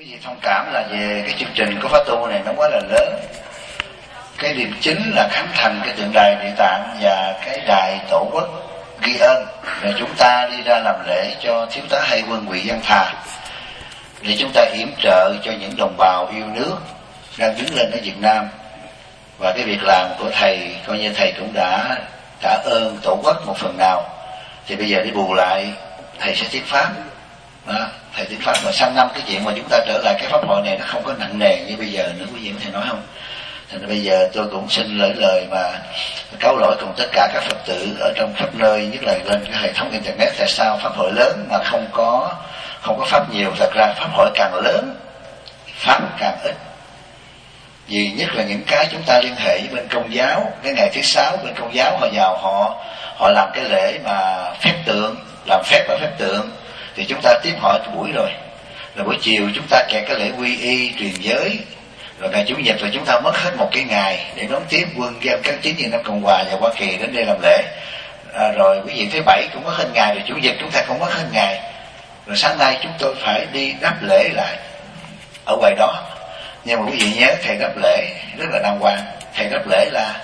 Quý vị thông cảm là về cái chương trình của Pháp Tu này nó quá là lớn. Cái điểm chính là khánh thành cái tượng đài Địa Tạng và cái đài Tổ quốc ghi ơn, rồi chúng ta đi ra làm lễ cho thiếu tá Hay Quân Ngụy Văn Thà, để chúng ta yểm trợ cho những đồng bào yêu nước đang đứng lên ở Việt Nam. Và cái việc làm của thầy, coi như thầy cũng đã trả ơn Tổ quốc một phần nào, thì bây giờ đi bù lại thầy sẽ thuyết pháp đó, thầy thuyết pháp. Và sang năm cái chuyện mà chúng ta trở lại cái pháp hội này nó không có nặng nề như bây giờ nữa, quý vị có thể nói không? Thành ra bây giờ tôi cũng xin lỗi lời mà cáo lỗi cùng tất cả các Phật tử ở trong khắp nơi, nhất là lên cái hệ thống internet. Tại sao pháp hội lớn mà không có pháp nhiều? Thật ra pháp hội càng lớn pháp càng ít, vì nhất là những cái chúng ta liên hệ với bên Công giáo. Cái ngày thứ sáu bên Công giáo họ vào họ làm cái lễ mà phép tượng, làm phép và phép tượng, thì chúng ta tiếp họ buổi rồi buổi chiều chúng ta kẹt cái lễ quy y truyền giới, rồi ngày Chủ nhật rồi chúng ta mất hết một cái ngày để đón tiếp quân Giam Cán Chính Việt Nam Cộng Hòa và Hoa Kỳ đến đây làm lễ. Rồi quý vị thứ bảy cũng mất hết ngày, rồi Chủ nhật chúng ta cũng mất hết ngày. Rồi sáng nay chúng tôi phải đi đáp lễ lại ở ngoài đó. Nhưng mà quý vị nhớ thầy đáp lễ rất là đàng hoàng. Thầy đáp lễ là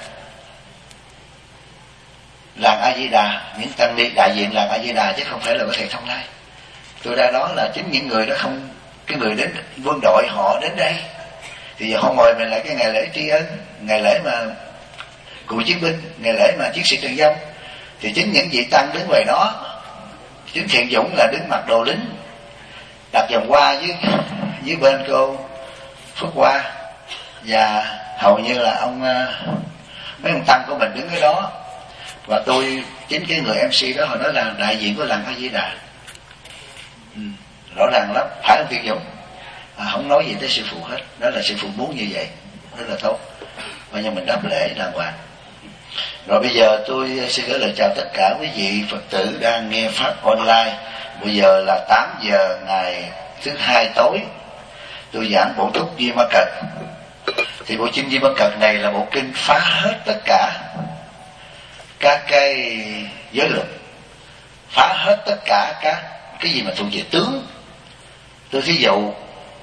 làng A Di Đà, những tăng ni đại diện làng A Di Đà, chứ không phải là của thầy Thông Lai. Tôi ra đó là chính những người đó, không cái người đến quân đội họ đến đây, thì giờ họ mời mình lại cái ngày lễ tri ân, ngày lễ mà cựu chiến binh, ngày lễ mà chiến sĩ Trần Vong, thì chính những vị tăng đứng ngoài đó. Chính Thiện Dũng là đứng mặc đồ lính, đặt vòng hoa với bên cô Phước Hoa, và hầu như là mấy ông tăng của mình đứng cái đó. Và tôi, chính cái người MC đó, họ nói là đại diện của làng A Di Đà. Rõ ràng lắm, phải không Thiện Dũng? Không nói gì tới sư phụ hết, đó là sư phụ muốn như vậy, rất là tốt. Và nhưng mình đáp lễ đàng hoàng. Rồi bây giờ tôi xin gửi lời chào tất cả quý vị Phật tử đang nghe pháp online. Bây giờ là 8 giờ ngày thứ Hai tối, tôi giảng bộ túc Di Ma Cật. Thì bộ kinh Di Ma Cật này là bộ kinh phá hết tất cả các cái giới luật, phá hết tất cả các cái gì mà thuộc về tướng. Tôi thí dụ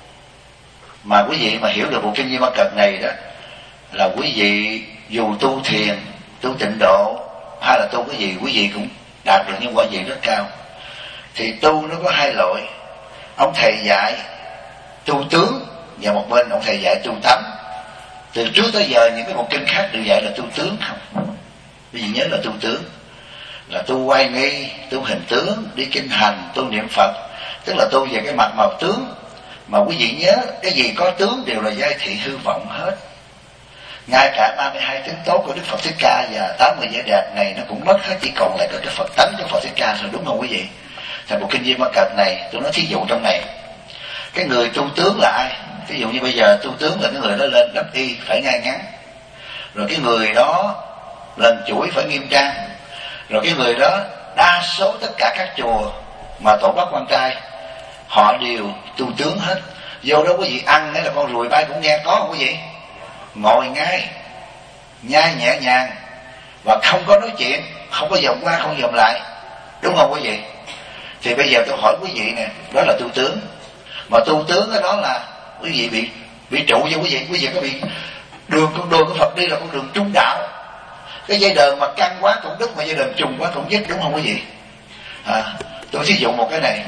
mà quý vị mà hiểu được bộ kinh Di Ma Cật này đó, là quý vị dù tu thiền, tu tịnh độ hay là tu cái gì, quý vị cũng đạt được những quả vị rất cao. Thì tu nó có hai loại. Ông thầy dạy tu tướng, và một bên ông thầy dạy tu tánh. Từ trước tới giờ những cái bộ kinh khác đều dạy là tu tướng không. Quý vị nhớ là tu tướng là tu quay nghi, tu hình tướng, đi kinh hành, tu niệm Phật, tức là tu về cái mặt màu tướng. Mà quý vị nhớ, cái gì có tướng đều là giai thị hư vọng hết. Ngay cả 32 tướng tốt của Đức Phật Thích Ca và 80 vẻ đẹp này nó cũng mất hết, chỉ còn lại có cái Phật tánh của Phật Thích Ca rồi, đúng không quý vị? Thì bộ kinh Di Ma Cật này, tôi nói thí dụ trong này, cái người tu tướng là ai? Ví dụ như bây giờ tu tướng là cái người đó lên đắp y phải ngay ngắn, rồi cái người đó lên chuỗi phải nghiêm trang, rồi cái người đó đa số tất cả các chùa mà tổ bắt quan trai họ đều tu tướng hết. Vô đó quý vị ăn hay là con ruồi bay cũng nghe có không quý vị? Ngồi ngay, nhai nhẹ nhàng và không có nói chuyện, không có vòng qua không vòng lại, đúng không quý vị? Thì bây giờ tôi hỏi quý vị nè, đó là tu tướng. Mà tu tướng đó là quý vị bị trụ cho quý vị có bị con đường của Phật đi là con đường trung đạo. Cái dây đờn mà căng quá cũng đứt, mà dây đờn trùng quá cũng dứt, đúng không quý vị? Tôi thí dụ một cái này.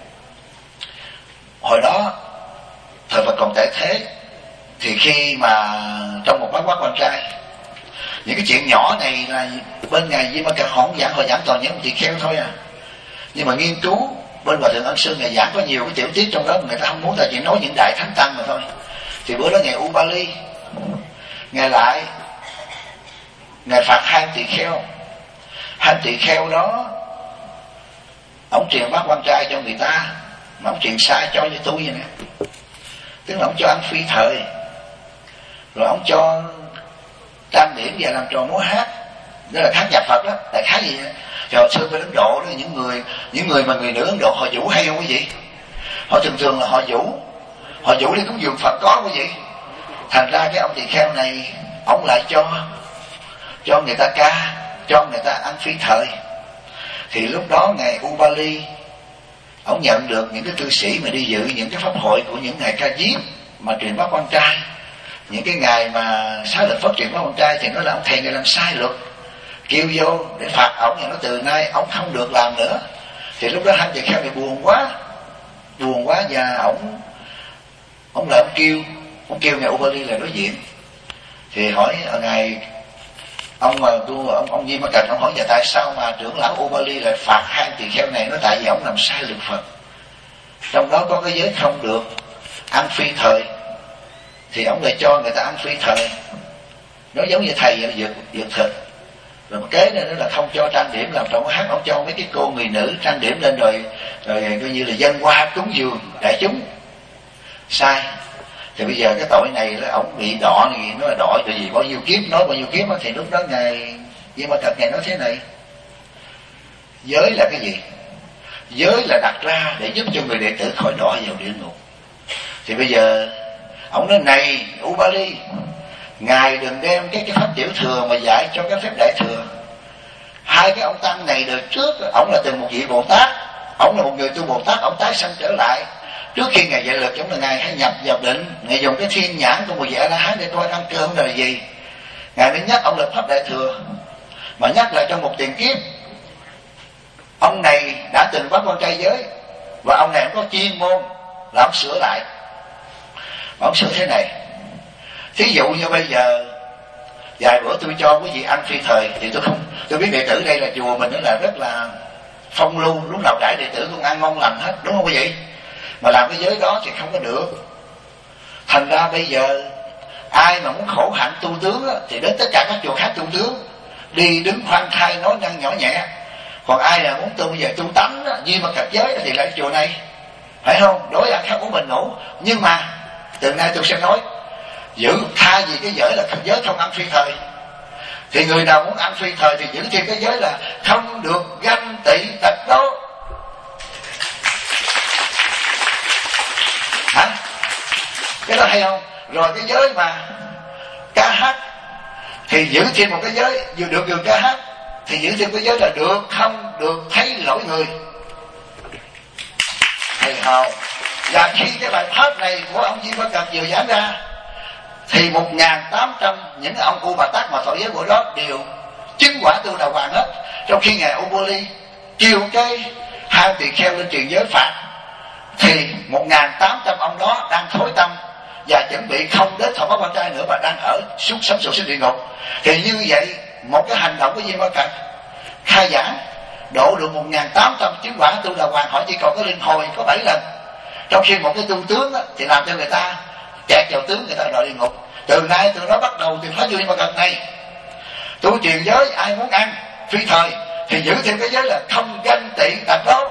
Hồi đó thời Phật còn tại thế, thì khi mà trong một bát quát quan trai, những cái chuyện nhỏ này là bên ngày Di Ma Cật họ giảng toàn những chuyện khéo thôi à. Nhưng mà nghiên cứu bên Hòa Thượng Ân Sư ngày giảng có nhiều cái tiểu tiết trong đó người ta không muốn, ta chỉ nói những đại thánh tăng mà thôi. Thì bữa đó ngày Ubali ngài phạt hai tỳ kheo đó, ông truyền bát quan trai cho người ta mà ông truyền sai cho như tôi vậy nè. Tức là ông cho ăn phi thời, rồi ông cho tam điểm và làm trò múa hát, đó là khác nhập Phật đó. Tại khá gì hồi xưa bên Ấn Độ đó, những người mà người nữ Ấn Độ họ vũ hay không quý vị? Họ thường là họ vũ đi cúng dường Phật có quý vị. Thành ra cái ông tỳ kheo này ông lại cho người ta ca, cho người ta ăn phi thời. Thì lúc đó ngày Ubali ông nhận được những cái cư sĩ mà đi dự những cái pháp hội của những ngày ca diếp mà truyền bá quan trai, những cái ngày mà xá lợi Phất truyền bá quan trai, thì nói là ông thầy này làm sai luật, kêu vô để phạt ổng, và nói từ nay ông không được làm nữa. Thì lúc đó hai tỳ kheo này buồn quá, và ông lại ông kêu ngài Ubali là đối diện. Thì hỏi ngài ông Di Ma Cật, ông hỏi là tại sao mà trưởng lão Ubali lại phạt hai tỳ kheo này? Nó tại vì ông làm sai luật Phật, trong đó có cái giới không được ăn phi thời, thì ông lại cho người ta ăn phi thời. Nó giống như thầy dược thịt. Rồi một kế này nữa là không cho trang điểm làm trong hát, ông cho mấy cái cô người nữ trang điểm lên rồi coi như là dân hoa cúng dường đại chúng, sai. Thì bây giờ cái tội này là ông bị đọ, nó là đọ tại vì bao nhiêu kiếp, nói bao nhiêu kiếp đó. Thì lúc đó ngài Di Ma Cật ngài nói thế này: giới là cái gì? Giới là đặt ra để giúp cho người đệ tử khỏi đọa vào địa ngục. Thì bây giờ ông nói này Ubali, ngài đừng đem cái pháp tiểu thừa mà dạy cho cái phép đại thừa. Hai cái ông tăng này đời trước ông là từng một vị Bồ Tát, ông là một người tu Bồ Tát, ông tái sanh trở lại. Trước khi ngài dạy lực, giống là ngài hãy nhập vào định, ngài dùng cái thiên nhãn của một vị A La Hán để coi ăn cơm là gì. Ngài mới nhắc ông là pháp đại thừa, mà nhắc lại trong một tiền kiếp ông này đã từng bắt con trai giới, và ông này có chuyên môn là ông sửa lại. Ông sửa thế này: thí dụ như bây giờ vài bữa tôi cho quý vị ăn phi thời, thì tôi biết đệ tử đây là chùa mình, nó là rất là phong lưu, lúc nào đãi đệ tử cũng ăn ngon lành hết, đúng không quý vị? Mà làm cái giới đó thì không có được. Thành ra bây giờ ai mà muốn khổ hạnh tu tướng á, thì đến tất cả các chùa khác tu tướng, đi đứng khoan thai nói năng nhỏ nhẹ. Còn ai là muốn tu bây giờ tu tánh á, Di Ma Cật giới thì lại chùa này, phải không? Đối ăn khác của mình ngủ. Nhưng mà từ nay tôi sẽ nói, giữ thay vì cái giới là giới không ăn phi thời, thì người nào muốn ăn phi thời thì giữ thêm cái giới là không được ganh tị tật đố. Hả? Cái đó hay không? Rồi cái giới mà ca hát thì giữ thêm một cái giới, vừa được vừa ca hát thì giữ thêm cái giới là được không được thấy lỗi người, hay không? Và khi cái bài pháp này của ông Di Ma Cật vừa giảng ra, thì 1.800 những ông cụ Bà Tát mà thọ giới của đó đều chứng quả tu đà hoàng hết. Trong khi ngài Ubali kêu cái hai tỳ kheo lên truyền giới phạt, thì 1.800 ông đó đang thối tâm và chuẩn bị không đến thọ pháp quan trai nữa, mà đang ở sống sổ sinh địa ngục. Thì như vậy một cái hành động của Di Ma Cật khai giảng độ được 1.800 chứng quả tu đà hoàng, họ chỉ còn có linh hồi có 7 lần. Trong khi một cái tu tướng thì làm cho người ta kẹt vào tướng, người ta đòi địa ngục. Từ nay tôi nói bắt đầu từ pháp Di Ma Cật này, tôi truyền giới ai muốn ăn phi thời thì giữ thêm cái giới là không ganh tị tật đố,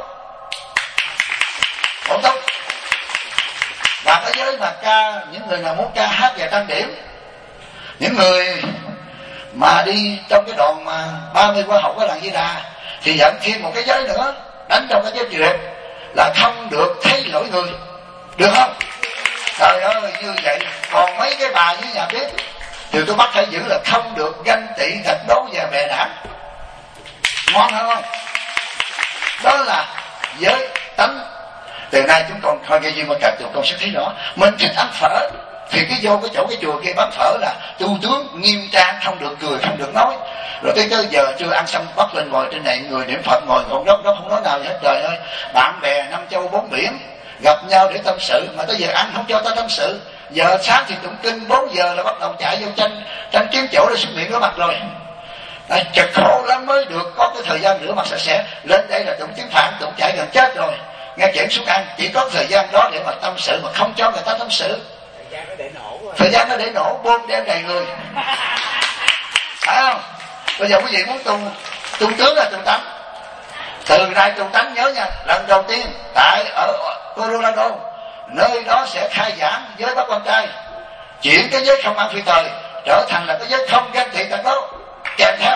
ổn tốt. Và cái giới mà những người nào muốn ca hát và trang điểm, những người mà đi trong cái đoàn mà 30 hoa hậu của làng Di Đà, thì dẫn thêm một cái giới nữa, đánh trong cái giới duyệt là không được thấy lỗi người, được không? Trời ơi, như vậy còn mấy cái bà với nhà bếp thì tôi bắt phải giữ là không được ganh tị tật đố và bè đảng. Ngon không? Đó là giới tánh. Từ nay chúng con coi cái Di Ma Cật, tụi con sẽ thấy rõ. Mình thích ăn phở thì cái vô cái chỗ cái chùa kia bán phở là tu tướng nghiêm trang, không được cười, không được nói. Rồi tới giờ chưa ăn xong bắt lên ngồi trên này, người niệm Phật ngồi ngọn đốc đó không nói nào hết. Trời ơi, bạn bè 5 châu 4 biển gặp nhau để tâm sự, mà tới giờ ăn không cho ta tâm sự. Giờ sáng thì tụng kinh, 4 giờ là bắt đầu chạy vô tranh kiếm chỗ để xuất miệng rửa mặt rồi. Chật khổ lắm mới được có cái thời gian rửa mặt sạch sẽ. Lên đây là tụng tiếng Phạn, tụng chạy gần chết rồi, nghe chuyện xuống ăn. Chỉ có thời gian đó để mà tâm sự, mà không cho người ta tâm sự. Thời gian nó để nổ, bom đem đầy người, phải không? Bây giờ quý vị muốn tu tướng là tu tánh. Từ nay tu tánh nhớ nha, lần đầu tiên tại ở Colorado, nơi đó sẽ khai giảng giới bắt quan trai, chuyển cái giới không ăn phi thời trở thành là cái giới không ganh tị tật đố kèm theo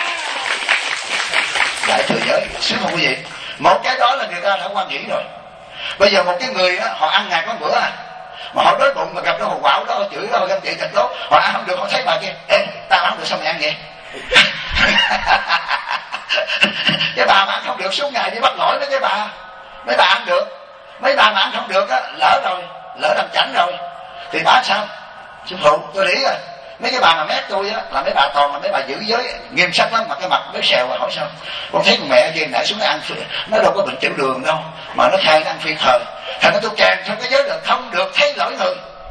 đại thừa giới. Xin mời quý vị, một cái đó là người ta đã quan nghĩ rồi. Bây giờ một cái người đó, họ ăn ngày có bữa mà họ đói bụng mà gặp cái hồ quạo đó, họ chửi đó, họ ganh tị tật đố, họ ăn không được, họ thấy bà kia, ê tao ăn được sao mày ăn vậy? Cái bà mà ăn không được suốt ngày đi bắt lỗi với cái bà, mấy bà ăn được. Mấy bà mà ăn không được á, lỡ rồi, lỡ làm chảnh rồi thì bà sao? Sư phụ tôi lý rồi, mấy cái bà mà mét tôi á là mấy bà toàn là mấy bà giữ giới nghiêm sắc lắm, mà cái mặt mới xèo. Hỏi sao? Con thấy con mẹ kia nãy xuống nó ăn nó đâu có bệnh tiểu đường đâu mà nó khai nó ăn phi thời. Thành ra tôi kèm trong cái giới là không được thấy lỗi người.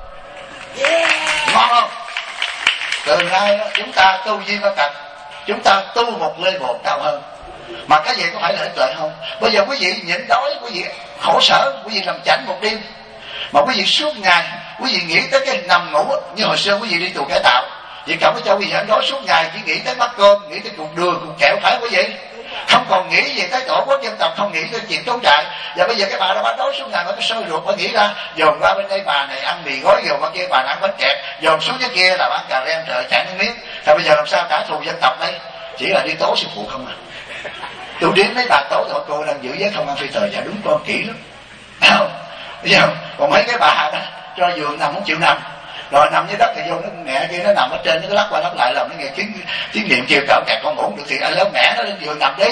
Ngon không? Từ nay đó, chúng ta tu Di Ba Cật, chúng ta tu một level cao hơn. Mà cái gì có phải là ích lợi không? Bây giờ quý vị nhịn đói, quý vị khổ sở, quý vị làm chảnh một đêm, mà quý vị suốt ngày quý vị nghĩ tới cái nằm ngủ. Như hồi xưa quý vị đi tù cải tạo, vậy cậu có cho quý vị ăn đói suốt ngày, chỉ nghĩ tới bát cơm, nghĩ tới cục đường, cục kẹo, phải quý vị? Không còn nghĩ về tới tổ quốc dân tộc, không nghĩ tới chuyện trốn trại. Và bây giờ cái bà đó bán đói suốt ngày, nó cái sôi ruột, phải nghĩ ra dồn qua bên đây bà này ăn mì gói, dồn qua kia bà này ăn bánh kẹt, dồn xuống cái kia là bán cà rem trời chảy nước miếng. Thì bây giờ làm sao trả thù dân tộc đây? Chỉ là đi tố sư phụ không à. Tôi đến mấy bà tố rồi, cô đang giữ giới không ăn phi thời, dạ đúng con kỹ lắm, không? Bây giờ còn mấy cái bà đó cho giường nằm không chịu nằm, rồi nằm dưới đất thì vô nó mẹ kia nó nằm ở trên, nó lắc qua lắc lại làm nó nghe tiếng niệm kêu cỡ kẹt con ngủ được thì anh lớn mẹ nó lên giường nằm đi.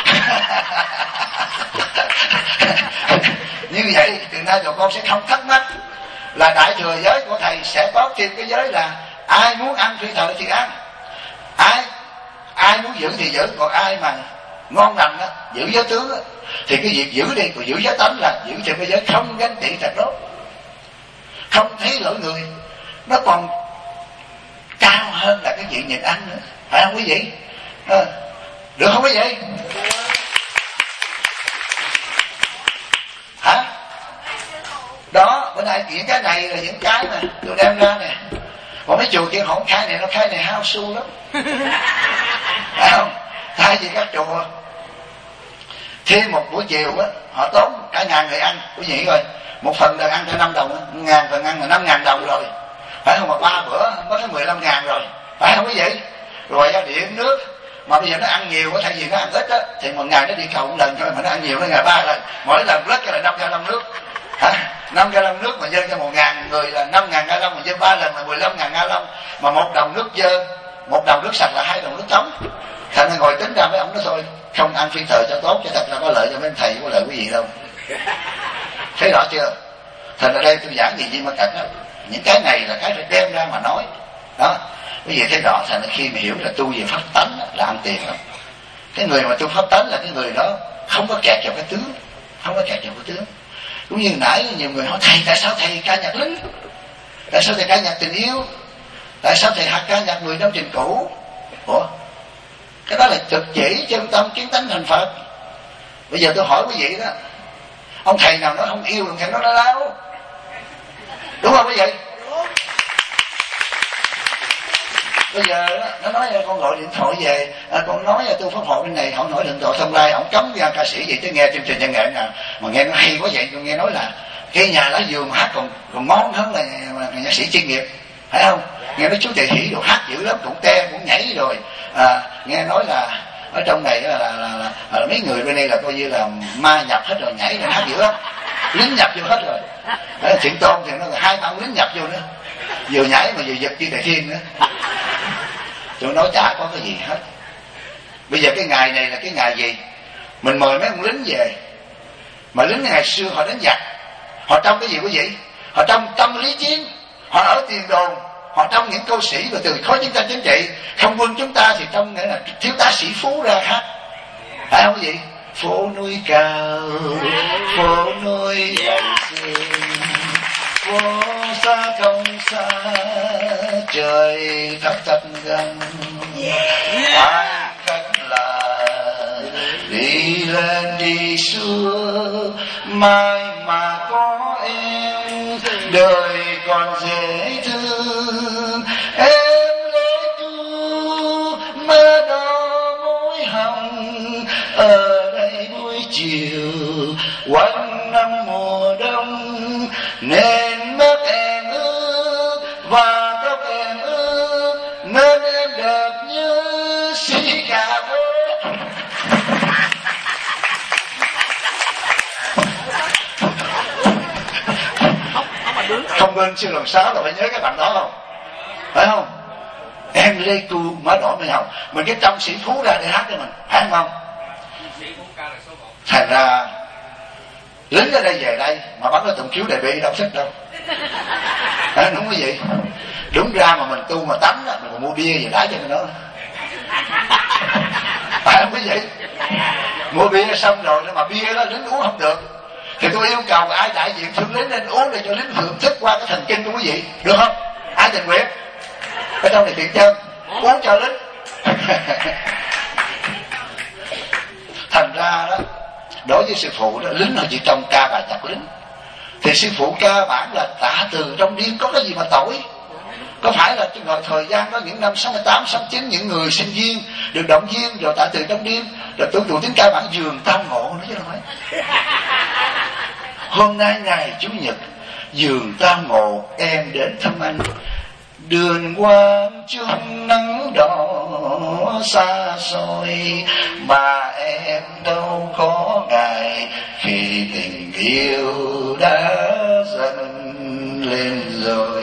Như vậy từ nay tụi con sẽ không thắc mắc là đại thừa giới của thầy sẽ có thêm cái giới là ai muốn ăn phi thời thì ăn, ai muốn giữ thì giữ, còn ai mà ngon lành á, giữ giới tướng á, thì cái việc giữ đi, còn giữ giới tánh là giữ trên cái giới không ganh tị thật đó, không thấy lỗi người, nó còn cao hơn là cái chuyện nhịn ăn nữa, phải không quý vị? Được không quý vị? Hả? Đó, bữa nay những cái này là những cái mà tôi đem ra nè. Còn mấy chùa kia họ không khai này, nó khai này hao su lắm. Phải không? Thay vì các chùa thêm một buổi chiều á, họ tốn cả 1.000 người ăn, quý vị rồi. Một phần là ăn cho 5 đồng, 1.000 phần ăn là 5.000 đồng rồi. Phải không? Mà 3 bữa mới tới 15.000 rồi. Phải không quý vị? Rồi ra điện nước. Mà bây giờ nó ăn nhiều á, thay vì nó ăn ít á, thì một ngày nó đi cầu một lần thôi, mà nó ăn nhiều nó ngày 3 lần. Mỗi lần lết cho là 5 gallon nước. Hả? 5 gallon nước mà dơ cho 1.000 người là 5.000 gallon, mà dơ 3 lần là 15.000 gallon. Mà 1 đồng nước dơ, 1 đồng nước sạch là 2 đồng nước trống. Thành ra ngồi tính ra với ông đó thôi, không ăn phi thời cho tốt, chứ thật ra có lợi cho mấy thầy, có lợi quý vị đâu. Thấy rõ chưa? Thành ra đây tôi giảng gì Di Ma Cật đó, những cái này là cái phải đem ra mà nói đó. Quý vị thấy rõ, thành ra khi mà hiểu là tu về pháp tánh là ăn tiền lắm. Cái người mà tu pháp tánh là cái người đó không có kẹt vào cái tướng, không có kẹt vào cái tướng. Cũng như nãy nhiều người hỏi thầy tại sao thầy ca nhạc lính, tại sao thầy ca nhạc tình yêu, tại sao thầy ca nhạc người năm trình cũ? Ủa, cái đó là thực chỉ chân tâm kiến tánh thành Phật. Bây giờ tôi hỏi quý vị đó, ông thầy nào nó không yêu, ông thầy nó đâu? Đúng không quý vị? Bây giờ đó, nó nói con gọi điện thoại về, con nói là tôi pháp hội bên này, họ nói điện thoại thông lai, ổng cấm ra ca sĩ vậy chứ nghe chương trình văn nghệ nào mà nghe nó hay quá vậy. Tôi nghe nói là cái nhà lá vườn mà hát còn ngon hơn là nhạc sĩ chuyên nghiệp, phải không? Nghe nói chú Tề Hỷ đồ hát dữ lắm, cũng te cũng nhảy rồi. Nghe nói là ở trong này là mấy người bên đây là coi như là ma nhập hết rồi, nhảy rồi hát dữ lắm, lính nhập vô hết rồi. Đó là Thiện Tôn thì nó là 2-3 lính nhập vô nữa, vừa nhảy mà vừa giật như Đại Thiên nữa. Tôi nói chả có cái gì hết. Bây giờ cái ngày này là cái ngày gì? Mình mời mấy ông lính về, mà lính ngày xưa họ đánh giặc, họ trong cái gì quý vị? Họ trong tâm lý chiến, họ ở tiền đồn, họ trong những câu sĩ và từ khối chiến tranh chính trị. Không quân chúng ta thì trong nghĩa là thiếu tá sĩ Phú ra hát, phải không quý vị? Phố núi cao, phố núi dày xinh, phố xa không xa, trời thấp thấp gần. Ai cách là đi lên đi xuống, mai mà có em đời còn dễ thương. Em lấy tu mơ đỏ môi hồng, ở đây buổi chiều quanh năm mùa đông, nên mắt em ướt và tóc em ướt, nên em đẹp như xí cà bơ. Không bên siêu lần 6 là phải nhớ các bạn đó không? Phải không? Em lê cu má đỏ mây hồng, mình cái trong sĩ Phú ra để hát cho mình, phải không? Thành ra Lính ở đây về đây mà bắn cái tụng chiếu đại bi đâu thích đâu. Đúng không vậy? Đúng ra mà mình tu mà tắm đó, mình còn mua bia về đãi cho nó. Phải không quý vị? Mua bia xong rồi mà bia đó lính uống không được, thì tôi yêu cầu ai đại diện thương lính nên uống để cho lính thưởng thức qua cái thần kinh của quý vị, được không? Ai tình nguyện? Ở trong này tiền chân uống cho lính. Thành ra đó, đối với sư phụ đó, lính là chỉ trong ca bài nhạc lính, thì sư phụ cơ bản là tạ từ trong đêm, có cái gì mà tội? Có phải là rồi thời gian đó những năm 68, 69 những người sinh viên được động viên rồi tạ từ trong đêm, rồi tôi tụ tiếng ca bản giường tao ngộ nữa chứ đâu phải. Hôm nay ngày Chủ nhật giường tao ngộ em đến thăm anh, đường qua chung nắng đỏ xa xôi, mà em đâu có ngại khi tình yêu đã dâng lên rồi.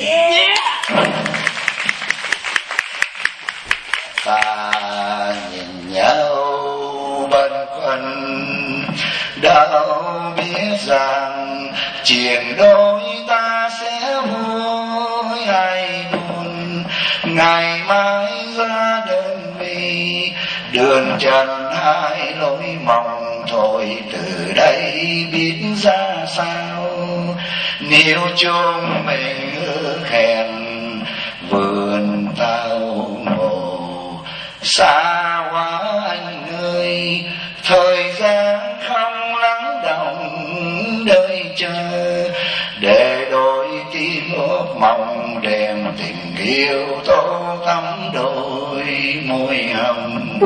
Ta nhìn nhau băn khoăn, đâu biết rằng chuyện đôi ta sẽ vui hay buồn. Ngày mai ra đơn vị đường trần hai lối mong, thôi từ đây biết ra sao. Nếu chúng mình ước hẹn vườn tao ngộ, xa quá anh ơi, thời gian không lắng động đợi chờ, để đôi tim ước mong đem tình yêu tô thắm đôi môi hồng.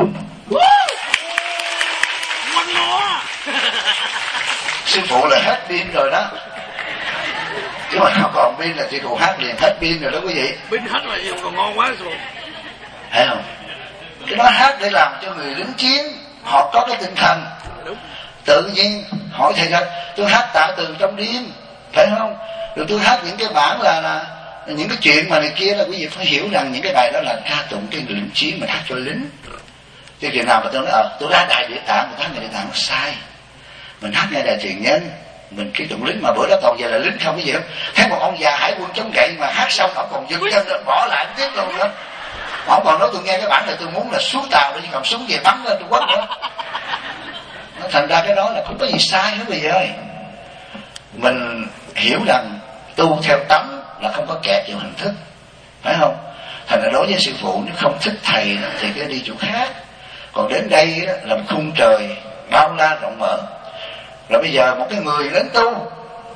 Sư phụ là hết pin rồi đó, chứ mà không còn pin là sư phụ hát liền hết pin rồi đó quý vị. Pin hết rồi nhưng còn ngon quá rồi, thấy không? Cái đó hát để làm cho người lính chiến họ có cái tinh thần. đúng. Tự nhiên hỏi thầy ra tôi hát tạ từ trong đêm, phải không? Rồi tôi hát những cái bản là những cái chuyện mà này kia, là quý vị phải hiểu rằng những cái bài đó là ca tụng cái người lính chiến, mình hát cho lính. Chứ chuyện nào mà tôi nói tôi ra đài địa tạng, tôi hát ngày địa tạng nó sai. Mình hát ngay đài truyền nhân, mình cái tụng lính, mà bữa đó toàn về là lính không cái gì đâu. Thấy một ông già hải quân chống gậy mà hát xong ông còn dừng chân lên bỏ lại tiếp luôn đó. Ông còn nói tôi nghe cái bản này tôi muốn là xuống tàu để cầm súng về bắn lên Trung Quốc nữa. Nó thành ra cái đó là không có gì sai hết bây giờ ơi. Mình hiểu rằng tu theo tánh là không có kẹt vào hình thức, phải không? Thành ra đối với sư phụ nếu không thích thầy thì cứ đi chỗ khác. Còn đến đây đó là một khung trời bao la rộng mở. Rồi bây giờ một cái người đến tu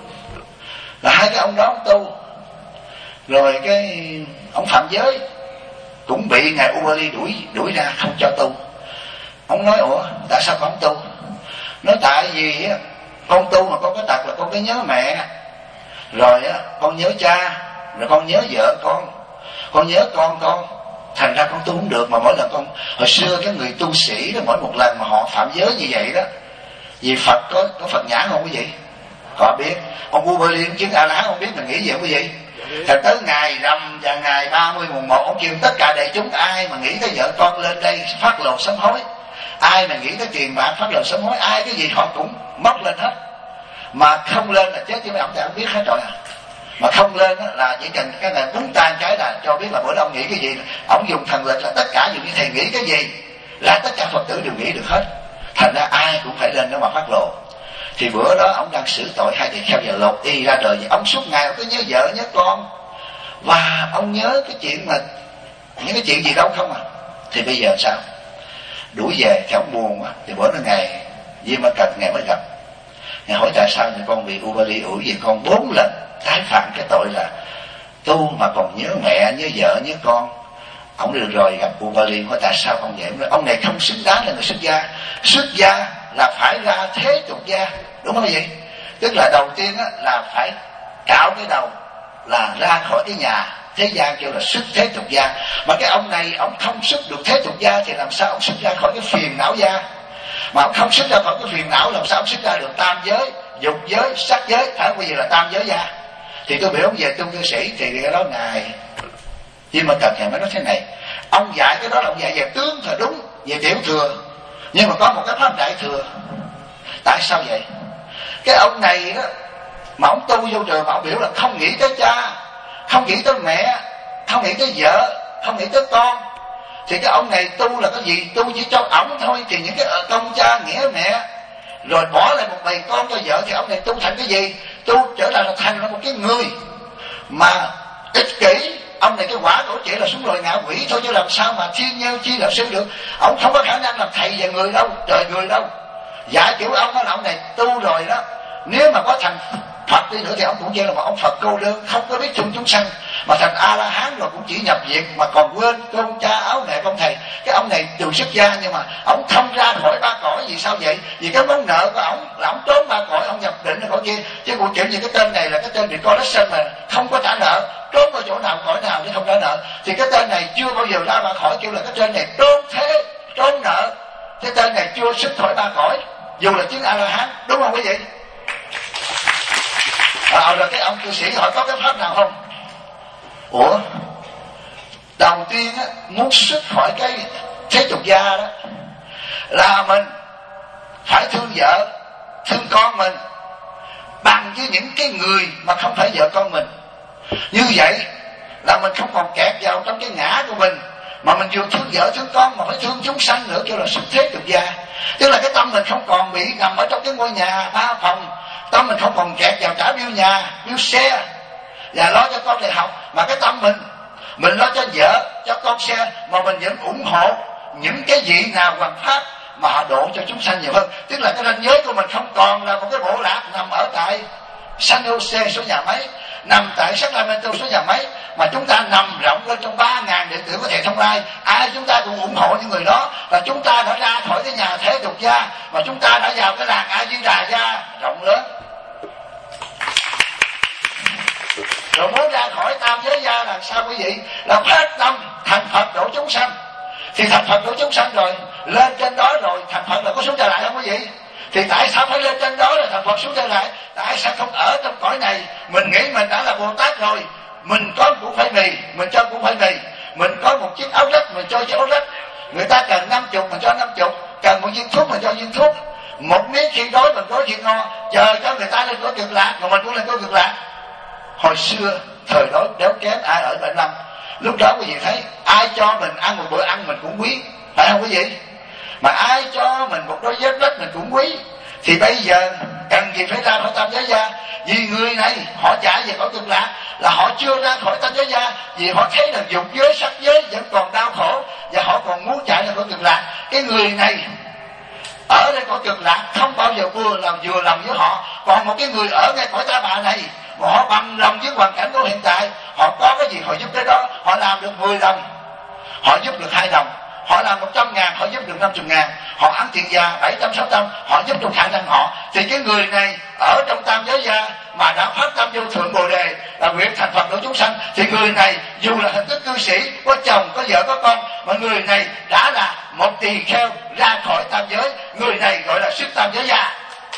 là hai cái ông đó ông tu, rồi cái ông phạm giới cũng bị ngài Ubali đuổi ra không cho tu. Ông nói ủa tại sao con tu? Nói tại vì con tu mà con có tật là con cứ nhớ mẹ, rồi con nhớ cha, rồi con nhớ vợ con nhớ con, thành ra con tu không được. Mà mỗi lần con hồi xưa cái người tu sĩ đó, mỗi một lần mà họ phạm giới như vậy đó, vì Phật có Phật nhãn không quý vị? Có biết. Ông Ubali chứng A La Hán không biết mình nghĩ gì không quý vị? Thật tới ngày rằm và ngày 30 mùng 1 ông kêu tất cả đại chúng ai mà nghĩ tới vợ con lên đây phát lộ sám hối, ai mà nghĩ tới tiền bạc phát lộ sám hối, ai cái gì họ cũng móc lên hết. Mà không lên là chết chứ mấy ông ta không biết hết rồi. Mà không lên là chỉ cần cái này búng tay cái là cho biết là bữa đó ông nghĩ cái gì. Ông dùng thần lực là tất cả dùng như thầy nghĩ cái gì là tất cả Phật tử đều nghĩ được hết. Thành ra ai cũng phải lên đó mà phát lộ. Thì bữa đó ông đang xử tội hai thầy kheo và lột y ra đời. Ông suốt ngày ông cứ nhớ vợ nhớ con, và ông nhớ cái chuyện mà những cái chuyện gì đâu không à. Thì bây giờ sao? Đuổi về thì ông buồn quá. Thì bữa đó ngày Di Ma Cật ngày mới gặp, ngài hỏi tại sao thì con bị Ubali ủi vì con 4 lần tái phạm cái tội là tu mà còn nhớ mẹ nhớ vợ nhớ con. Ông được rồi gặp Ubali hỏi tại sao con vậy? Ông này không xứng đáng là người xuất gia. Xuất gia là phải ra thế tục gia, đúng không vậy? Tức là đầu tiên là phải cạo cái đầu là ra khỏi cái nhà thế gian, kêu là xuất thế tục gia. Mà cái ông này ông không xuất được thế tục gia thì làm sao ông xuất ra khỏi cái phiền não gia? Mà ông không xuất ra khỏi cái phiền não làm sao ông xuất ra được tam giới, dục giới, sắc giới, phải không? Bây giờ là tam giới gia. Thì tôi biểu ông về tu cư sĩ thì cái đó ngài nhưng mà cần thầy mới nói thế này, ông dạy cái đó là ông dạy về tướng là đúng, về tiểu thừa, nhưng mà có một cái pháp đại thừa. Tại sao vậy? Cái ông này đó mà ông tu vô trường mà ông biểu là không nghĩ tới cha, không nghĩ tới mẹ, không nghĩ tới vợ, không nghĩ tới con, thì cái ông này tu là cái gì? Tu chỉ cho ổng thôi. Thì những cái công cha nghĩa mẹ rồi bỏ lại một bầy con cho vợ, thì ông này tu thành cái gì? Tu trở lại là thành là một cái người mà ích kỷ. Ông này cái quả của chỉ là xuống loài ngạ quỷ thôi, chứ làm sao mà thiên nhân chi đạo sư được. Ông không có khả năng làm thầy về người đâu, trời người đâu. Dạ kiểu ông đó là ông này tu rồi đó, nếu mà có thành Phật đi nữa thì ông cũng chỉ là một ông Phật cô đơn, không có biết chung chúng sanh. Mà thành A-la-hán rồi cũng chỉ nhập viện mà còn quên con cha áo mẹ con thầy. Cái ông này từ xuất gia nhưng mà ông không ra khỏi ba cõi. Vì sao vậy? Vì cái món nợ của ông là ông trốn ba cõi, ông nhập định ở cõi kia. Chứ cụ chuyện như cái tên này là cái tên bị collection mà không có trả nợ, trốn vào chỗ nào cõi nào để không trả nợ. Thì cái tên này chưa bao giờ ra ba khỏi, kêu là cái tên này trốn thế, trốn nợ. Cái tên này chưa xuất khỏi ba cõi, dù là tiếng A-la-hán, đúng không quý vị? Rồi cái ông cư sĩ hỏi có cái pháp nào không? Ủa, đầu tiên á, muốn xuất khỏi cái thế tục gia đó là mình phải thương vợ, thương con mình bằng với những cái người mà không phải vợ con mình. Như vậy là mình không còn kẹt vào trong cái ngã của mình, mà mình vừa thương vợ thương con mà phải thương chúng sanh nữa, kêu là xuất thế tục gia. Tức là cái tâm mình không còn bị nằm ở trong cái ngôi nhà 3 phòng, tâm mình không còn kẹt vào trả bill nhà, bill xe và lo cho con đại học, mà cái tâm mình lo cho vợ, cho con xe, mà mình vẫn ủng hộ những cái vị nào hoàn pháp mà họ độ cho chúng sanh nhiều hơn. Tức là cái ranh giới của mình không còn là một cái bộ lạc nằm ở tại San Jose số nhà máy, nằm tại Sacramento số nhà máy, mà chúng ta nằm rộng lên trong 3.000 đệ tử của Thầy Thông Lai. Ai chúng ta cũng ủng hộ những người đó, và chúng ta đã ra khỏi cái nhà thế tục gia, và chúng ta đã vào cái làng A Di Đà gia rộng lớn. Rồi muốn ra khỏi tam giới gia làm sao quý vị? Là phát tâm thành Phật độ chúng sanh. Thì thành Phật độ chúng sanh rồi, lên trên đó rồi, thành Phật là có xuống trở lại không quý vị? Thì tại sao phải lên trên đó rồi thành Phật xuống trở lại? Tại sao không ở trong cõi này? Mình nghĩ mình đã là Bồ Tát rồi, mình có củ khoai mì, mình cho củ khoai mì. Mình có một chiếc áo rách, mình cho chiếc áo rách. Người ta cần 50, mình cho 50. Cần một viên thuốc, mình cho viên thuốc. Một miếng khi đói, mình có chuyện ngon. Chờ cho người ta lên có cực lạc, mà mình cũng lên có cực lạc. Hồi xưa, thời đó đéo kém ai ở Bệnh Lâm. Lúc đó quý vị thấy, ai cho mình ăn một bữa ăn mình cũng quý, phải không quý vị? Mà ai cho mình một đôi dép rách mình cũng quý. Thì bây giờ cần gì phải ra khỏi tam giới gia? Vì người này họ chạy về cõi cực lạc là họ chưa ra khỏi tam giới gia, vì họ thấy là dục giới sắc giới vẫn còn đau khổ và họ còn muốn chạy ra khỏi cực lạc. Cái người này ở đây cõi cực lạc không bao giờ vừa lòng với họ. Còn một cái người ở ngay cõi Ta Bà này mà họ bằng lòng với hoàn cảnh của hiện tại, họ có cái gì họ giúp cái đó. Họ làm được 10 đồng họ giúp được 2 đồng, họ làm 100.000 họ giúp được 50.000, họ ăn tiền già 700-600 họ giúp trong khả năng họ. Thì cái người này ở trong tam giới gia mà đã phát tâm vô thượng Bồ Đề là nguyện thành Phật độ chúng sanh, thì người này dù là hình thức cư sĩ, có chồng có vợ có con, mà người này đã là một tỳ kheo ra khỏi tam giới. Người này gọi là xuất tam giới gia.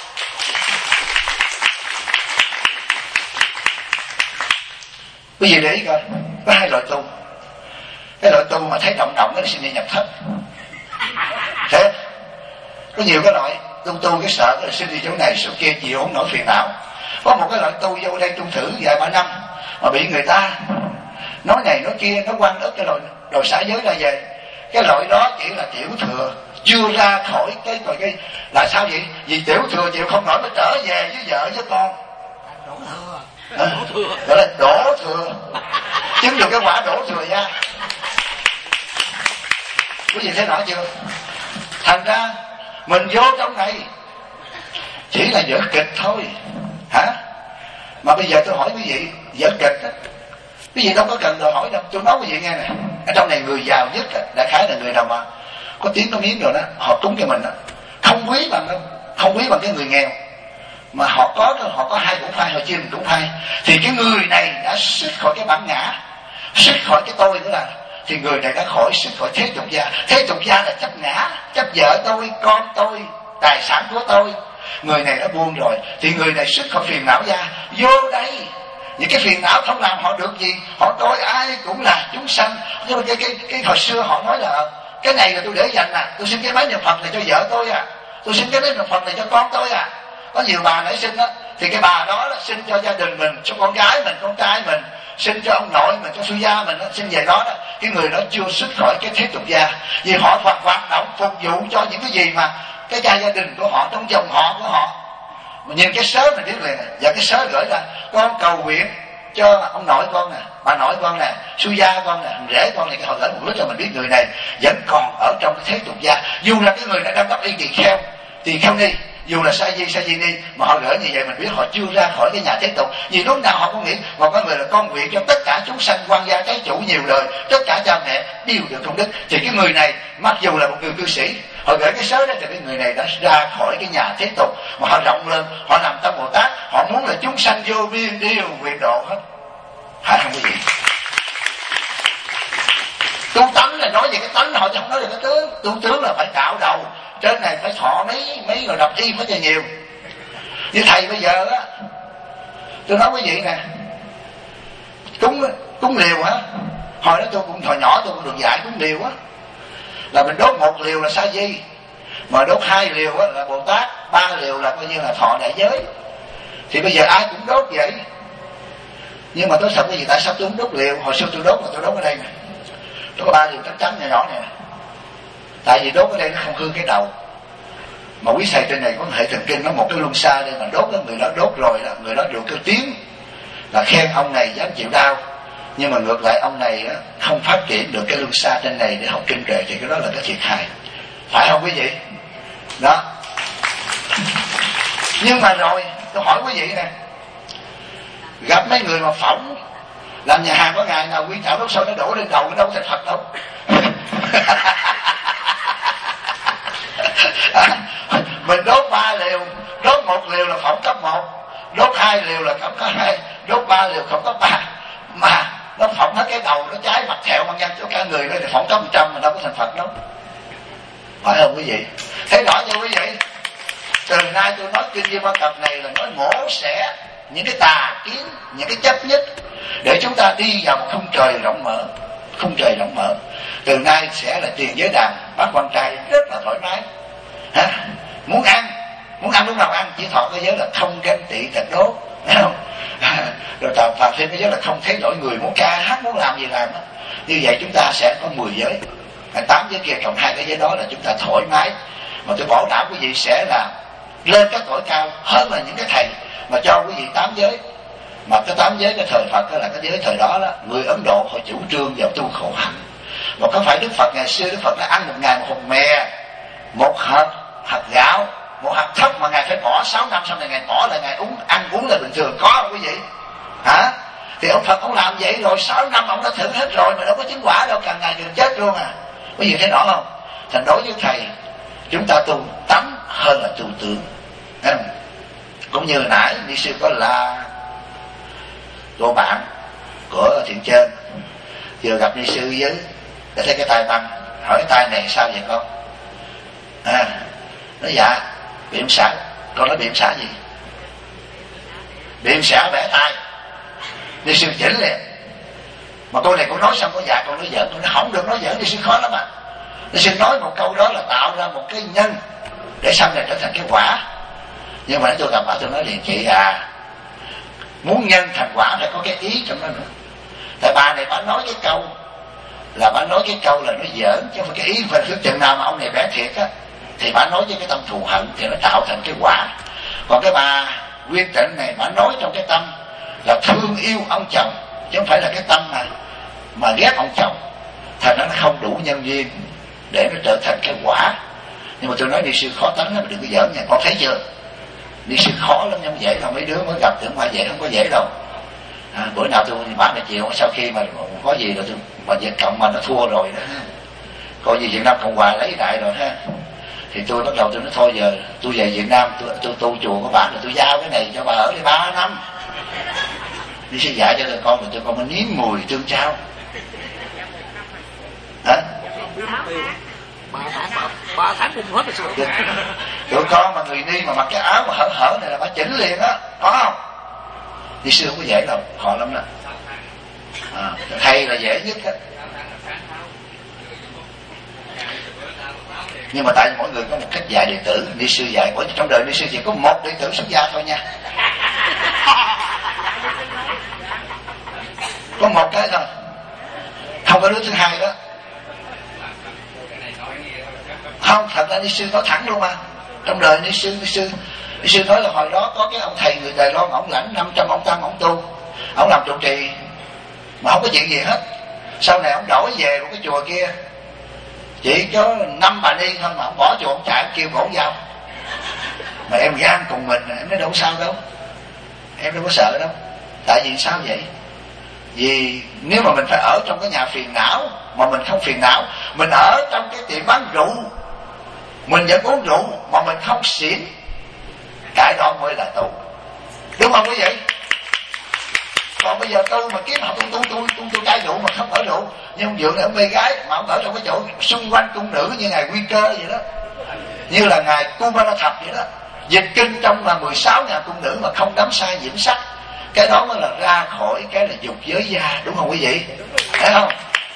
Quý vị để ý coi, có 2 loại tu. Cái loại tu mà thấy động động nó xin đi nhập thất. Thế có nhiều cái loại tu cái sợ cái xin đi chỗ này chỗ kia chịu không nổi phiền não. Có một cái loại tu vô đây tu thử vài 3 năm mà bị người ta nói này nói kia, nó quăng ức cái đòi xả giới ra về. Cái loại đó chỉ là tiểu thừa, chưa ra khỏi cái là sao vậy? Vì tiểu thừa chịu không nổi mới trở về với vợ với con. Gọi là đổ thừa, chứng được cái quả đổ thừa ra. Quý vị thấy rõ chưa? Thành ra mình vô trong này chỉ là vở kịch thôi hả? Mà bây giờ tôi hỏi quý vị, vở kịch á, quý vị đâu có cần đòi hỏi đâu. Tôi nói quý vị nghe nè, ở trong này người giàu nhất đại khái là người nào mà có tiếng có miếng rồi đó, họ cúng cho mình đó, không quý bằng đâu, không quý bằng cái người nghèo. Mà họ có 2 củ khoai, họ chia 1 củ khoai. Thì cái người này đã xuất khỏi cái bản ngã, xuất khỏi cái tôi nữa là, thì người này đã xuất khỏi thế tục gia. Thế tục gia là chấp ngã, chấp vợ tôi, con tôi, tài sản của tôi. Người này đã buông rồi, thì người này xuất khỏi phiền não gia. Vô đây những cái phiền não không làm họ được gì. Họ coi ai cũng là chúng sanh. Nhưng mà cái hồi xưa họ nói là cái này là tôi để dành tôi xin cái máy niệm Phật này cho vợ tôi tôi xin cái máy niệm Phật này cho con tôi có nhiều bà nãy sinh đó, thì cái bà đó là sinh cho gia đình mình, cho con gái mình, con trai mình, sinh cho ông nội mình, cho sư gia mình đó, sinh về đó đó, cái người đó chưa xuất khỏi cái thế tục gia, vì họ hoạt động phục vụ cho những cái gì mà cái gia đình của họ, trong dòng họ của họ. Mà nhìn cái sớ mình biết liền, và cái sớ gửi ra con cầu nguyện cho ông nội con nè, bà nội con nè, sư gia con nè, rể con này, cái họ gửi một lúc cho mình biết người này vẫn còn ở trong cái thế tục gia, dù là cái người này đang đắp y tỳ kheo ni, dù là sa di ni, mà họ gửi như vậy mình biết họ chưa ra khỏi cái nhà thế tục. Vì lúc nào họ cũng nghĩ một con người là con nguyện cho tất cả chúng sanh quan gia trái chủ nhiều đời, tất cả cha mẹ đều được công đức, thì cái người này mặc dù là một người cư sĩ, họ gửi cái sớ đó thì cái người này đã ra khỏi cái nhà thế tục, mà họ rộng lên, họ làm tâm Bồ Tát, họ muốn là chúng sanh vô biên đều nguyện độ hết. Phải không quý vị? Tu tánh là nói về cái tánh họ, chứ không nói về cái tướng. Tu tướng là phải cạo đầu, trên này phải thọ mấy người đọc y phải cho nhiều. Như thầy bây giờ á, tôi nói quý vị nè, cúng liều á, hồi đó tôi cũng hồi nhỏ tôi cũng được dạy cúng liều á, là mình đốt 1 liều là sa di, mà đốt 2 liều á là Bồ Tát, 3 liều là coi như là thọ đại giới. Thì bây giờ ai cũng đốt vậy, nhưng mà tôi sợ cái gì, tại sao tôi không đốt liều? Hồi xưa tôi đốt mà tôi đốt ở đây nè, tôi có 3 liều trắng nhỏ nhỏ này nè, tại vì đốt ở đây nó không hư cái đầu. Mà quý thầy trên này có hệ thần kinh, nó một cái luân xa đây mà đốt đó, người đó đốt rồi đó, người đó được cái tiếng là khen ông này dám chịu đau, nhưng mà ngược lại ông này không phát triển được cái luân xa trên này để học kinh trời, thì cái đó là cái thiệt hại, phải không quý vị? Đó. Nhưng mà rồi tôi hỏi quý vị nè, gặp mấy người mà phỏng làm nhà hàng, có ngày nào nguyên chảo đốt sôi nó đổ lên đầu, nó đâu có thành Phật đâu. Mình đốt 3 liều, đốt 1 liều là phỏng cấp 1, đốt 2 liều là phỏng cấp 2, đốt 3 liều phỏng cấp 3, mà nó phỏng hết cái đầu, nó trái mặt thẹo bằng nhân cho cả người, nó thì phỏng cấp 100 mà đâu có thành Phật đâu. Phải không quý vị? Thấy rõ chưa quý vị? Từ nay tôi nói kinh Di Ba Cập này là nói mổ xẻ những cái tà kiến, những cái chấp nhất, để chúng ta đi vào một khung trời rộng mở. Khung trời rộng mở từ nay sẽ là tiền giới đàn, bác quan trai rất là thoải mái. Muốn ăn lúc nào ăn, chỉ thọ cái giới là không ganh tị tật đố, không? Rồi tạo thêm cái giới là không thấy nổi người, muốn ca hát muốn làm gì làm. Như vậy chúng ta sẽ có 10 giới, 8 giới kia cộng 2 cái giới đó là chúng ta thoải mái. Mà tôi bảo đảm quý vị sẽ là lên các cõi cao hơn là những cái thầy mà cho quý vị 8 giới. Mà cái 8 giới cái thời Phật đó là cái giới thời đó, người Ấn Độ họ chủ trương vào tu khổ hạnh. Mà có phải Đức Phật ngày xưa Đức Phật đã ăn 1 ngày một hột mè, một hạt gạo, một hạt thóc mà ngài phải bỏ 6 năm, sau này ngài bỏ lại, ngài ăn uống là bình thường, có không quý vị? Hả? Thì ông Phật ông làm vậy rồi 6 năm ông đã thử hết rồi mà đâu có chứng quả đâu, càng ngày càng chết luôn à. Quý vị thấy rõ không? Thành đối với thầy, chúng ta tu tánh hơn là tu tướng. Cũng như nãy ni sư có là cô bạn của Thiện Trên vừa gặp ni sư với, để thấy cái tay băng, hỏi cái tay này sao vậy con? Nói dạ bị ông xã. Con nói bị ông xã gì? Bị ông xã bẻ tay. Ni sư chỉnh liền. Mà cô này cũng nói xong có dạ, con nói giỡn, con nói không được nói giỡn, ni sư khó lắm à. Ni sư nói một câu đó là tạo ra một cái nhân để sau này trở thành cái quả. Nhưng mà tôi gặp bà tôi nói liền, chị à, muốn nhân thành quả phải có cái ý trong đó nữa. Tại bà này bà nói cái câu là bà nói cái câu là nó giỡn, chứ không phải cái ý. Phải trước chừng nào mà ông này vẽ thiệt á thì bà nói với cái tâm thù hận thì nó tạo thành cái quả. Còn cái bà Nguyên Trịnh này bà nói trong cái tâm là thương yêu ông chồng, chứ không phải là cái tâm mà ghét ông chồng, thành nó không đủ nhân duyên để nó trở thành cái quả. Nhưng mà tôi nói ni sư khó tánh lắm, đừng có giỡn nha, con thấy chưa? Ni sư khó lắm, không dễ đâu. Mấy đứa mới gặp tưởng mà dễ, không có dễ đâu. Bữa nào tôi bạn là chiều sau khi mà có gì rồi tôi mà Việt Cộng mà nó thua rồi đó, coi như Việt Nam Cộng Hòa lấy đại rồi ha, thì tôi bắt đầu tôi nói thôi giờ tôi về Việt Nam, tôi tu chùa của bạn, rồi tôi giao cái này cho bà ở đây 3 năm. Ni sư dạy cho tụi con, rồi tụi con mới nếm mùi tương trao. Hả? 3 tháng cũng hết rồi. Tụi con mà người Ni mà mặc cái áo mà hở này là bà chỉnh liền á, có không? Ni sư không có dễ đâu, khó lắm đó. Thầy là dễ nhất á. Nhưng mà tại mỗi người có một cách dạy đệ tử. Ni sư dạy, bởi trong đời ni sư chỉ có một đệ tử xuất gia thôi nha, có một cái thôi, không có đứa thứ hai đó. Không, thật ra ni sư nói thẳng luôn mà. Trong đời ni sư nói là hồi đó có cái ông thầy người Đài Loan, ông lãnh 500 ông tăng ông tu, ông làm trụ trì mà không có chuyện gì hết. Sau này ông đổi về một cái chùa kia, chỉ có 5 bà ni thôi mà ông bỏ chùa, ông chạy, ông kêu cổ vào. Mà em gan cùng mình, em nói đâu sao đâu, em đâu có sợ đâu. Tại vì sao vậy? Vì nếu mà mình phải ở trong cái nhà phiền não mà mình không phiền não, mình ở trong cái tiệm bán rượu mình vẫn uống rượu mà mình không xỉn, cái đó mới là tu, đúng không quý vị? Còn bây giờ tu mà kiếm học tu cai rượu mà không ở rượu, nhưng ông Dượng này ông mê gái mà ông ở trong cái chỗ xung quanh cung nữ như ngài Quy Cơ vậy đó, như là ngài Kumarapap vậy đó, dịch kinh trong là 16 nhà cung nữ mà không đắm sai nhiễm sắc, cái đó mới là ra khỏi cái là dục giới gia, đúng không quý vị? Thấy không?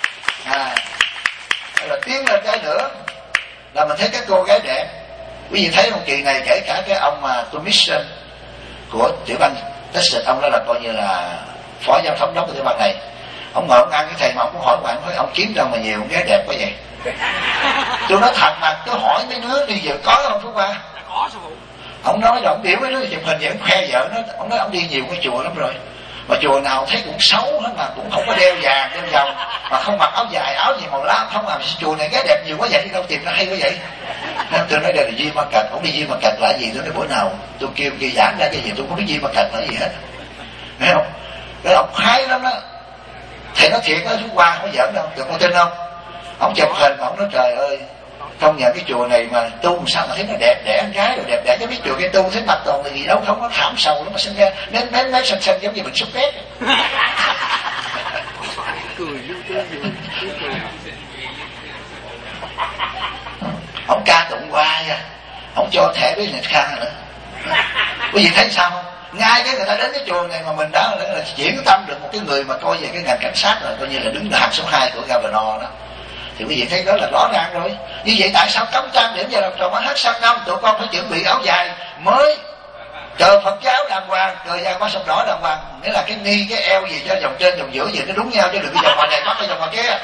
Là tiến lên cái nữa là mình thấy các cô gái đẹp. Quý vị thấy không, kỳ này kể cả cái ông mà commission của tiểu bang Texas, ông đó là coi như là phó giám thống đốc của tiểu bang này, ông ngồi ông ăn cái thầy mà ông cũng hỏi bạn, nói ông kiếm đâu mà nhiều gái đẹp quá vậy? Tôi nói thật mà, tôi hỏi mấy đứa đi dự có không Phú Hoa? Có sư phụ. Ông nói là ông biểu mấy đứa chụp hình vậy, ông khoe vợ nó, ông nói ông đi nhiều cái chùa lắm rồi, mà chùa nào thấy cũng xấu hết, mà cũng không có đeo vàng đeo vòng, mà không mặc áo dài áo gì màu lam, không làm chùa này gái đẹp nhiều quá vậy, đi đâu tìm nó hay quá vậy? Nên tôi nói đây là Di Ma Cật. Ông đi Di Ma Cật là gì? Tôi nói bữa nào tôi kêu kia giảng ra cái gì tôi không biết Di Ma Cật là gì hết, thấy không? Đó, ông khoái lắm đó. Thầy nói thiệt đó, Phú Hoa không có giỡn đâu, được con tin không? Ông chụp hình mà ông nói trời ơi, công nhận cái chùa này mà tu sao mà thấy nó đẹp đẽ, con gái rồi đẹp đẽ, chứ biết chùa kia tu thấy mặt toàn là gì đâu, không có thảm sầu lắm mà sinh ra ném xanh giống như mình xúc pét. Ông ca tụng hoài à, ông cho thẻ với người ca nữa. Quý vị thấy sao không? Ngay cái người ta đến cái chùa này mà mình đã là chuyển tâm được một cái người mà coi về cái ngành cảnh sát rồi, coi như là đứng hàng số 2 của Governor đó, thì quý vị thấy đó là rõ ràng rồi. Như vậy tại sao cấm trang điểm và làm trò mắt hết sang năm tụi con phải chuẩn bị áo dài mới, cờ Phật giáo đàng hoàng, cờ vàng qua sông đỏ đàng hoàng, nghĩa là cái ni cái eo gì cho vòng trên vòng giữa gì nó đúng nhau, chứ đừng cái vòng ngoài này bắt cái vòng ngoài kia.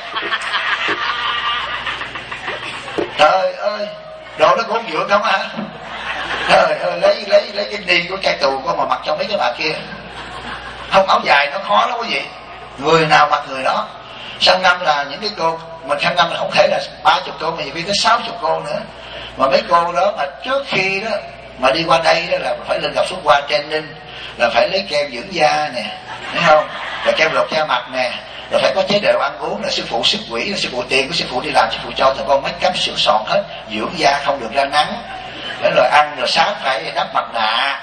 Trời ơi, đồ nó cũng không vượng không hả? Trời ơi, lấy cái ni của trai tù con mà mặc cho mấy cái bà kia. Không, áo dài nó khó lắm quý vị, người nào mặc người đó. Sang năm là những cái cô mình sang năm là không thể là 30 cô mà nhiều khi tới 60 cô nữa, mà mấy cô đó mà trước khi đó mà đi qua đây đó là phải lên gặp Phú Hoa training, là phải lấy kem dưỡng da nè, thấy không, rồi kem lột da mặt nè, rồi phải có chế độ ăn uống, là sư phụ sức quỷ, là sư phụ tiền của sư phụ đi làm, sư phụ cho tụi con make up sửa soạn hết, dưỡng da không được ra nắng, rồi ăn rồi sáng phải đắp mặt nạ.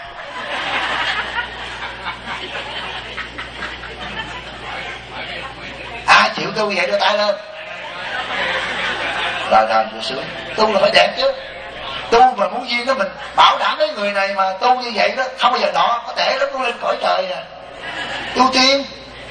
Ai chịu tu vậy đưa tay lên. Rồi tôi sướng. Tu là phải đẹp chứ. Tu mà muốn duyên đó, mình bảo đảm với người này mà tu như vậy đó không bao giờ đỏ, có thể lắm nó lên cõi trời à. Tu tiên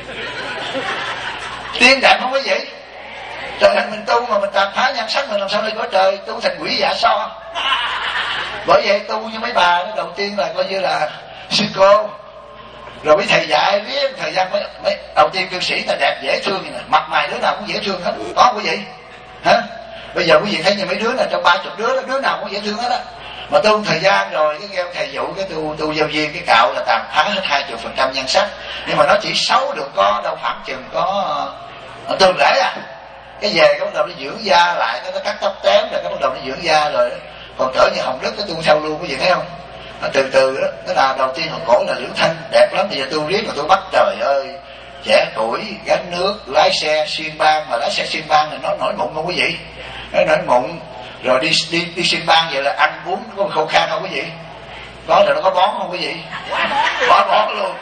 đẹp không quý vị? Trời ơi, mình tu mà mình tàn phá nhan sắc mình làm sao lên cõi trời? Tu thành quỷ dạ so. Bởi vậy tu như mấy bà đó, đầu tiên là coi như là sư cô, rồi mấy thầy dạy riết thời gian mấy đầu tiên cư sĩ ta đẹp dễ thương này, mặt mày đứa nào cũng dễ thương hết, có quý vị hả? Bây giờ quý vị thấy như mấy đứa là trong 30 đứa đó, đứa nào cũng dễ thương hết á, mà tu thời gian rồi cái kêu thầy dụ cái tu giao viên cái cạo là tàn phá hết 20% nhan sắc, nhưng mà nó chỉ xấu được có đâu khoảng chừng có tương lễ à. Cái về cái bắt đầu nó dưỡng da lại, nó cắt tóc tém rồi cái bắt đầu nó dưỡng da rồi, còn cỡ như Hồng Đức cái tu theo luôn quý vị thấy không? Từ từ đó, cái là đầu tiên hồi cổ là Liễu Thanh đẹp lắm, bây giờ tu riết mà tôi bắt trời ơi, trẻ tuổi gánh nước lái xe xuyên bang, mà lái xe xuyên bang này nó nổi mụn không quý vị? Nó nổi mụn rồi đi xuyên bang vậy là ăn uống có khô khan không quý vị? Có rồi nó có bón không quý vị? Có bón luôn.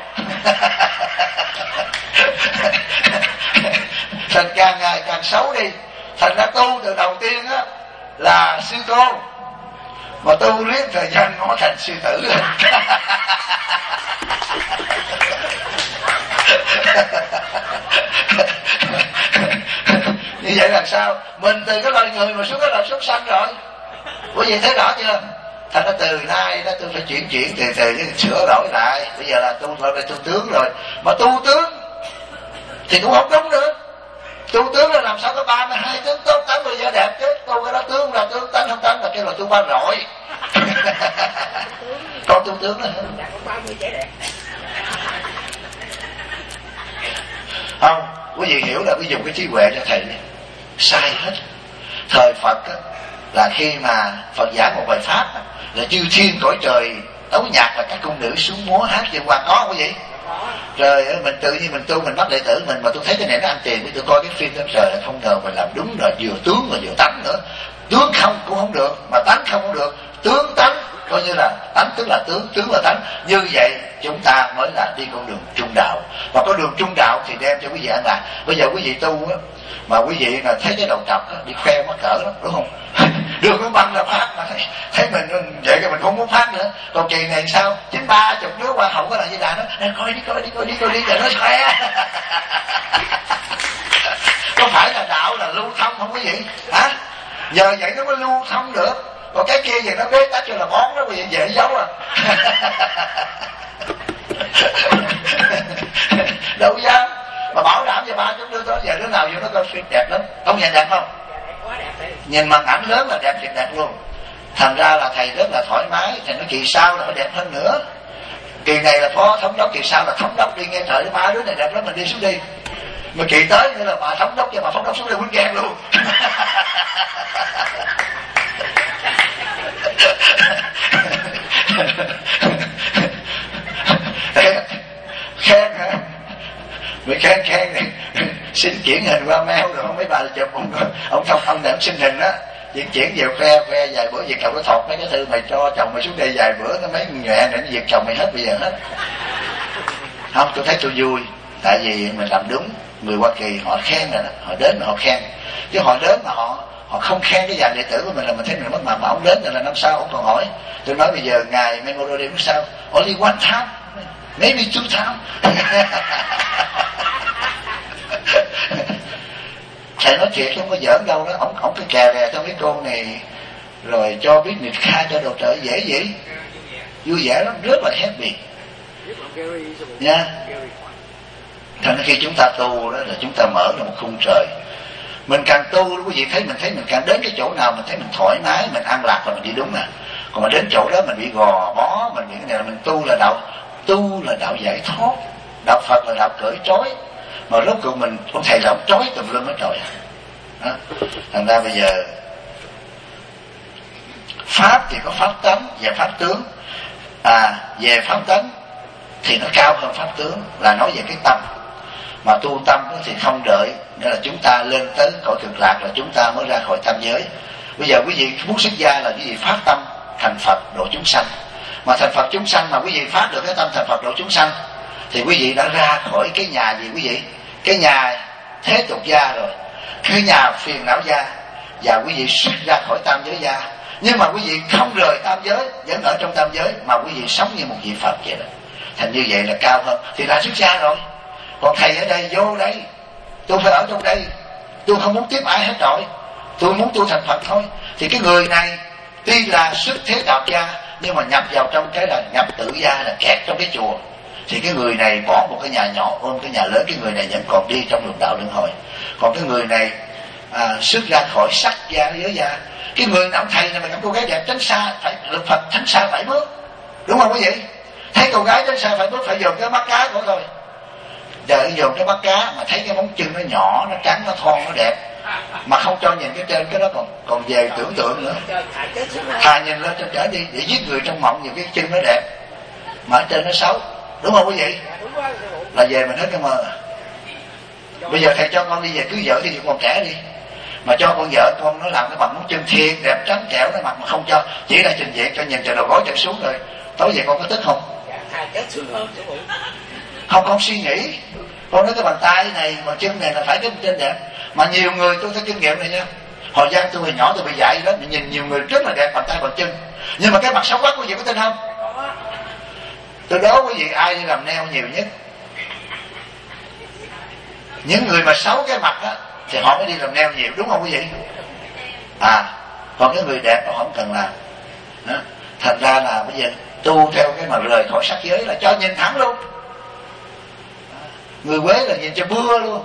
Thành càng ngày càng xấu đi, thành ra tu từ đầu tiên á là sư cô, mà tu riết thời gian nó thành sư tử. Như vậy làm sao? Mình từ cái loài người mà xuống cái loài súc sanh rồi, quý vị thấy rõ chưa? Thành ra từ nay đó tôi phải chuyển từ sửa đổi lại. Bây giờ là tu tướng rồi, mà tu tướng thì cũng không đúng nữa. Tu tướng là làm sao có 32 tướng tốt 80 giờ đẹp chứ. Tu cái đó tướng là tướng, tánh không tánh là kêu là tu ba rọi. Con tu tướng đó không, quý vị hiểu là quý dùng cái trí huệ cho thầy đi. Sai hết. Thời Phật á, là khi mà Phật giảng một bài pháp á, là chư thiên cõi trời tấu nhạc và các cung nữ xuống múa hát dân hoa, có quý vị? Trời ơi, mình tự nhiên mình tu, mình bắt đệ tử mình, mà tôi thấy cái này nó ăn tiền, tôi coi cái phim đó, trời ơi, không ngờ mình làm đúng rồi, vừa tướng mà vừa tánh nữa. Tướng không cũng không được, mà tánh không cũng được. Tướng tánh coi như là tánh tức là tướng là tánh. Như vậy chúng ta mới là đi con đường trung đạo, và con đường trung đạo thì đem cho quý vị ăn lạc. Bây giờ quý vị tu á, mà quý vị là thấy cái đầu trọc á, đi khoe mắc cỡ lắm, đúng không? Đưa cái băng là phát, mà thấy mình vậy thì mình không muốn phát nữa. Còn kỳ này sao 30 đứa qua hậu có là gì đàn đó, coi đi rồi nó khoe. Có phải là đạo là lưu thông không quý vị hả? Giờ vậy nó mới lưu thông được. Còn cái kia giờ nó bế tắc cho là món đó, quý vị dễ giấu à. Đâu dám. Mà bảo đảm cho 30 đứa đó, giờ đứa nào vô nó coi phim đẹp lắm. Không nhìn đẹp không? Nhìn màn ảnh lớn là đẹp thiệt đẹp luôn. Thành ra là thầy rất là thoải mái. Thầy nói kỳ sau là phải đẹp hơn nữa. Kỳ này là phó thống đốc, kỳ sau là thống đốc. Đi nghe trời, 3 đứa này đẹp lắm, mình đi xuống đi. Mà kỳ tới nữa là bà thống đốc, cho bà thống đốc xuống đây quýnh ghen luôn. Khen hả? Mới khen này. Xin chuyển hình qua mail rồi không mấy bà chụp ông không ông để xin hình á, việc chuyển về khoe vài bữa việc chồng nó thọt mấy cái thư mày cho chồng mày xuống đây vài bữa nó mấy nhẹ nữa việc chồng mày hết bây giờ hết. Không, tôi thấy tôi vui, tại vì mình làm đúng. Người Hoa Kỳ họ khen rồi đó, họ đến mà họ khen, chứ họ đến mà họ không khen cái dàn đệ tử của mình là mình thấy mình mất mặt. Mà ông đến rồi là năm sau ông còn hỏi. Tôi nói bây giờ ngài Memorial Day sao? Only one time, maybe two time. Thầy nói thiệt không có giỡn đâu đó. Ông cứ kè rè theo mấy con này rồi cho biết người khai cho đồ trời dễ vậy, vui vẻ lắm, rất là happy nha. Thành ra khi chúng ta tu đó là chúng ta mở ra một khung trời. Mình càng tu quý vị thấy mình càng đến cái chỗ nào mình thấy mình thoải mái, mình an lạc là mình đi đúng nè. Còn mà đến chỗ đó mình bị gò bó, mình bị cái này là mình tu là đạo giải thoát. Đạo Phật là đạo cởi trói, mà rốt cuộc mình ông thầy là ông trói tùm lum hết rồi đó. Thành ra bây giờ pháp thì có pháp tánh và pháp tướng. Về pháp tánh thì nó cao hơn pháp tướng, là nói về cái tâm. Mà tu tâm thì không đợi nên là chúng ta lên tới cõi cực lạc là chúng ta mới ra khỏi tam giới. Bây giờ quý vị muốn xuất gia là quý vị phát tâm thành Phật độ chúng sanh. Mà thành Phật chúng sanh mà quý vị phát được cái tâm thành Phật độ chúng sanh thì quý vị đã ra khỏi cái nhà gì quý vị? Cái nhà thế tục gia rồi, cái nhà phiền não gia, và quý vị xuất ra khỏi tam giới gia. Nhưng mà quý vị không rời tam giới, vẫn ở trong tam giới, mà quý vị sống như một vị Phật vậy đó. Thành như vậy là cao hơn, thì đã xuất gia rồi. Còn thầy ở đây vô đây, tôi phải ở trong đây, tôi không muốn tiếp ai hết rồi, tôi muốn tu thành Phật thôi. Thì cái người này tuy là xuất thế đạo gia, nhưng mà nhập vào trong cái là nhập tử gia, là kẹt trong cái chùa. Thì cái người này bỏ một cái nhà nhỏ ôm cái nhà lớn, cái người này vẫn còn đi trong lục đạo luân hồi. Còn cái người này xuất ra khỏi sắc gia giới gia. Cái người nào thầy này mà gặp cô gái đẹp tránh xa, phải lực Phật tránh xa phải bước, đúng không quý vị? Thấy cô gái tránh xa phải bước, phải dồn cái mắt cá của tôi. Giờ dồn cái mắt cá mà thấy cái móng chân nó nhỏ, nó trắng, nó thon, nó đẹp, mà không cho nhìn cái trên, cái đó còn về tưởng tượng nữa. Thà nhìn lên trên trở đi để giết người trong mộng, nhiều cái chân nó đẹp mà ở trên nó xấu, đúng không quý vị? Là về mình hết cái mơ. Bây giờ thầy cho con đi về cưới vợ thì còn trẻ đi, mà cho con vợ con nó làm cái bằng móng chân thiệt đẹp trắng trẻo nó mặc, mà không cho, chỉ là trình diện cho nhìn từ đầu gối chân xuống rồi. Tối về con có tức không? Không, con suy nghĩ. Con nói cái bàn tay này, bàn chân này là phải cái chân đẹp. Mà nhiều người tôi thấy kinh nghiệm này nha. Hồi gian tôi hồi nhỏ tôi bị dạy đó, mình nhìn nhiều người rất là đẹp bàn tay bàn chân, nhưng mà cái mặt xấu quá quý vị có tin không? Tôi đố quý vị ai đi làm nail nhiều nhất? Những người mà xấu cái mặt á thì họ mới đi làm nail nhiều, đúng không quý vị? còn cái người đẹp họ không cần làm đó. Thành ra là bây giờ tu theo cái mà rời khỏi sắc giới là cho nhìn thẳng luôn. Người Quế là nhìn cho bưa luôn.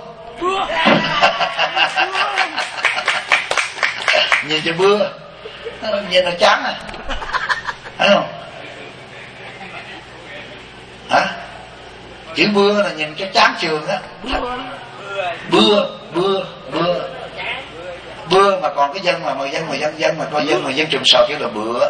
Nhìn cho bưa, nhìn là chán à, thấy không? Hả? Chữ bưa là nhìn cho chán trường á. Bưa mà còn cái dân mà dân mà coi dân mà dân trùm sò kêu là bựa.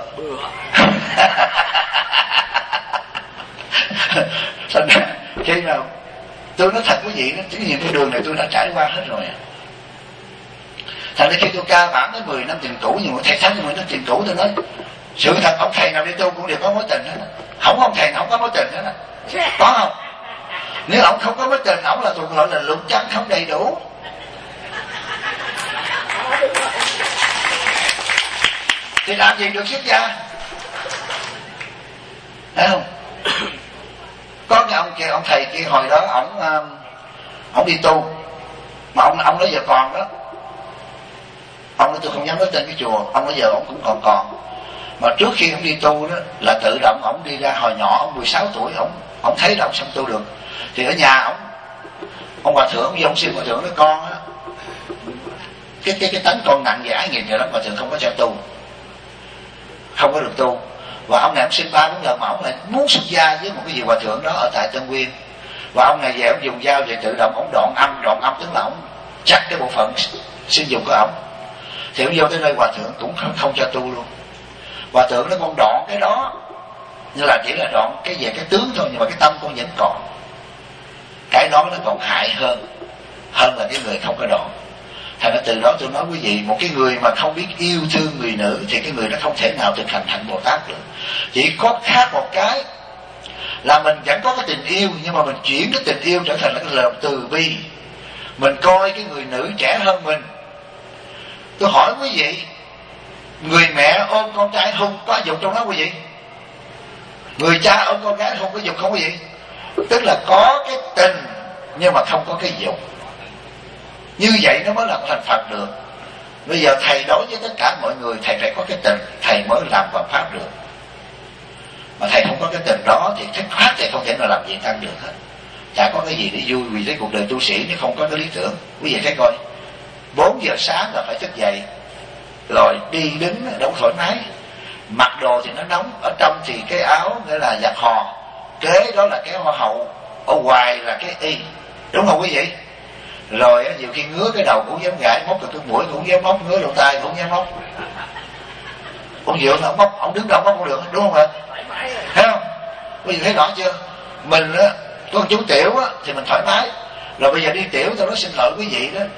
Thành ra khi nào tôi nói thật quý vị, cái những cái đường này tôi đã trải qua hết rồi. Thành ra khi tôi ca bản tới 10 năm tình cũ, nhưng mà thầy tháng 10 năm tình cũ, tôi nói sự thật ông thầy nào đi tu cũng đều có mối tình hết. Không ông thầy nào không có mối tình hết á. Có không? Nếu ông không có mối tình, ông là thuộc loại là lục trắng không đầy đủ. Thì làm gì được xuất gia? Thấy không? Có cái ông kia, ông thầy kia hồi đó ông đi tu, mà ông nói giờ còn đó. Ông nói tôi không dám nói tên cái chùa. Ông nói giờ ông cũng còn. Mà trước khi ông đi tu đó là tự động ông đi ra. Hồi nhỏ ông 16 tuổi ông thấy là ông xong tu được. Thì ở nhà ông hòa thượng, ông xin hòa thượng nói con á, cái tánh con nặng về ái nghiệp nhiều lắm, hòa thượng không có cho tu, không có được tu. Và ông này ông xin 3-4 lần mà ông lại muốn xuất gia với một cái vị hòa thượng đó ở tại Tân Nguyên. Và ông này về ông dùng dao về tự động ông đoạn âm tức là ông chặt cái bộ phận sinh dục của ông. Thì ông vô tới nơi hòa thượng cũng không cho tu luôn. Hòa thượng nó con đoạn cái đó, như là chỉ là đoạn cái về cái tướng thôi, nhưng mà cái tâm con vẫn còn. Cái đó nó còn hại hơn là cái người không có đoạn. Thành ra từ đó tôi nói quý vị, một cái người mà không biết yêu thương người nữ thì cái người đó không thể nào thực hành hạnh Bồ Tát được. Chỉ có khác một cái là mình vẫn có cái tình yêu, nhưng mà mình chuyển cái tình yêu trở thành là cái lòng từ bi. Mình coi cái người nữ trẻ hơn mình. Tôi hỏi quý vị, người mẹ ôm con trai hung có dục trong đó quý vị? Người cha ôm con gái hung có dục không quý vị? Tức là có cái tình nhưng mà không có cái dục. Như vậy nó mới là thành Phật được. Bây giờ thầy đối với tất cả mọi người, thầy phải có cái tình, thầy mới làm bằng pháp được. Mà thầy không có cái tình đó thì thích phát thầy không thể nào làm gì tăng được hết. Chả có cái gì để vui, vì cái cuộc đời tu sĩ nếu không có cái lý tưởng. Quý vị thấy coi, 4 giờ sáng là phải thức dậy, rồi đi đứng đâu thoải mái, mặc đồ thì nó nóng, ở trong thì cái áo nghĩa là giặt hò, kế đó là cái hoa hậu, ở ngoài là cái y, đúng không quý vị? Rồi nhiều khi ngứa cái đầu cũng dám gãi, móc được cái mũi cũng dám móc, ngứa lỗ tai cũng dám móc. Ông Dượng ông móc, ông đứng đâu móc cũng được, đúng không ạ? Thấy không? Quý vị thấy rõ chưa? Mình á, có chú tiểu á thì mình thoải mái. Rồi bây giờ đi tiểu, tôi nói xin lỗi quý vị đó,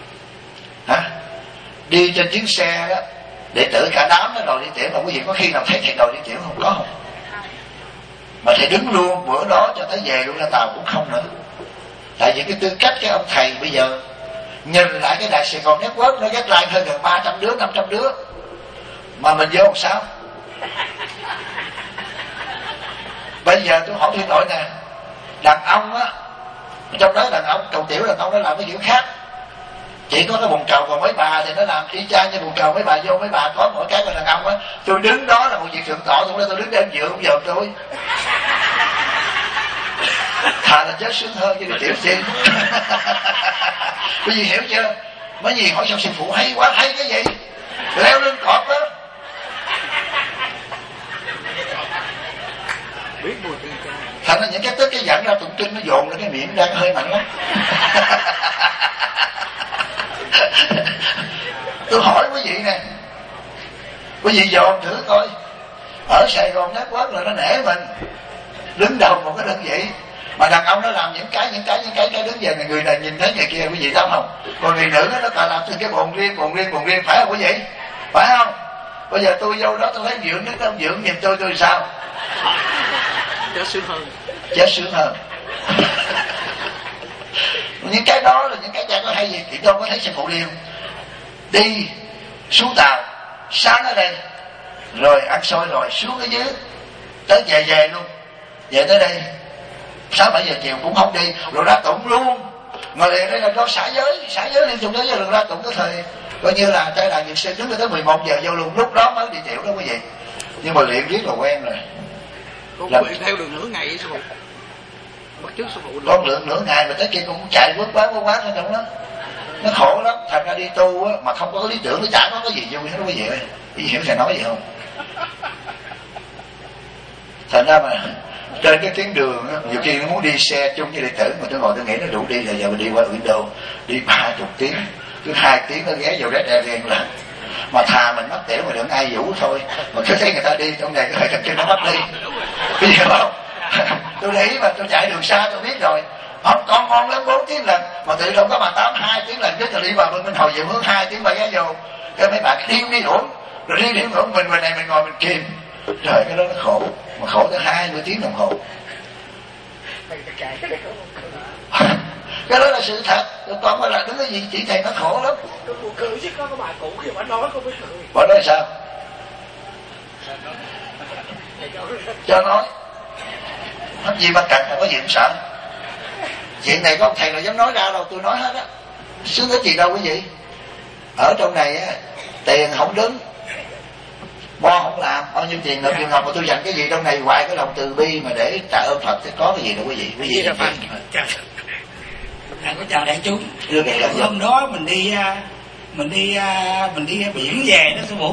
hả? Đi trên chuyến xe đó, để tử cả đám nó đòi đi tiểu, mà quý vị có khi nào thấy thầy đòi đi tiểu không? Có không? Mà thầy đứng luôn bữa đó cho tới về luôn ra tàu cũng không nữa. Tại vì cái tư cách cái ông thầy bây giờ, nhìn lại cái đài Sài Gòn Network nó dắt like hơn gần 300 đứa, 500 đứa, mà mình vô làm sao? Bây giờ tôi hỏi thiên đội nè, đàn ông á, trong đó đàn ông cầu tiểu, đàn ông nó làm cái kiểu khác. Chỉ có cái bồn cầu, còn mấy bà thì nó làm y chang như bồn cầu. Mấy bà vô, mấy bà có mỗi cái, còn đàn ông á, tôi đứng đó là một việc thượng tọa, tôi đứng để dựa không giờ tôi thà là chết sướng hơn chứ đi tiểu xin. Quý vị hiểu chưa? Mấy gì hỏi sao sư phụ hay quá, hay cái gì leo lên cọp đó. Thành ra những cái tức cái giận ra tụng kinh nó dồn lên cái miệng đang hơi mạnh lắm. Tôi hỏi quý vị nè, quý vị dồn thử coi, ở Sài Gòn Network là nó nể mình đứng đầu một cái đơn vị, mà đàn ông nó làm những cái đứng về này, người này nhìn thấy người kia, quý vị thấy không? Còn người nữ nó còn làm từng cái bồn riêng, phải không quý vị? Phải không? Bây giờ tôi vô đó tôi thấy Dưỡng đứng đó, Dưỡng nhìn tôi sao? Chết sướng hơn. Những cái đó là những cái cha có hay gì thì tôi có thấy sư phụ đi không? Đi xuống tàu sáng ở đây rồi ăn xôi rồi xuống ở dưới tới về luôn, về tới đây 6-7 giờ chiều cũng không đi, rồi ra tụng luôn, ngồi liền đây là do xả giới liên tục tới giờ, rồi ra tụng cái thời coi như là trai đàn Dược Sư đứng tới 11 giờ vô luôn, lúc đó mới đi tiểu đó quý vị. Nhưng mà luyện riết là quen rồi. Con luyện theo đường nửa ngày vậy sư phụ. Bắt chước sư phụ. Con luyện nửa ngày mà tới kia con cũng chạy quất quát ở trong đó. Nó khổ lắm, thành ra đi tu á mà không có lý tưởng nó chả có cái gì vui hết quý vị ơi. Quý vị hiểu thầy nói gì không? Thành ra mà trên cái tuyến đường á, nhiều khi nó muốn đi xe chung với đệ tử mà tôi ngồi tôi nghĩ nó đủ đi, là giờ mình đi qua window đi 30 tiếng, cứ 2 tiếng nó ghé vô Red Area là mà thà mình mất tiểu mà đừng ai vũ thôi. Mà cứ thấy người ta đi trong này cái chân nó mất đi, biết không? Tôi để ý mà tôi chạy đường xa tôi biết rồi. Ông con ngon lắm 4 tiếng lần mà tự động có mà 2 tiếng lần chứ. Tôi đi vào bên hồi về hướng 2 tiếng ba ghé vô cái mấy bạn điên đi đuổi rồi đi điểm hưởng mình bên này mình ngồi mình kìm. Trời, cái đó nó khổ mà khổ tới 20 tiếng đồng hồ. Cái đó là sự thật. Con mà là đứng cái gì chỉ thầy nó khổ lắm. Tôi buồn cười chứ có cái bà cụ khi bà nói con mới cười. Bà nói sao? Cho nói không gì mà cần mà có gì cũng sợ. Chuyện này có ông thầy nào dám nói ra đâu, tôi nói hết á. Sướng cái gì đâu quý vị. Ở trong này á, tiền không đứng, bo không làm, bao nhiêu tiền nộp tiền học mà tôi dành cái gì trong này hoài cái lòng từ bi mà để tạ ơn Phật thì có cái gì đâu quý vị. Quý vị thầy có chào đại chúng. Hôm đó mình đi biển về đó sư phụ.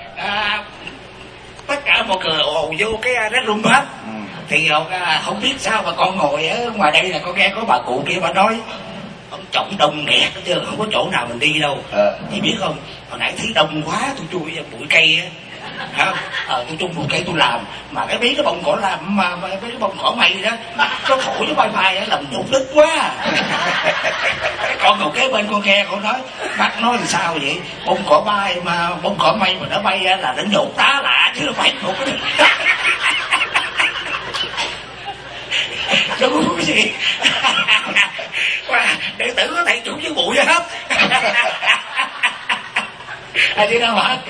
Tất cả mọi người ồn vô cái rác room hết. Thì không biết sao mà con ngồi ở ngoài đây là con nghe có bà cụ kia bà nói ông trọng đông nghẹt hết trơn, không có chỗ nào mình đi đâu. Chị biết không, hồi nãy thấy đông quá tôi chui vào bụi cây á. Tôi chung bụi cây tôi làm mà cái biết cái bông cỏ làm mà cái bông cỏ mây đó nó thổi với wifi á làm nhục đứt quá. Con ngồi kế bên con nghe con nói bác nói làm sao vậy, bông cỏ bay mà bông cỏ mây mà nó bay là nó nhục tá lạ chứ nó bay một cái chú gì. Đệ tử có thầy chủ với bụi hết. Anh đi đâu hả?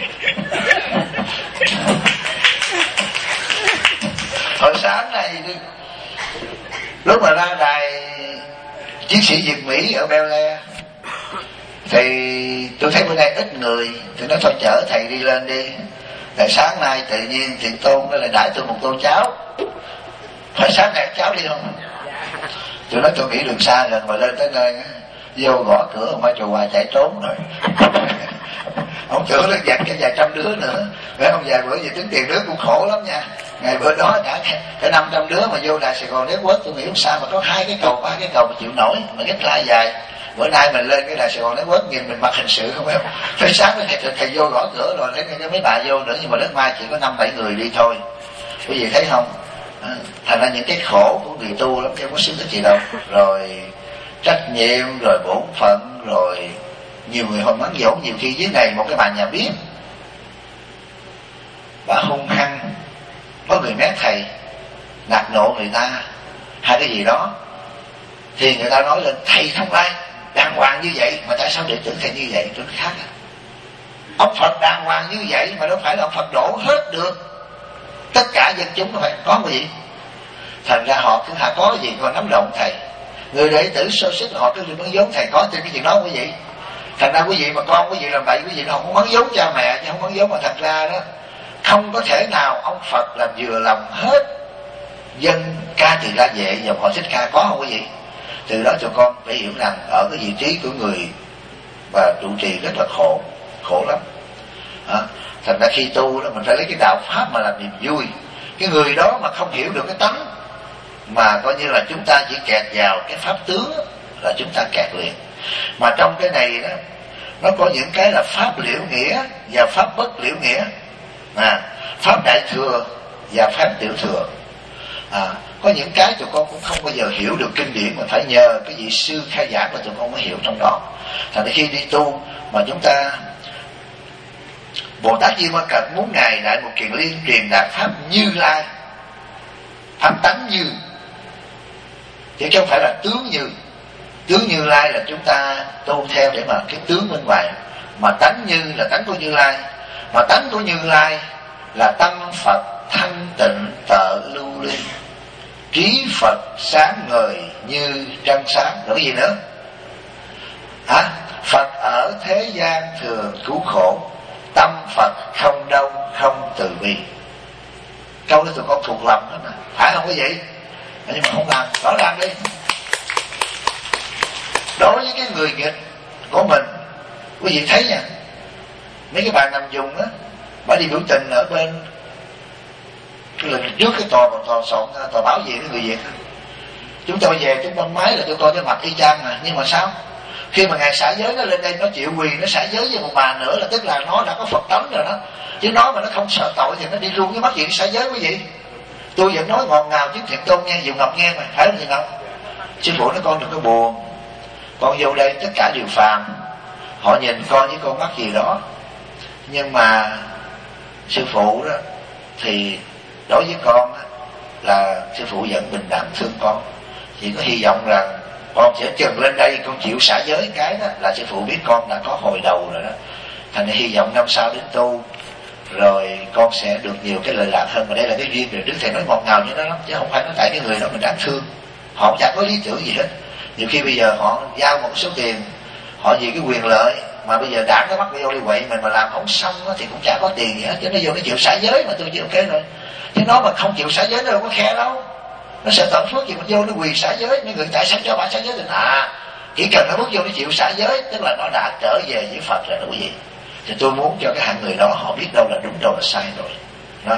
Hồi sáng này lúc mà ra đài chiến sĩ Việt Mỹ ở Bel Air thì tôi thấy bữa nay ít người, tôi nói thôi chở thầy đi lên đi. Tại sáng nay tự nhiên Thiện Tôn nó lại đãi tôi một tô cháo. Hồi sáng nay cháu đi không? Tôi nói tôi nghĩ đường xa rồi mà lên tới nơi vô gõ cửa ông phải chùa Hoài chạy trốn rồi. Ông tưởng nó dặn cái vài trăm đứa nữa. Mấy ông vài bữa gì tính tiền đứa cũng khổ lắm nha. Ngày bữa đó cả 500 đứa mà vô Đài Sài Gòn Network tôi nghĩ sao mà có 2 cái cầu 3 cái cầu mà chịu nổi mà cái lai dài. Bữa nay mình lên cái Đài Sài Gòn Network nhìn mình mặc hình sự không em. Tới sáng thầy vô gõ cửa rồi lấy cái mấy bà vô nữa nhưng mà đến mai chỉ có 5-7 người đi thôi. Quý vị thấy không? Thành ra những cái khổ của người tu lắm chứ không có xứng cái gì đâu. Rồi trách nhiệm, rồi bổn phận, rồi nhiều người hồi mắng dỗ. Nhiều khi dưới này một cái bà nhà biết bà hung hăng, có người mét thầy nạt nộ người ta hay cái gì đó thì người ta nói lên thầy không ai đàng hoàng như vậy mà tại sao đệ tử thầy như vậy. Tôi khác ông Phật đàng hoàng như vậy mà đâu phải là ông Phật đổ hết được tất cả dân chúng, nó phải có cái gì. Thành ra họ cứ có gì còn nắm động thầy. Người đệ tử sơ sức họ cứ mắng vốn thầy có trên cái chuyện đó quý vị. Thành ra quý vị mà con quý vị làm bậy, quý vị không có mắng vốn cha mẹ chứ không mắng vốn mà thật ra đó không có thể nào ông Phật làm vừa lòng hết dân ca Tỳ La Vệ dòng họ Thích Ca, có không quý vị? Từ đó cho con phải hiểu rằng ở cái vị trí của người và trụ trì rất là khổ lắm. Thành ra khi tu đó mình phải lấy cái đạo pháp mà làm niềm vui. Cái người đó mà không hiểu được cái tánh mà coi như là chúng ta chỉ kẹt vào cái pháp tướng là chúng ta kẹt liền. Mà trong cái này đó nó có những cái là pháp liễu nghĩa và pháp bất liễu nghĩa, pháp đại thừa và pháp tiểu thừa. Có những cái tụi con cũng không bao giờ hiểu được kinh điển mà phải nhờ cái vị sư khai giảng mà tụi con mới hiểu trong đó. Thành ra khi đi tu mà chúng ta Bồ Tát Di Ma Cật muốn ngài Đại Một Kiền Liên truyền đạt pháp Như Lai, pháp tánh như, chứ không phải là tướng như. Tướng Như Lai là chúng ta tu theo để mà cái tướng bên ngoài, mà tánh như là tánh của Như Lai. Mà tánh của Như Lai là tâm Phật thanh tịnh tợ lưu ly, trí Phật sáng ngời như trăng sáng. Rồi cái gì nữa? Phật ở thế gian thường cứu khổ, tâm Phật không đâu không từ bi. Câu đó tụi con thuộc lòng đó mà, phải không quý vị? Nhưng mà không làm, rõ ràng đi. Đối với cái người nghịch của mình, quý vị thấy nha, mấy cái bà nằm dùng á, bà đi biểu tình ở bên cái lần trước cái tòa báo gì cái người Việt đó. Chúng tôi về chúng băng máy là tôi coi cái mặt y chang mà, nhưng mà sao khi mà ngài xả giới nó lên đây nó chịu quỳ nó xả giới với một bà nữa là tức là nó đã có Phật tánh rồi đó, chứ nó mà nó không sợ tội thì nó đi luôn cái mắt gì xả giới quý vị. Tôi vẫn nói ngọt ngào chứ Thiện Tôn nghe Diệu Ngọc nghe mà, phải không Thiện Ngọc? Sư phụ nói con đừng có buồn, con vô đây tất cả đều phàm, họ nhìn con với con mắt gì đó, nhưng mà sư phụ đó thì đối với con đó, là sư phụ vẫn bình đẳng thương con, chỉ có hy vọng rằng con sẽ chừng lên đây con chịu xả giới cái đó là sư phụ biết con đã có hồi đầu rồi đó, thành hy vọng năm sau đến tu rồi con sẽ được nhiều cái lợi lạc hơn. Mà đây là cái duyên rồi, Đức Thầy nói ngọt ngào như đó lắm, chứ không phải nói tại cái người đó mình đáng thương, họ chẳng có lý tưởng gì hết. Nhiều khi bây giờ họ giao một số tiền, họ vì cái quyền lợi mà bây giờ đảng nó bắt vô đi quậy mình mà làm không xong thì cũng chả có tiền gì hết, chứ nó vô nó chịu xả giới mà tôi chịu ok rồi. Chứ nó mà không chịu xả giới nó đâu có khe đâu, nó sẽ tận phước gì mà vô nó quỳ xả giới. Mấy người tại sao cho bà xả giới thì chỉ cần nó bước vô nó chịu xả giới tức là nó đã trở về với Phật rồi đó quý vị. Thì tôi muốn cho cái hạng người đó họ biết đâu là đúng đâu là sai rồi đó.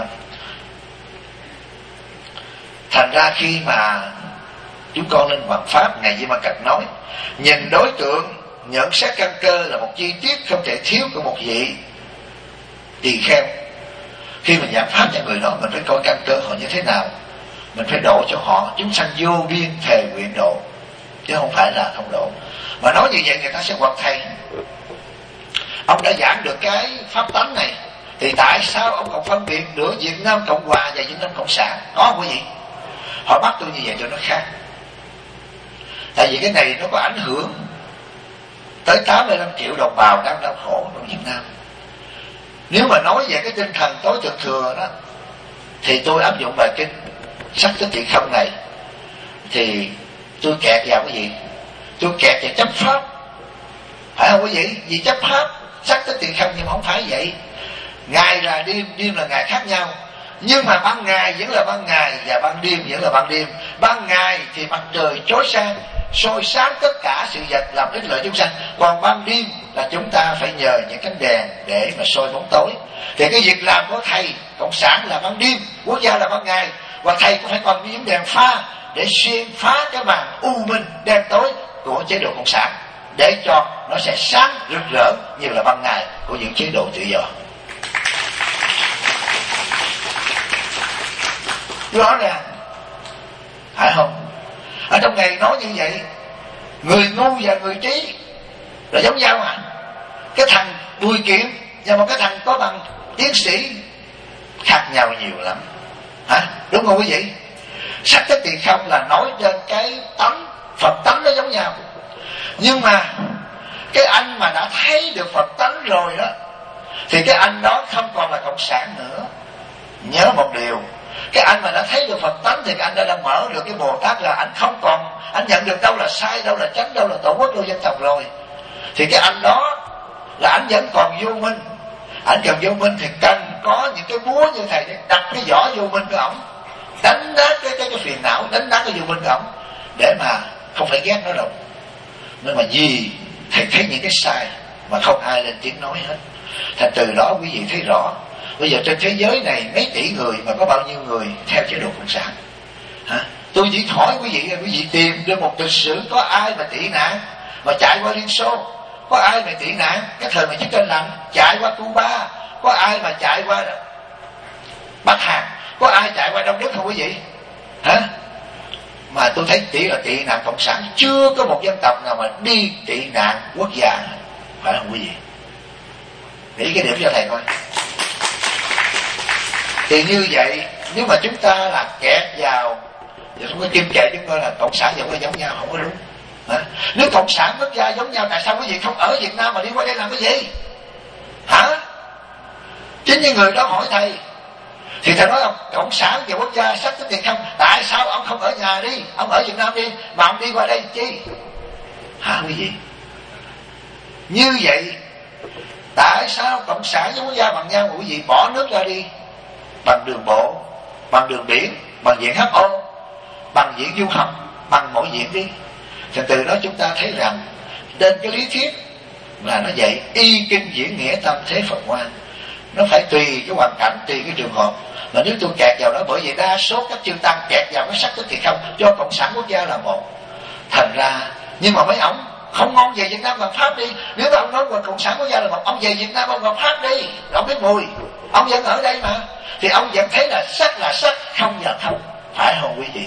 Thành ra khi mà chúng con lên bằng pháp ngày Di Ma Cật nói, nhìn đối tượng nhận xét căn cơ là một chi tiết không thể thiếu của một vị tỳ kheo. Khi mình giảng pháp cho người đó mình phải coi căn cơ họ như thế nào, mình phải độ cho họ chúng sanh vô biên thề nguyện độ, chứ không phải là không độ. Mà nói như vậy người ta sẽ quật thầy, ông đã giảng được cái pháp tánh này thì tại sao ông còn phân biệt giữa Việt Nam Cộng Hòa và Việt Nam Cộng sản? Có không quý vị? Họ bắt tôi như vậy cho nó khác, tại vì cái này nó có ảnh hưởng tới 85 triệu đồng bào đang đau khổ ở Việt Nam. Nếu mà nói về cái tinh thần tối thượng thừa đó thì tôi áp dụng bài kinh Sắc Tức Thiện Không này thì tôi kẹt vào cái gì? Tôi kẹt vào chấp pháp, phải không quý vị? Vì chấp pháp sắc tức thiện không, nhưng mà không phải vậy. Ngày là đêm, đêm là ngày khác nhau, nhưng mà ban ngày vẫn là ban ngày và ban đêm vẫn là ban đêm. Ban ngày thì mặt trời chói sáng soi sáng tất cả sự vật làm ích lợi chúng sanh, còn ban đêm là chúng ta phải nhờ những cánh đèn để mà soi bóng tối. Thì cái việc làm của thầy cộng sản là ban đêm, quốc gia là ban ngày, và thầy cũng phải còn đi những đèn pha để xuyên phá cái màn u minh đen tối của chế độ cộng sản, để cho nó sẽ sáng rực rỡ như là ban ngày của những chế độ tự do. Rõ ràng, phải không? Ở trong ngày nói như vậy, người ngu và người trí là giống nhau mà. Cái thằng Bùi Kiện và một cái thằng có bằng tiến sĩ khác nhau nhiều lắm, hả? Đúng không quý vị? Sắc tức thiện không là nói trên cái tánh Phật tánh nó giống nhau, nhưng mà cái anh mà đã thấy được Phật tánh rồi đó thì cái anh đó không còn là cộng sản nữa. Nhớ một điều, cái anh mà đã thấy được Phật tánh thì cái anh đã mở được cái Bồ Tát, là anh không còn, anh nhận được đâu là sai, đâu là chánh, đâu là tổ quốc, đâu dân tộc rồi. Thì cái anh đó là anh vẫn còn vô minh. Anh cần vô minh thì cần có những cái búa như thầy để đặt cái vỏ vô minh của ổng, đánh nát cái phiền não, đánh nát cái vô minh của ổng, để mà không phải ghét nó đâu. Nhưng mà vì thầy thấy những cái sai mà không ai lên tiếng nói hết, thành từ đó quý vị thấy rõ bây giờ trên thế giới này mấy tỷ người mà có bao nhiêu người theo chế độ cộng sản, hả? Tôi chỉ hỏi quý vị tìm được một lịch sử có ai mà tị nạn mà chạy qua Liên Xô, có ai mà tị nạn cái thời mà chiến tranh lạnh chạy qua Cuba, có ai mà chạy qua Bắc Hàn, có ai chạy qua Đông Đức không quý vị, hả? Mà tôi thấy chỉ là tị nạn cộng sản, chưa có một dân tộc nào mà đi tị nạn quốc gia, phải không quý vị? Nghĩ cái điểm cho thầy coi. Thì như vậy nếu mà chúng ta là kẹt vào thì không có kim kệ chúng tôi là cộng sản vẫn là giống nhau, không có đúng. Hả? Nếu cộng sản quốc gia giống nhau tại sao quý vị không ở Việt Nam mà đi qua đây làm cái gì, hả? Chính những người đó hỏi thầy thì thầy nói là cộng sản và quốc gia sắc tức thiện không, tại sao ông không ở nhà đi, ông ở Việt Nam đi mà ông đi qua đây chi, hả quý vị? Như vậy tại sao cộng sản với quốc gia bằng nhau quý vị bỏ nước ra đi, bằng đường bộ, bằng đường biển, bằng viện HO, bằng viện du học, bằng mọi viện đi. Thì từ đó chúng ta thấy rằng trên cái lý thuyết là nó vậy, y kinh diễn nghĩa tâm thế Phật ngoan. Nó phải tùy cái hoàn cảnh, tùy cái trường hợp. Mà nếu tôi kẹt vào đó, bởi vì đa số các chư tăng kẹt vào cái sắc tức thì không, cho cộng sản quốc gia là một. Thành ra, nhưng mà mấy ông không ngon về Việt Nam bằng Pháp đi. Nếu mà ông nói về cộng sản quốc gia là một, ông về Việt Nam ông bằng Pháp đi, ông biết mùi, ông vẫn ở đây mà, thì ông vẫn thấy là sắc, không là không, phải không quý vị?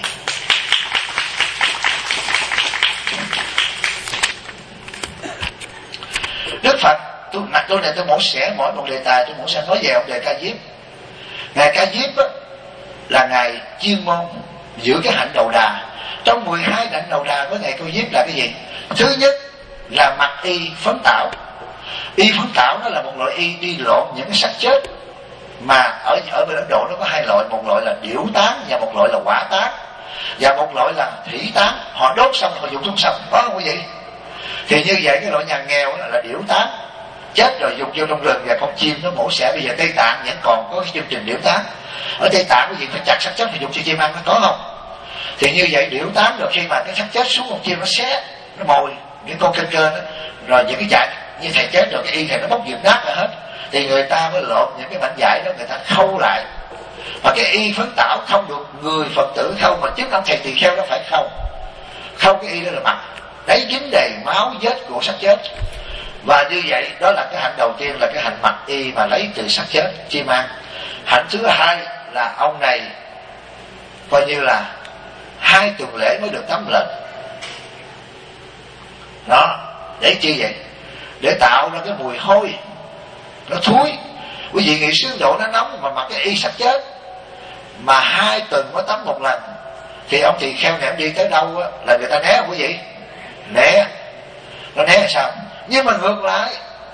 Đức Phật, tôi muốn sẽ mỗi một đề tài tôi muốn sẽ nói về ông Đề Ca Diếp. Ngài Ca Diếp là ngài chuyên môn giữ cái hạnh đầu đà. Trong 12 hạnh đầu đà của ngài Ca Diếp là cái gì? Thứ nhất là mặc y phấn tảo. Y phấn tảo nó là một loại y đi lộn những cái xác chết, mà ở bên Ấn Độ nó có hai loại, một loại là điểu tán và một loại là quả tán, và một loại là thủy tán. Họ đốt xong họ dùng xuống sông, có không quý vị? Thì như vậy cái loại nhà nghèo là điểu tán, chết rồi dục vô trong rừng và con chim nó mổ xẻ. Bây giờ Tây Tạng vẫn còn có cái chương trình điểu tán. Ở Tây Tạng cái gì phải chặt xác chết phải dùng cho chim ăn, nó có không? Thì như vậy điểu tán rồi khi mà cái xác chết xuống con chim nó xé, nó mồi những con kênh đó, rồi những cái vải như thầy chết rồi cái y thầy nó bóc diệt nát ra hết, thì người ta mới lộn những cái mảnh vải đó, người ta khâu lại. Và cái y phấn tảo không được người Phật tử khâu, mà trước ông thầy tỳ kheo nó phải khâu cái y đó là mặt đấy dính đầy máu vết của xác chết. Và như vậy đó là cái hạnh đầu tiên, là cái hạnh mặc y mà lấy từ xác chết chim ăn. Hạnh thứ hai là ông này coi như là 2 tuần lễ mới được tắm lần đó. Để chi vậy? Để tạo ra cái mùi hôi, nó thúi. Quý vị nghĩ xứ Độ nó nóng mà mặc cái y xác chết mà 2 tuần mới tắm một lần, thì ông tỳ kheo này đi tới đâu á là người ta né không quý vị? Né. Nó né là sao? Nhưng mà ngược lại,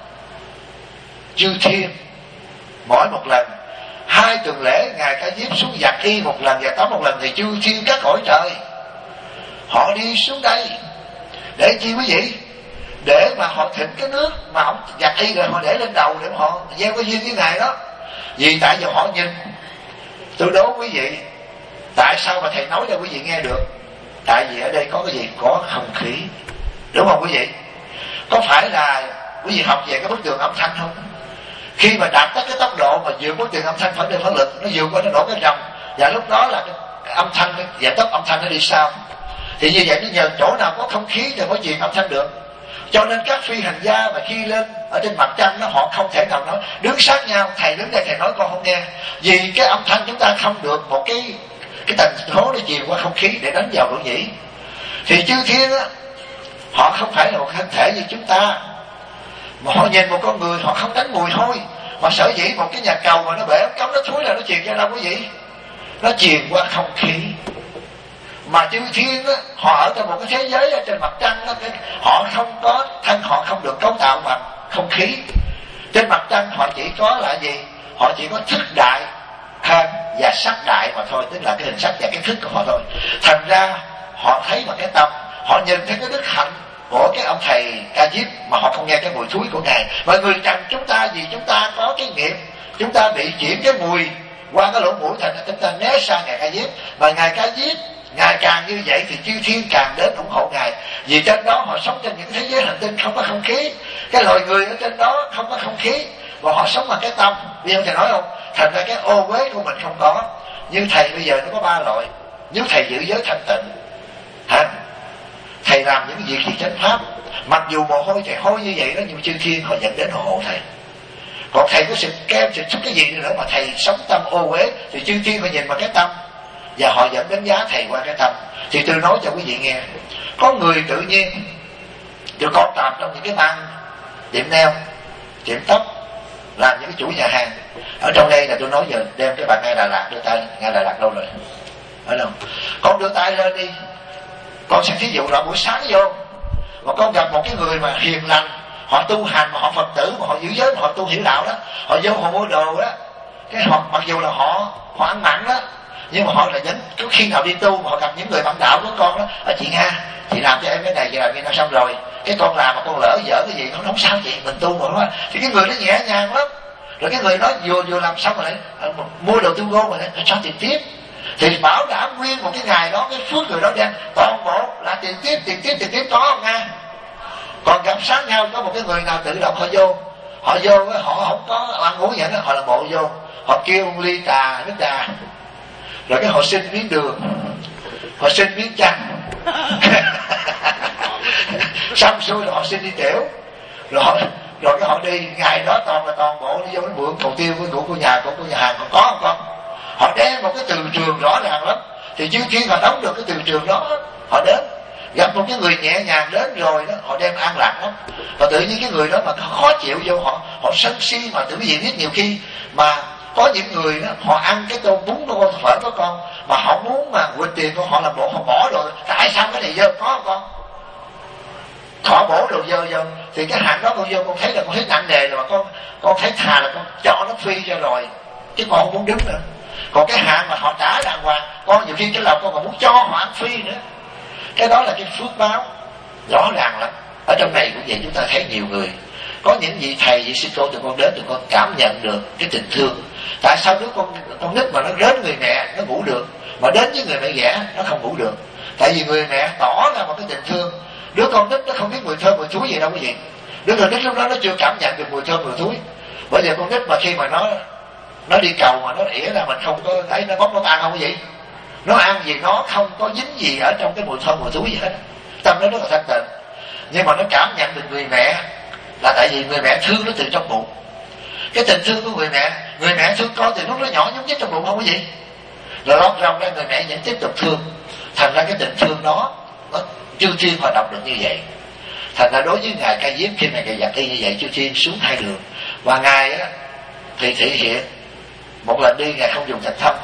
chư thiên mỗi một lần 2 tuần lễ ngài Ca Diếp xuống giặt y một lần và tắm một lần, thì chư thiên các cõi trời họ đi xuống đây để chi quý vị? Để mà họ thịnh cái nước mà ông giặt y rồi họ để lên đầu để mà họ gieo cái duyên với ngài đó. Vì tại vì họ nhìn, tôi đố quý vị tại sao mà thầy nói cho quý vị nghe được? Tại vì ở đây có cái gì? Có không khí, đúng không quý vị? Có phải là quý vị học về cái bức tường âm thanh không? Khi mà đạt tới cái tốc độ mà vượt bức tường âm thanh phản phản lực, nó vượt qua nó đổ cái rồng, và lúc đó là cái âm thanh, giảm tốc âm thanh nó đi sao? Thì như vậy nó nhờ chỗ nào có không khí thì mới truyền âm thanh được. Cho nên các phi hành gia mà khi lên ở trên mặt trăng nó họ không thể nào nói đứng sát nhau, thầy đứng đây thầy nói con không nghe, vì cái âm thanh chúng ta không được một cái tần số nó truyền qua không khí để đánh vào lỗ nhĩ. Thì chư thiên á, họ không phải là một thân thể như chúng ta, mà họ nhìn một con người họ không đánh mùi hôi, mà sở dĩ một cái nhà cầu mà nó bể cống nó thúi là nó truyền ra đâu quý vị? Nó truyền qua không khí. Mà chư thiên á, họ ở trong một cái thế giới ở trên mặt trăng đó, họ không có thân, họ không được cấu tạo bằng không khí. Trên mặt trăng họ chỉ có là gì? Họ chỉ có thức đại hơn và sắc đại mà thôi, tức là cái hình sắc và cái thức của họ thôi. Thành ra họ thấy bằng cái tâm, họ nhìn thấy cái đức hạnh của cái ông thầy Ca Diếp mà họ không nghe cái mùi thúi của ngài. Mà người trần chúng ta vì chúng ta có cái nghiệp, chúng ta bị chuyển cái mùi qua cái lỗ mũi, thành ra chúng ta né sang ngài Ca Diếp. Mà ngài Ca Diếp ngài càng như vậy thì chư thiên càng đến ủng hộ ngài, vì trên đó họ sống trên những thế giới hành tinh không có không khí, cái loài người ở trên đó không có không khí, và họ sống bằng cái tâm. Vì ông thầy nói không, thành ra cái ô uế của mình không có. Nhưng thầy bây giờ nó có 3 loại. Nếu thầy giữ giới thanh tịnh hả, thầy làm những việc gì chánh pháp, mặc dù mồ hôi thầy hôi như vậy đó, nhưng chư thiên họ dẫn đến họ hộ thầy. Còn thầy có sự kém sự chút cái gì nữa mà thầy sống tâm ô uế, thì chư thiên họ nhìn bằng cái tâm và họ dẫn đánh giá thầy qua cái tâm. Thì tôi nói cho quý vị nghe, có người tự nhiên tụi con làm trong những cái bang tiệm nail, tiệm tóc, làm những cái chủ nhà hàng. Ở trong đây là tôi nói giờ đem cái bạn ngay Đà Lạt đưa tay, ngay Đà Lạt đâu rồi? Ở đâu? Con đưa tay lên đi, con sẽ thí dụ là buổi sáng vô mà con gặp một cái người mà hiền lành, họ tu hành mà họ Phật tử mà họ giữ giới mà họ tu hiểu đạo đó, họ vô họ mua đồ đó, cái họ mặc dù là họ ăn mặn đó, nhưng mà họ là những khi nào đi tu mà họ gặp những người bạn đạo của con đó, chị Nga, chị làm cho em cái này, chị làm cái nào xong rồi cái con làm mà con lỡ dở cái gì nó không sao chị, mình tu mà nói thì cái người nó nhẹ nhàng lắm. Rồi cái người đó vừa làm xong rồi mua đồ tu gom rồi đấy, cho tiền tiếp, thì bảo đảm nguyên một cái ngày đó cái phước người đó đem toàn bộ là tiền tiếp có không nha. Còn gặp sát nhau có một cái người nào tự động họ vô họ không có ăn uống vậy đó, họ là bộ vô, họ kêu một ly trà nước trà, rồi cái họ xin miếng đường, họ xin miếng chanh xong xuôi rồi họ xin đi tiểu, rồi cái họ đi ngày đó toàn bộ đi vô cái mượn cầu tiêu của nhà hàng còn có không con. Họ đem một cái từ trường rõ ràng lắm, thì chư thiên họ đóng được cái từ trường đó, họ đến gặp một cái người nhẹ nhàng đến rồi đó, họ đem an lạc lắm. Và tự nhiên cái người đó mà khó chịu vô họ sân si, mà tự nhiên biết nhiều khi mà có những người đó họ ăn cái tô bún của con, phở của con, mà họ muốn mà quỵt tiền của họ làm bộ, họ bỏ rồi, tại sao cái này dơ, có không con? Họ bổ đồ dơ thì cái hàng đó con vô con thấy là con thấy nặng nề rồi, mà con thấy thà là con cho nó phi cho rồi, chứ con không muốn đứng nữa. Còn cái hàng mà họ trả đàng hoàng, con nhiều khi cái lòng con còn muốn cho họ ăn phi nữa. Cái đó là cái phước báo rõ ràng lắm. Ở trong này cũng vậy, chúng ta thấy nhiều người, có những vị thầy vị sư cô tụi con đến, tụi con cảm nhận được cái tình thương. Tại sao đứa con nít mà nó đến người mẹ nó ngủ được, mà đến với người mẹ ghẻ nó không ngủ được? Tại vì người mẹ tỏ ra một cái tình thương. Đứa con nít nó không biết mùi thơm mùi thúi gì đâu quý vị. Đứa con nít lúc đó nó chưa cảm nhận được mùi thơm mùi thúi. Bởi vì con nít mà khi mà nó đi cầu mà nó ỉa ra mình không có thấy nó bóc nó ăn không quý vị. Nó ăn gì nó không có dính gì ở trong cái mùi thơm mùi thúi gì hết, tâm nó rất là thanh tịnh. Nhưng mà nó cảm nhận được người mẹ là tại vì người mẹ thương nó từ trong bụng. Cái tình thương của người mẹ thương con từ lúc nó nhỏ nhúng nhích trong bụng không quý vị, rồi lót rong ra người mẹ vẫn tiếp tục thương. Thành ra cái tình thương đó nó chư thiên hoạt động được như vậy. Thành ra đối với ngài Ca Diếp, khi mà ngài dặn đi như vậy, chư thiên xuống hai đường, và ngài á thì thể hiện một lần đi ngài không dùng thạch thông,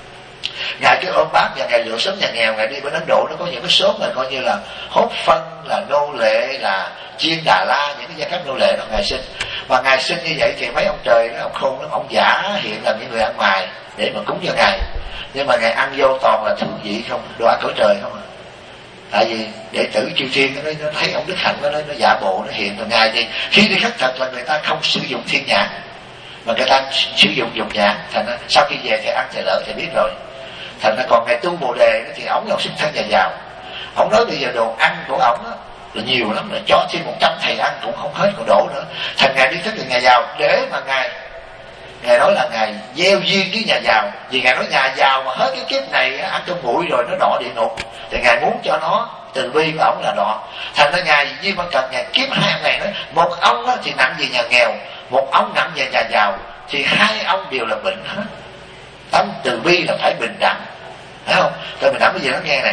ngài cứ ôm bát và ngài lựa xóm nhà nghèo. Ngài đi bên Ấn Độ nó có những cái xóm mà coi như là hốt phân, là nô lệ, là chiên Đà La, những cái giai cấp nô lệ đó ngài sinh. Và ngài sinh như vậy thì mấy ông trời đó, ông khôn lắm, ông giả hiện làm những người ăn mày để mà cúng cho ngài. Nhưng mà ngài ăn vô toàn là thượng vị không, đồ ăn cõi trời không à. Tại vì đệ tử chư thiên nó thấy ông Đức Hạnh nó giả bộ nó hiện. Còn ngài thì khi đi khất thực là người ta không sử dụng thiên nhãn, mà người ta sử dụng dục nhãn. Thành ra sau khi về thì ăn thì lỡ thì biết rồi. Thành ra còn ngày tu Bồ Đề thì ổng là xuất thân nhà giàu. Ổng nói bây giờ đồ ăn của ổng là nhiều lắm, là cho thêm 100 thầy ăn cũng không hết còn đổ nữa. Thành ngài đi thức là nhà giàu, để mà ngài nói là ngài gieo duyên với nhà giàu. Vì ngài nói nhà giàu mà hết cái kiếp này ăn trong bụi rồi nó đọa địa ngục, thì ngài muốn cho nó từ bi của ổng là đọa. Thành ra ngài Di Văn Cần ngài kiếp hai ông này nói, một ông thì nặng về nhà nghèo, một ông nặng về nhà giàu, thì hai ông đều là bệnh hết. Tâm từ bi là phải bình đẳng, thấy không? Tôi mình nói cái gì nó nghe này.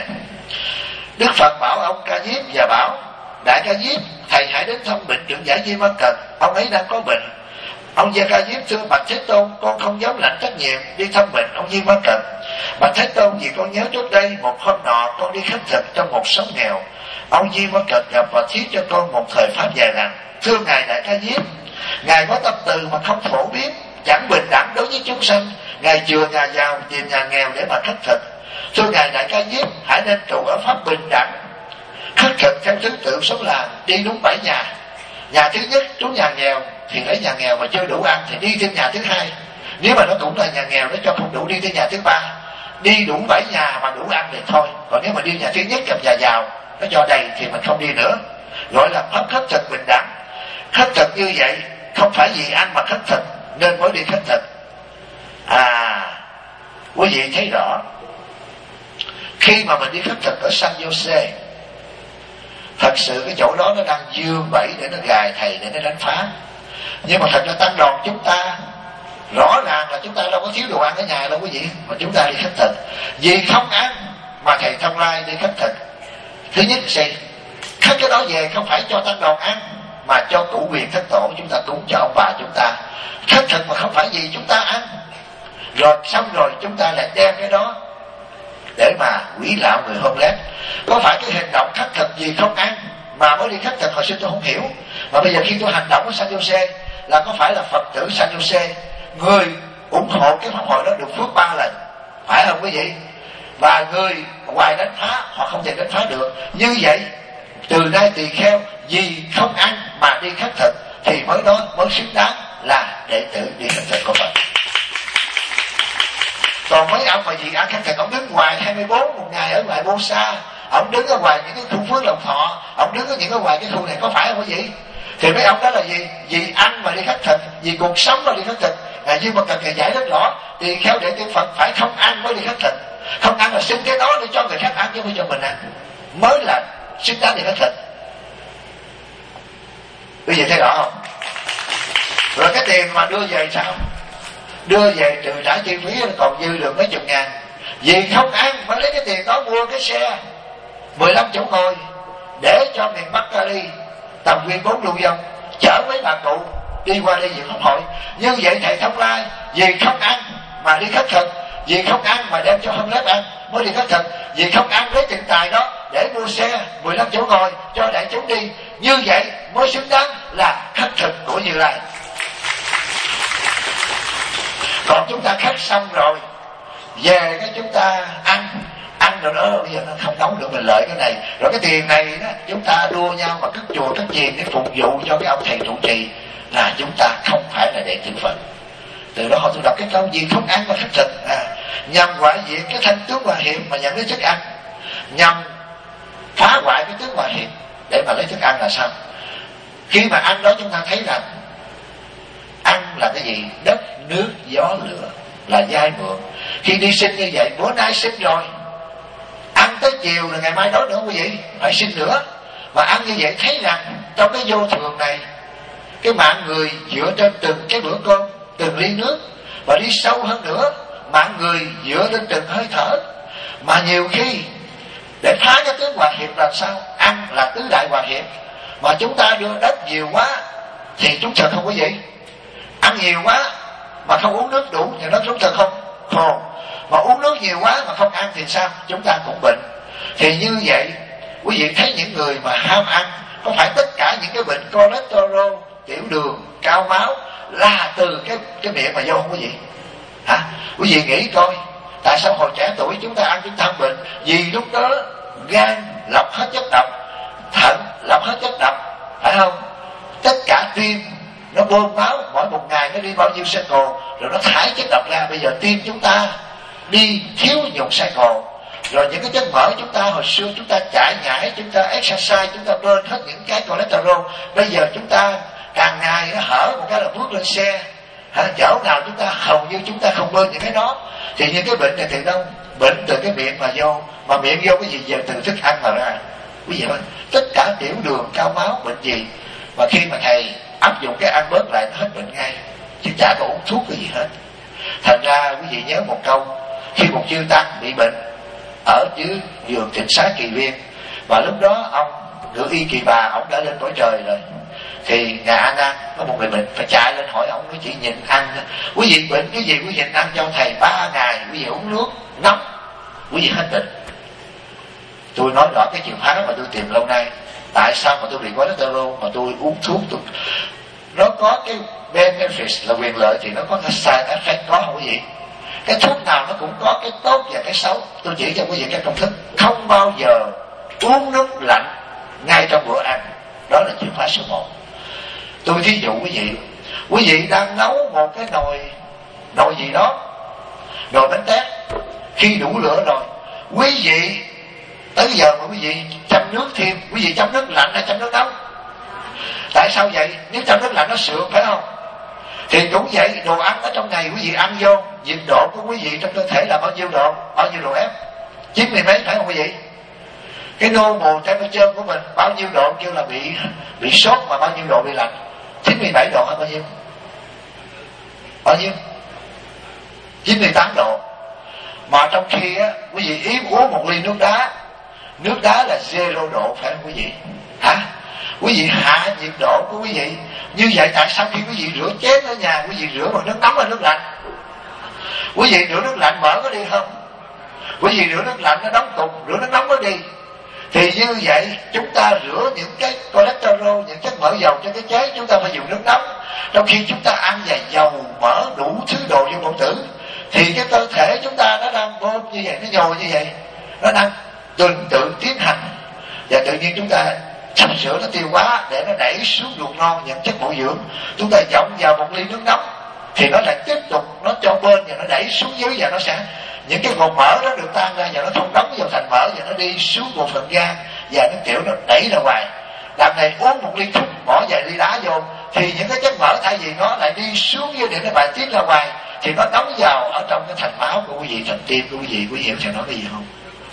Đức Phật bảo ông Ca Diếp và bảo đại Ca Diếp, thầy hãy đến thăm bệnh trưởng giả Di Văn Cần, ông ấy đang có bệnh. Ông Gia Ca Diếp thưa bạch Thế Tôn, con không dám lãnh trách nhiệm đi thăm bệnh ông Di Văn Cần. Bạch Thế Tôn, vì con nhớ trước đây một hôm nọ con đi khất thực trong một xóm nghèo, ông Di Văn Cần gặp và thuyết cho con một thời pháp dài rằng: thưa ngài đại Ca Diếp, ngài có tâm từ mà không phổ biến, chẳng bình đẳng đối với chúng sanh. Ngài chừa nhà giàu tìm nhà nghèo để mà khất thực. Thưa ngài đại Ca Diếp, hãy nên trụ ở pháp bình đẳng, khất thực theo thứ tự sống làng, đi đúng 7 nhà. Nhà thứ nhất trú nhà nghèo thì lấy nhà nghèo mà chưa đủ ăn thì đi thêm nhà thứ hai. Nếu mà nó cũng là nhà nghèo nó cho không đủ, đi tới nhà thứ ba. Đi đủ 7 nhà mà đủ ăn thì thôi. Còn nếu mà đi nhà thứ nhất gặp nhà giàu nó cho đầy thì mình không đi nữa. Gọi là pháp khất thực bình đẳng. Khất thực như vậy không phải vì ăn mà khất thực nên mới đi khất thực. Quý vị thấy rõ, khi mà mình đi khất thực ở San Jose, thật sự cái chỗ đó nó đang dương bẫy để nó gài thầy, để nó đánh phá. Nhưng mà thật ra tăng đoàn chúng ta rõ ràng là chúng ta đâu có thiếu đồ ăn ở nhà đâu quý vị, mà chúng ta đi khất thực. Vì không ăn mà thầy Thông Lai đi khất thực. Thứ nhất là khất cái đó về không phải cho tăng đoàn ăn, mà cho cụ quyền thất tổ chúng ta cúng cho ông bà chúng ta. Khất thực mà không phải gì chúng ta ăn, rồi xong rồi chúng ta lại đem cái đó để mà quỷ lạo người homeless. Có phải cái hành động khất thực gì không ăn mà mới đi khất thực? Hồi xưa tôi không hiểu, mà bây giờ khi tôi hành động ở San Jose là có phải là Phật tử San Jose, người ủng hộ cái pháp hội đó được phước 3 lần, phải không quý vị? Và người ngoài đánh phá họ không thể đánh phá được. Như vậy Từ nay tỳ kheo vì không ăn mà đi khất thực thì mới xứng đáng là đệ tử đi khất thực của Phật. Còn mấy ông mà vì ăn khất thực, ông đứng ngoài 24 một ngày ở ngoài Bô Sa, ông đứng ở ngoài những cái khu Phước Lộc Thọ, ông đứng ở những cái ngoài cái khu này, có phải không quý vị? Thì mấy ông đó là gì? Vì ăn mà đi khất thực, vì cuộc sống mà đi khất thực. Ngài Dương Mật Cần Ngài giải rất rõ, tỳ kheo đệ tử Phật phải không ăn mới đi khất thực. Không ăn là xin cái đó để cho người khác ăn chứ không cho mình ăn, mới là xứng đáng đi khất thực. Quý vị thấy rõ không? Rồi cái tiền mà đưa về sao? Đưa về trừ trả chi phí còn dư được mấy chục ngàn. Vì không ăn mà lấy cái tiền đó mua cái xe 15 chỗ ngồi để cho miền Bắc ra đi tầm nguyên 4 lưu vong, chở mấy bà cụ đi qua đây dự pháp hội. Như vậy thầy Thông Lai vì không ăn mà đi khất thực, vì không ăn mà đem cho Hâm Lớp ăn mới đi khất thực, vì không ăn lấy tiền tài đó để mua xe 15 chỗ ngồi cho đại chúng đi. Như vậy mới xứng đáng là khất thực của Như Lai. Còn chúng ta khất xong rồi về cái chúng ta ăn rồi đó, bây giờ nó không nấu được, mình lợi cái này. Rồi cái tiền này đó chúng ta đua nhau mà cất chùa cất chiền để phục vụ cho cái ông thầy trụ trì, là chúng ta không phải là đệ tử Phật. Từ đó họ tôi đọc cái câu gì không ăn mà khất thực, nhằm hoại diệt cái thanh tướng hòa hiệp mà nhận lấy thức ăn, nhằm phá hoại cái tướng hòa hiệp để mà lấy thức ăn là sao? Khi mà ăn đó chúng ta thấy rằng ăn là cái gì? Đất, nước, gió, lửa, là giai mượn. Khi đi sinh như vậy, bữa nay sinh rồi, ăn tới chiều là ngày mai đói nữa quý vị, phải sinh nữa. Mà ăn như vậy thấy rằng trong cái vô thường này, cái mạng người dựa trên từng cái bữa cơm, từng ly nước, và đi sâu hơn nữa, mạng người dựa trên từng hơi thở. Mà nhiều khi để phá cái tướng hòa hiệp làm sao? Ăn là tứ đại hòa hiệp. Mà chúng ta đưa đất nhiều quá thì chúng thật không quý vị? Ăn nhiều quá mà không uống nước đủ thì nó chúng thật không? Khổ. Mà uống nước nhiều quá mà không ăn thì sao? Chúng ta cũng bệnh. Thì như vậy quý vị thấy những người mà ham ăn, có phải tất cả những cái bệnh cholesterol, tiểu đường, cao máu là từ cái miệng mà vô không quý vị? Hả? Quý vị nghĩ coi, tại sao hồi trẻ tuổi chúng ta ăn chúng ta bệnh? Vì lúc đó gan lọc hết chất độc, thận lọc hết chất độc, phải không? Tất cả tim nó bơm máu, mỗi một ngày nó đi bao nhiêu cycle rồi nó thải chất độc ra. Bây giờ tim chúng ta đi thiếu nhục cycle, rồi những cái chất mỡ chúng ta hồi xưa chúng ta chạy nhảy, chúng ta exercise, chúng ta burn hết những cái cholesterol. Bây giờ chúng ta càng ngày nó hở một cái là bước lên xe, chỗ nào chúng ta hầu như chúng ta không burn những cái đó. Thì những cái bệnh này từ đâu? Bệnh từ cái miệng mà vô, mà miệng vô cái gì giờ từ thức ăn mà ra. Quý vị ơi, tất cả tiểu đường, cao máu, bệnh gì mà khi mà thầy áp dụng cái ăn bớt lại nó hết bệnh ngay, chứ chả có uống thuốc cái gì hết. Thành ra quý vị nhớ một câu, khi một chư tăng bị bệnh ở dưới vườn Tịnh Xá Kỳ Viên, và lúc đó ông Ngự Y Kỳ Bà ông đã lên cõi trời rồi, thì ngài A Nan có một người bệnh phải chạy lên hỏi ông, nó chỉ nhìn ăn. Quý vị bệnh cái gì quý vị ăn cho thầy 3 ngày quý vị uống nước nóng quý vị hết bệnh. Tôi nói rõ cái chìa khóa mà tôi tìm lâu nay, tại sao mà tôi bị cholesterol mà tôi uống thuốc. Nó có cái benefits là quyền lợi thì nó có cái side effect, có không quý vị? Cái thuốc nào nó cũng có cái tốt và cái xấu. Tôi chỉ cho quý vị cái công thức không bao giờ uống nước lạnh ngay trong bữa ăn, đó là chìa khóa số 1. Tôi thí dụ quý vị đang nấu một cái nồi gì đó, nồi bánh tét, khi đủ lửa rồi quý vị tới giờ mà quý vị châm nước thêm, quý vị châm nước lạnh hay châm nước nóng? Tại sao vậy? Nếu châm nước lạnh nó sượng phải không? Thì cũng vậy, đồ ăn ở trong này quý vị ăn vô, nhiệt độ của quý vị trong cơ thể là bao nhiêu độ? Bao nhiêu độ F? 90 mấy phải không quý vị? Cái normal temperature của mình bao nhiêu độ kêu là bị sốt, mà bao nhiêu độ bị lạnh? 97 độ hay bao nhiêu? Bao nhiêu? 98 độ. Mà trong khi á, quý vị ý uống một ly nước đá là 0 độ phải không quý vị? Hả? Quý vị hạ nhiệt độ của quý vị. Như vậy tại sao khi quý vị rửa chén ở nhà, quý vị rửa bằng nước nóng hay nước lạnh? Quý vị rửa nước lạnh mở có đi không? Quý vị rửa nước lạnh nó đóng cục, rửa nước nóng có đi. Thì như vậy chúng ta rửa những cái cholesterol, những chất mỡ dầu cho cái chén, chúng ta phải dùng nước nóng. Trong khi chúng ta ăn và dầu mỡ đủ thứ đồ vô bổn tử, thì cái cơ thể chúng ta nó đang bơm như vậy, nó nhồi như vậy, nó đang tuần tự tiến hành, và tự nhiên chúng ta sắp sửa nó tiêu hóa để nó đẩy xuống ruột non những chất bổ dưỡng. Chúng ta dọn vào một ly nước nóng thì nó lại tiếp tục nó cho bên và nó đẩy xuống dưới, và nó sẽ những cái cục mỡ đó được tan ra và nó không đóng vào thành mỡ và nó đi xuống bộ phận gan và nó kiểu nó đẩy ra ngoài. Đằng này uống một ly thuốc bỏ vài ly đá vô thì những cái chất mỡ thay vì nó lại đi xuống dưới để nó bài tiết ra ngoài thì nó đóng vào ở trong cái thành máu của quý vị, thành tim của quý vị hiểu thầy nói cái gì không?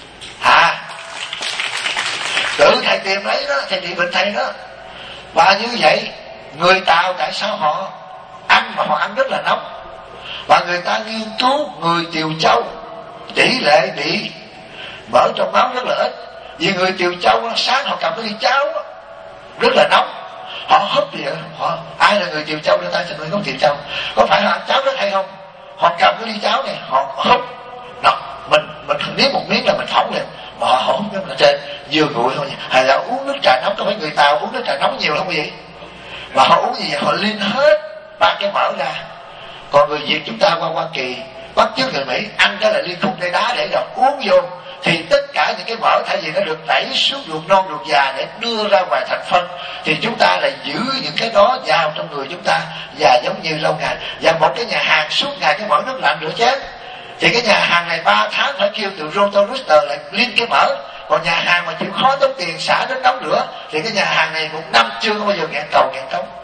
Tự thầy tìm lấy đó, thầy trị bệnh thầy đó. Và như vậy người Tàu tại sao họ ăn mà họ ăn rất là nóng? Và người ta nghiên cứu người Tiều Châu tỷ lệ bị mỡ trong máu rất là ít, vì người Tiều Châu sáng họ cầm cái ly cháo rất là nóng, họ húp gì vậy? Họ ai là người Tiều Châu đưa tay cho người gốc Tiều Châu, có phải họ ăn cháo rất hay không? Họ cầm cái ly cháo này họ húp nó, mình nếm một miếng là mình phỏng liền, mà họ húp cái ở trên vừa nguội thôi. Hay là uống nước trà nóng, có phải người Tàu uống nước trà nóng nhiều không vậy? Mà họ uống gì vậy? Họ liên hết ba cái mỡ ra. Còn người Việt chúng ta qua Hoa Kỳ bắt chước người Mỹ ăn cái là liên khúc cây đá để rồi uống vô thì tất cả những cái mỡ thay vì nó được đẩy xuống ruột non ruột già để đưa ra ngoài thành phân thì chúng ta lại giữ những cái đó vào trong người chúng ta và giống như lâu ngày. Và một cái nhà hàng suốt ngày cái mỡ nước lạnh rửa chén thì cái nhà hàng này 3 tháng phải kêu từ Roto Rooster lại liên cái mỡ. Còn nhà hàng mà chịu khó tốn tiền xả đến nóng rửa thì cái nhà hàng này một năm chưa có bao giờ nghẹn cầu nghẹn cống.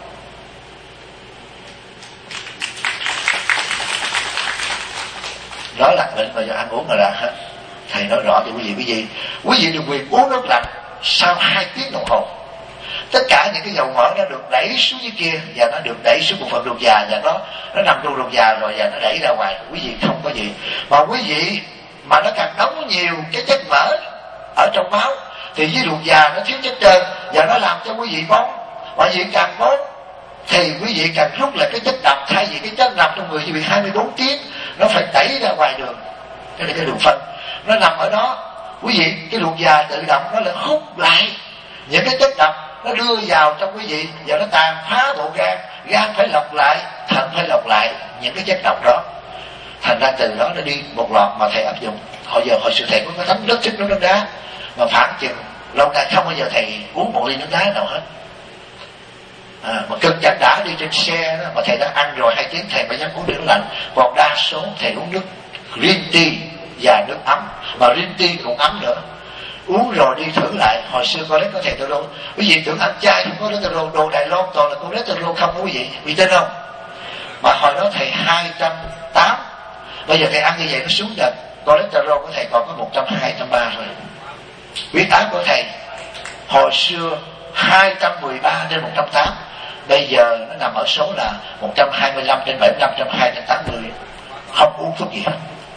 Đó là bệnh mà do ăn uống mà ra hết. Thầy nói rõ cho quý vị. Quý vị được quyền uống nước lạnh sau 2 tiếng đồng hồ. Tất cả những cái dầu mỡ nó được đẩy xuống dưới kia và nó được đẩy xuống bộ phận ruột già và nó nằm trong ruột già rồi và nó đẩy ra ngoài. Quý vị không có gì. Mà quý vị mà nó càng đóng nhiều cái chất mỡ ở trong máu thì với ruột già nó thiếu chất trơn và nó làm cho quý vị bón. Mà quý vị càng bón thì quý vị càng rút lại cái chất độc, thay vì cái chất độc trong người quý vị 24 tiếng nó phải đẩy ra ngoài đường. Cái là cái đường phân nó nằm ở đó. Quý vị cái ruột già tự động nó lại hút lại những cái chất độc, nó đưa vào trong quý vị và nó tàn phá bộ gan. Gan phải lọc lại, thận phải lọc lại những cái chất độc đó. Thành ra từ đó nó đi một loạt mà thầy áp dụng. Hồi xưa thầy có tấm nước sức nước đá mà phản chừng lâu nay không bao giờ thầy uống một ly nước đá nào hết. Mà cực chẳng đã đi trên xe đó, mà thầy đã ăn rồi 2 tiếng thầy mới dám uống nước lạnh. Còn đa số thầy uống nước green tea và nước ấm, mà green tea cũng ấm nữa. Uống rồi đi thử lại. Hồi xưa cholesterol, quý vị tưởng ăn chay không có cholesterol, đồ Đài Loan toàn là cholesterol không quý vị, quý tin không? Mà hồi đó thầy 280, bây giờ thầy ăn như vậy nó xuống dần. Cholesterol của thầy còn có 120, 130 thôi. Huyết áp của thầy hồi xưa 213/180, bây giờ nó nằm ở số là 125/75, 120/80, không uống thuốc gì hết.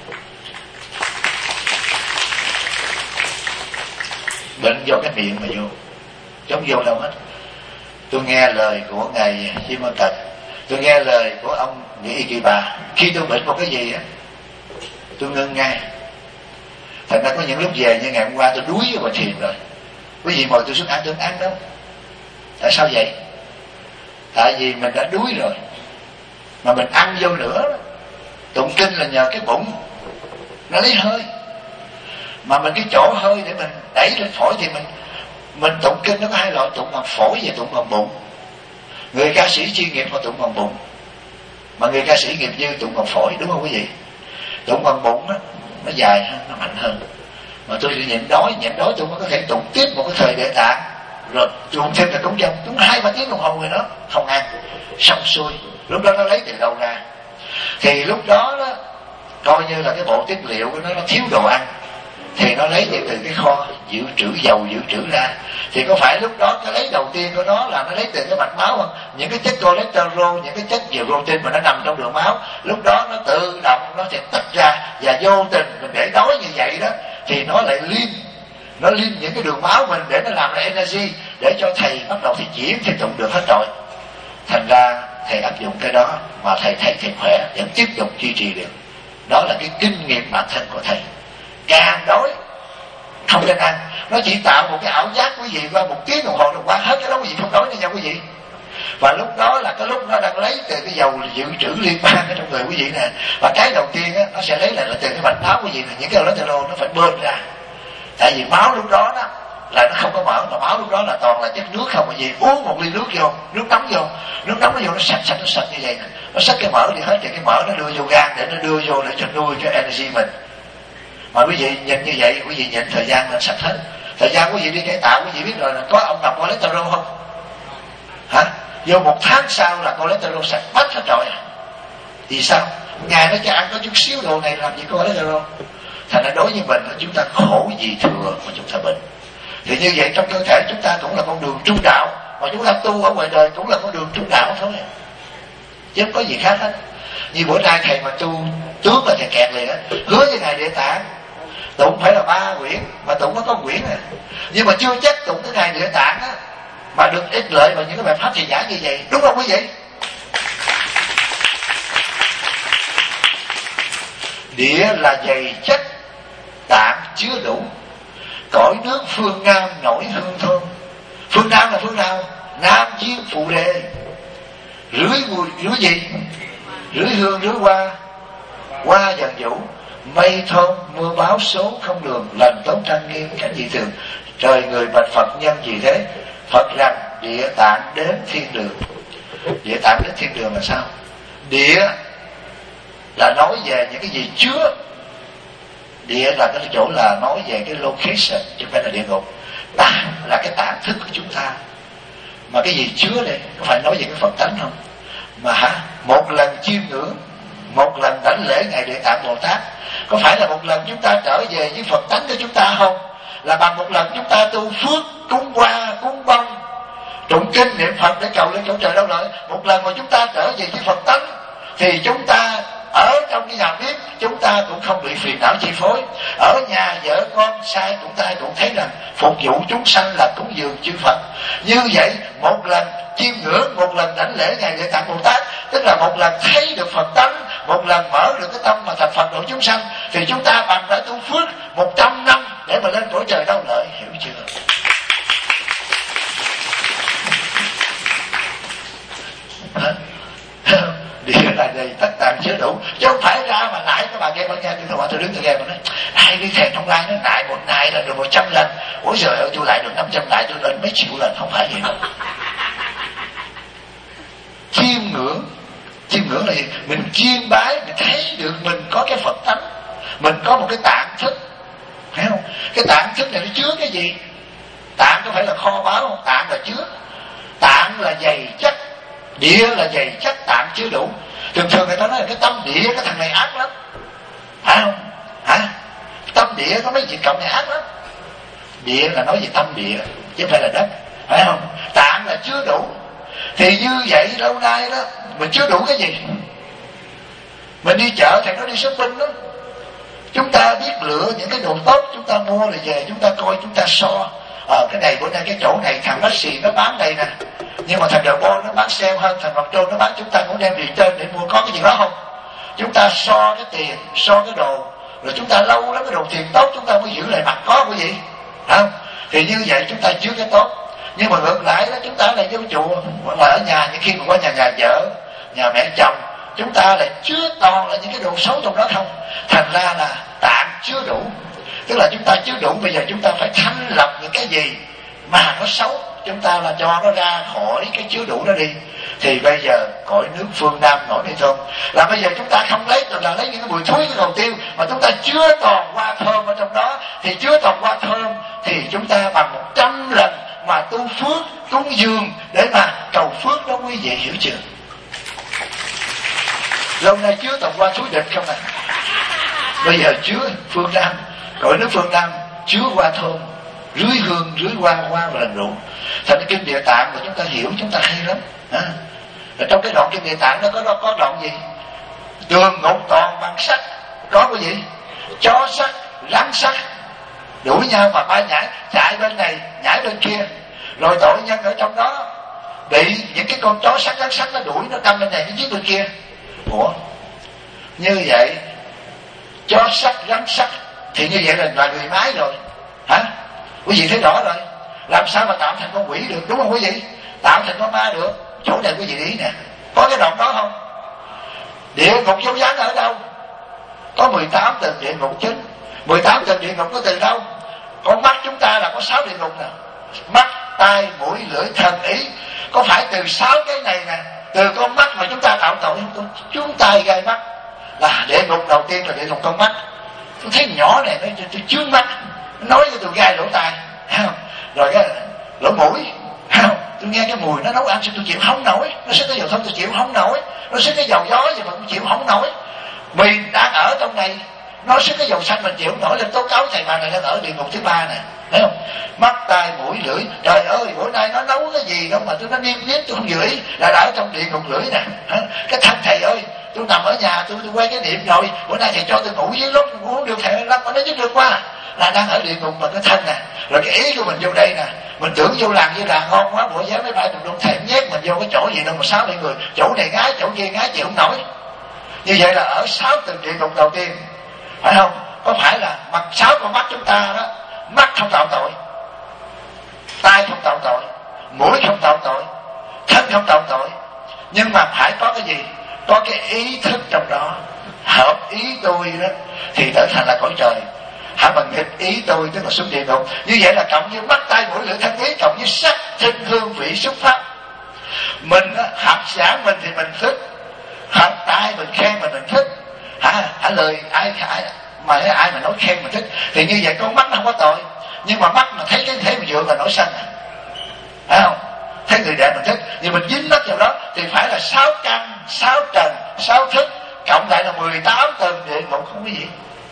Bệnh do cái miệng mà vô, chống vô đâu hết. Tôi nghe lời của ngài Di Mô Tật, tôi nghe lời của ông Nghĩa Kỳ Bà. Khi tôi bệnh một cái gì á, tôi ngưng ngay. Thành ra có những lúc về như ngày hôm qua tôi đuối vào thiền rồi. Quý vị mời tôi xuống ăn, tôi không ăn đâu. Tại sao vậy? Tại vì mình đã đuối rồi, mà mình ăn vô nữa. Tụng kinh là nhờ cái bụng nó lấy hơi, mà mình cái chỗ hơi để mình đẩy lên phổi thì mình tụng kinh nó có 2 loại, tụng bằng phổi và tụng bằng bụng. Người ca sĩ chuyên nghiệp họ tụng bằng bụng, mà người ca sĩ nghiệp dư tụng bằng phổi, đúng không quý vị? Tụng bằng bụng đó, nó dài hơn, nó mạnh hơn. Mà tôi nhịn đói tôi mới có thể tụng tiếp một cái thời Địa Tạng, rồi tụng thêm là cúng dông, tụng 2-3 tiếng đồng hồ người đó không ăn, xong xuôi. Lúc đó nó lấy từ đâu ra? Thì lúc đó đó coi như là cái bộ tiết liệu của nó thiếu đồ ăn, thì nó lấy từ cái kho dự trữ dầu, dự trữ ra. Thì có phải lúc đó cái lấy đầu tiên của nó là nó lấy từ cái mạch máu không? Những cái chất cholesterol, những cái chất nhiều protein mà nó nằm trong đường máu, lúc đó nó tự động nó sẽ tách ra, và vô tình mình để đói như vậy đó thì nó lại liên những cái đường máu mình để nó làm ra energy để cho thầy bắt đầu thì chuyển thì tụng được hết rồi. Thành ra thầy áp dụng cái đó mà thầy thấy thầy khỏe, vẫn tiếp tục duy trì được. Đó là cái kinh nghiệm bản thân của thầy. Càng đói không nên ăn, nó chỉ tạo một cái ảo giác quý vị qua 1 tiếng đồng hồ rồi qua hết cái đó quý vị không đói nữa nha quý vị. Và lúc đó là cái lúc nó đang lấy từ cái dầu dự trữ liên quan ở trong người quý vị nè. Và cái đầu tiên á, nó sẽ lấy lại là từ cái mạch máu quý vị nè. Những cái cholesterol nó phải bơm ra, tại vì máu lúc đó là nó không có mỡ, mà máu lúc đó là toàn là chất nước không. Mà gì uống một ly nước vô, nước nóng nó vô nó sạch như vậy nè, nó xách cái mỡ đi hết, thì cái mỡ nó đưa vô gan để nó đưa vô để cho nuôi cho energy mình. Mà quý vị nhìn như vậy, quý vị nhìn thời gian là sạch hết. Thời gian quý vị đi cải tạo, quý vị biết rồi là có ông nằm cholesterol không? Hả? Vô 1 tháng sau là cholesterol sạch mất hết rồi. Vì sao? Ngày nó cho ăn có chút xíu đồ này làm gì có cholesterol. Thành ra đối với mình, chúng ta khổ vì thừa mà chúng ta bệnh. Thì như vậy trong cơ thể chúng ta cũng là con đường trung đạo, mà chúng ta tu ở ngoài đời cũng là con đường trung đạo thôi, chứ không có gì khác hết. Như bữa nay thầy mà tu tướng là thầy kẹt liền á, hứa với ngài Địa Tạng tụng phải là 3 quyển, mà tụng nó có quyển à, nhưng mà chưa chắc tụng cái ngài Địa Tạng á mà được ích lợi bằng những cái bài pháp thầy giảng như vậy, đúng không quý vị? Địa là dày chất, tạng chứa đủ. Cõi nước phương Nam nổi hương thơm. Phương Nam là phương nào? Nam Chiêm Phù Đề. Rưới gì? Rưới hương, rưới hoa, hoa dần vũ. Mây thơm mưa báo số không lường, lành tốt trang nghiêm cảnh dị thường. Trời người bạch Phật nhân gì thế? Phật rằng Địa Tạng đến thiên đường. Địa Tạng đến thiên đường là sao? Địa là nói về những cái gì chứa. Địa là cái chỗ là nói về cái location, chứ không phải là địa ngục. Tạng là cái tạng thức của chúng ta. Mà cái gì chứa đây? Có phải nói về cái Phật tánh không? Mà một lần chiêm ngưỡng, một lần đảnh lễ ngài Địa Tạng Bồ Tát, có phải là một lần chúng ta trở về với Phật tánh của chúng ta không? Là bằng một lần chúng ta tu phước, cúng hoa, cúng bông, tụng kinh niệm Phật để cầu lên chỗ trời đâu lợi. Một lần mà chúng ta trở về với Phật tánh thì chúng ta ở trong cái nhà bếp chúng ta cũng không bị phiền não chi phối. Ở nhà vợ con sai chúng ta cũng thấy rằng phục vụ chúng sanh là cúng dường chư Phật. Như vậy một lần chiêm ngưỡng, một lần đảnh lễ ngài Địa Tạng Bồ Tát, tức là một lần thấy được Phật tánh, một lần mở được cái tâm mà thành Phật độ chúng sanh, thì chúng ta bằng đã tu phước 100 năm để mà lên cõi trời đâu lợi, hiểu chưa? Địa là đây tất tạng chứa đủ, chứ không phải ra mà nại các bà nghe con nghe tôi đứng tôi nghe mà nói ai đi thèm trong lai nó nại một nại là được 100 lần. Ủa trời ơi, tôi lại được 500 nại, tôi lên mấy triệu lần, không phải vậy đâu. Chiêm ngưỡng là gì? Mình chiêm bái, mình thấy được mình có cái Phật tánh, mình có một cái tạng thức, thấy không? Cái tạng thức này nó chứa cái gì? Tạng có phải là kho báu không? Tạng là chứa, tạng là dày chất. Địa là dày chất, tạng chứa đủ. Thường thường người ta nói là cái tâm địa, cái thằng này ác lắm, phải không? Hả? Tâm địa có mấy việc cộng này ác lắm. Địa là nói về tâm địa chứ không phải là đất, phải không? Tạng là chứa đủ. Thì như vậy lâu nay đó mình chứa đủ cái gì? Mình đi chợ thằng nó đi shopping đó, chúng ta biết lựa những cái đồ tốt, chúng ta mua rồi về chúng ta coi, chúng ta so. Cái này bữa nay cái chỗ này thằng bác sĩ nó bán đây nè, nhưng mà thằng Đờ Bon nó bán sale hơn, thằng Ngọc Trôn nó bán, chúng ta cũng đem return để mua, có cái gì đó không? Chúng ta so cái tiền, so cái đồ, rồi chúng ta lâu lắm cái đồ tiền tốt chúng ta mới giữ lại mặt có cái gì, không? Thì như vậy chúng ta chứa cái tốt. Nhưng mà ngược lại đó, chúng ta lại vô chùa hoặc là ở nhà, những khi mà qua nhà vợ, nhà mẹ chồng, chúng ta lại chứa toàn là những cái đồ xấu trong đó không. Thành ra là tạng chứa đủ. Tức là chúng ta chứa đủ, bây giờ chúng ta phải thanh lọc những cái gì mà nó xấu, chúng ta là cho nó ra khỏi cái chứa đủ đó đi. Thì bây giờ cõi nước phương Nam nổi lên thơm, là bây giờ chúng ta không lấy những cái mùi thối, cái cầu tiêu, mà chúng ta chứa toàn hoa thơm ở trong đó. Thì chứa toàn hoa thơm thì chúng ta bằng 100 lần mà tu phước, cúng dường để mà cầu phước đó, quý vị hiểu chưa? Lâu nay chứa toàn hoa thối địch không à, bây giờ chứa phương Nam, cõi nước phương Nam chứa hoa thơm, rưới hương, rưới hoa và lần rượu. Thành cái kinh Địa Tạng mà chúng ta hiểu, chúng ta hay lắm. Trong cái đoạn kinh Địa Tạng nó có đoạn gì? Tường ngục toàn bằng sắt, có cái gì? Chó sắt, rắn sắt, đuổi nhau mà bay nhảy, chạy bên này nhảy bên kia, rồi tội nhân ở trong đó bị những cái con chó sắt, rắn sắt nó đuổi, nó đâm bên này, nó giết bên kia. Ủa, như vậy chó sắt, rắn sắt thì như vậy là người mái rồi, hả? Quý vị thấy rõ rồi, làm sao mà tạo thành con quỷ được, đúng không quý vị? Tạo thành con ma được. Chỗ này quý vị ý nè, có cái đoạn đó không? Địa ngục dấu dáng ở đâu? Có 18 tầng địa ngục chính. 18 tầng địa ngục có từ đâu? Con mắt chúng ta là có 6 địa ngục nè: mắt, tai, mũi, lưỡi, thân, ý. Có phải từ 6 cái này nè, từ con mắt mà chúng ta tạo tội không? Chúng ta gai mắt là địa ngục đầu tiên, là địa ngục con mắt. Tôi thấy nhỏ này nó chướng mắt, nó nói cho tôi gai lỗ tai, rồi cái lỗ mũi, tôi nghe cái mùi nó nấu ăn sao tôi chịu không nổi, nó xếp cái dầu thơm tôi chịu không nổi, nó xếp cái dầu gió gì mà tôi chịu không nổi. Mình đang ở trong này, nó xếp cái dầu xanh mình chịu không nổi, lên tố cáo thầy bà này đang ở địa ngục thứ 3 nè, thấy không? Mắt, tai, mũi, lưỡi. Trời ơi, bữa nay nó nấu cái gì đâu mà tôi nó niêm nếm tôi không giữ ý, là đã ở trong địa ngục lưỡi nè. Cái thân thầy ơi, tôi nằm ở nhà tôi quay cái niệm rồi, bữa nay thầy cho tôi ngủ dưới lúc ngủ không được, thầy lắm mà nó giúp được quá, là đang ở địa ngục mà cái thân nè. Rồi cái ý của mình vô đây nè, mình tưởng vô làng như là ngon quá, buổi sáng mấy bài mình luôn thèm nhét mình vô cái chỗ gì đâu mà 6 người, chỗ này ngái chỗ kia ngái chịu không nổi. Như vậy là ở 6 tầng địa ngục đầu tiên, phải không? Có phải là mặt 6 con mắt chúng ta đó, mắt không tạo tội, tai không tạo tội, mũi không tạo tội, thân không tạo tội, nhưng mà phải có cái gì? Có cái ý thức trong đó, hợp ý tôi đó thì trở thành là cõi trời. Bằng nghịch ý tôi tức là xuống địa ngục. Như vậy là cộng như mắt, tai, mũi, lưỡi, thân, ý, cộng như sắc, thính, hương, vị, xúc, pháp. Mình học giảng mình thì mình thích, học tai mình khen mình thích, lời ai mà ai mà nói khen mình thích, thì như vậy con mắt nó không có tội. Nhưng mà mắt mà thấy cái thế mình dựa là nổi sân, phải không? Thấy người đẹp mình thích, nhưng mình dính mắt vào đó thì phải là 6 căn, 6 trần, 6 thức, cộng lại là 18 tầng địa ngục không có gì.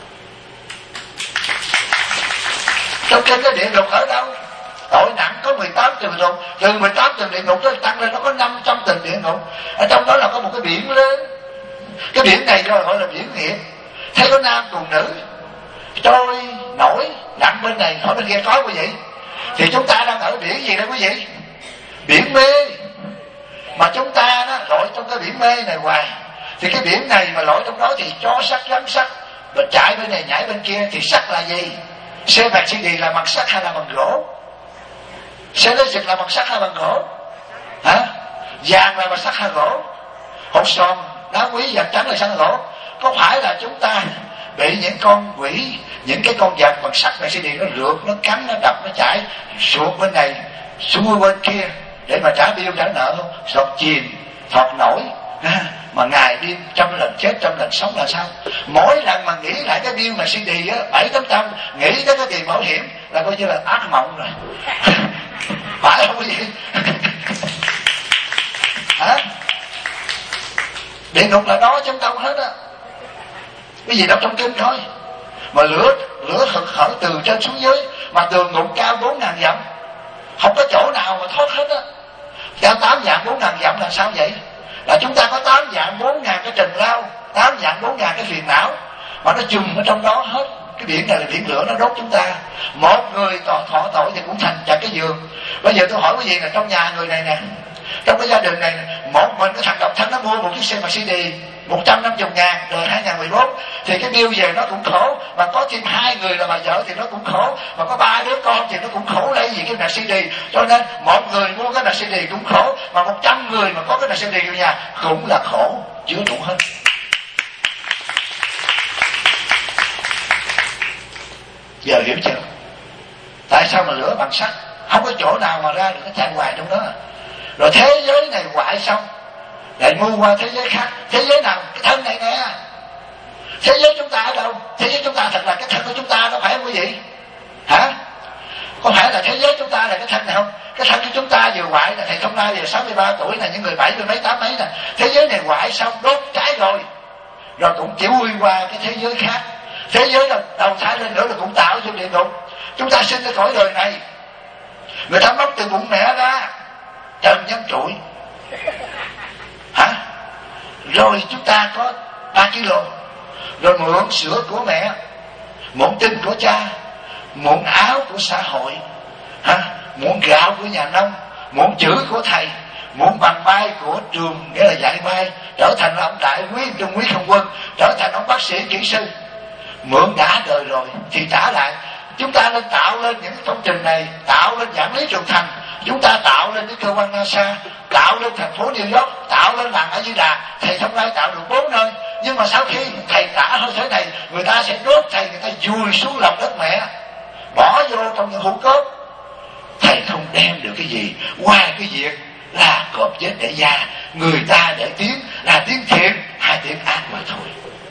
Trong kinh cái địa ngục ở đâu? Tội nặng có 18 tầng địa ngục, từ 18 tầng địa ngục tới tăng lên nó có 500 tầng địa ngục. Ở trong đó là có một cái biển lớn, cái biển này gọi là biển nghiệp. Thấy có nam cùng nữ trôi nổi lặn bên này khỏi bên kia có quý vị, thì chúng ta đang ở biển gì đây quý vị? Biển mê. Mà chúng ta đó lội trong cái biển mê này hoài, thì cái biển này mà lội trong đó thì chó sắt gắn sắt, mà chạy bên này nhảy bên kia, thì sắt là gì? Xe bạc xe gì là bằng sắt hay là bằng gỗ? Xe lấy dịch là bằng sắt hay bằng gỗ? Vàng là bằng sắt hay gỗ? Hột xoàn, đá quý, vàng trắng là sắt hay gỗ? Có phải là chúng ta bị những con quỷ, những cái con vật bằng sắt này xe điện nó rượt, nó cắn, nó đập, nó chạy xuống bên này xuống bên kia để mà trả bill trả nợ không? Sọt chìm, thọt nổi, mà ngày đêm 100 lần chết 100 lần sống là sao? Mỗi lần mà nghĩ lại cái bill mà CD á 700-800, nghĩ tới cái tiền bảo hiểm là coi như là ác mộng rồi. Phải không cái gì? Địa ngục là đó chứ không đâu hết á. Cái gì đọc trong kinh thôi. Mà lửa hực khởi từ trên xuống dưới, mà tường ngục cao 4.000 dặm, không có chỗ nào mà thoát hết á. Cao 8 vạn 4.000 dặm là sao vậy? Là chúng ta có 8 vạn 4.000 cái trần lao, 8 vạn 4.000 cái phiền não, mà nó chùm ở trong đó hết. Cái biển này là biển lửa, nó đốt chúng ta. Một người thọ tội thì cũng thành chặt cái giường. Bây giờ tôi hỏi cái gì là trong nhà người này nè, trong cái gia đình này, một mình cái thằng độc thân nó mua một chiếc xe Mercedes 150.000 rồi 2014, thì cái bill về nó cũng khổ, mà có thêm 2 người là bà vợ thì nó cũng khổ, mà có 3 đứa con thì nó cũng khổ lấy gì cái Mercedes. Cho nên một người mua cái Mercedes cũng khổ, mà 100 người mà có cái Mercedes vô nhà cũng là khổ, chưa đủ hết. Giờ hiểu chưa? Tại sao mà lửa bằng sắt, không có chỗ nào mà ra được, cái chạy hoài trong đó. Rồi thế giới này hoại xong lại ngu qua thế giới khác. Thế giới nào? Cái thân này nè. Thế giới chúng ta ở đâu? Thế giới chúng ta thật là cái thân của chúng ta đó, phải không quý vị? Có phải là thế giới chúng ta là cái thân này không? Cái thân của chúng ta vừa hoại là thầy Thông Lai vừa 63 tuổi là những người 70 mấy 8 mấy nè. Thế giới này hoại xong đốt cháy rồi cũng chỉ huy qua cái thế giới khác. Thế giới đầu thai lên nữa là cũng tạo cho địa ngục. Chúng ta sinh cái cõi đời này, người ta móc từ bụng mẹ ra trần nhân trụi, rồi chúng ta có 3 kg, rồi mượn sữa của mẹ, mượn tinh của cha, mượn áo của xã hội, mượn gạo của nhà nông, mượn chữ của thầy, mượn bằng bay của trường nghĩa là dạy bay, trở thành ông đại quý trung quý không quân, trở thành ông bác sĩ kỹ sư. Mượn đã đời rồi thì trả lại. Chúng ta nên tạo lên những công trình này, tạo lên giảng lý trường thành, chúng ta tạo lên cái cơ quan NASA, tạo lên thành phố New York, tạo lên làng A Di Đà. Thầy Thông Lai tạo được 4 nơi, nhưng mà sau khi thầy trả hơi thế này, người ta sẽ đốt thầy, người ta vùi xuống lòng đất mẹ. bỏ vô trong những hũ cốt. Thầy không đem được cái gì ngoài cái việc là cọp chết để da, người ta để tiếng là tiếng thiện hay tiếng ác mà thôi.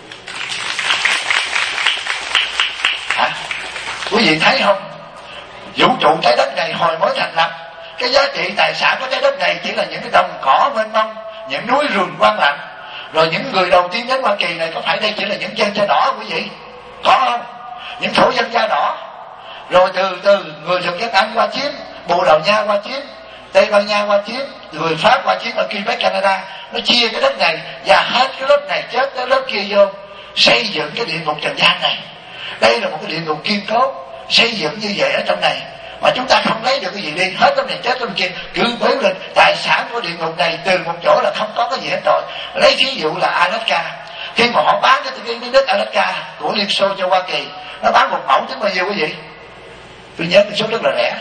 Hả? Quý vị thấy không? Vũ trụ trái đất này hồi mới thành lập, cái giá trị tài sản của trái đất này chỉ là những cái đồng cỏ mênh mông, những núi rừng quang lạnh. Rồi những người đầu tiên đến Hoa Kỳ này có phải đây chỉ là những dân da đỏ quý vị? Có không? Những thổ dân da đỏ. Rồi từ từ người thực dân Anh qua chiếm, Bồ Đào Nha qua chiếm, Tây Ban Nha qua chiếm, người Pháp qua chiếm ở Quebec Canada. Nó chia cái đất này và hết cái lớp này chết tới lớp kia vô, xây dựng cái địa ngục trần gian này. Đây là một cái địa ngục kiên cố, xây dựng như vậy ở trong này mà chúng ta không lấy được cái gì đi, hết trong này chết trong kia, cứ bới lên. Tài sản của địa ngục này từ một chỗ là không có cái gì hết rồi. Lấy ví dụ là Alaska, khi mà họ bán cái đất Alaska của Liên Xô cho Hoa Kỳ, nó bán một mẫu tính bao nhiêu quý vị? Tôi nhớ cái số rất là rẻ.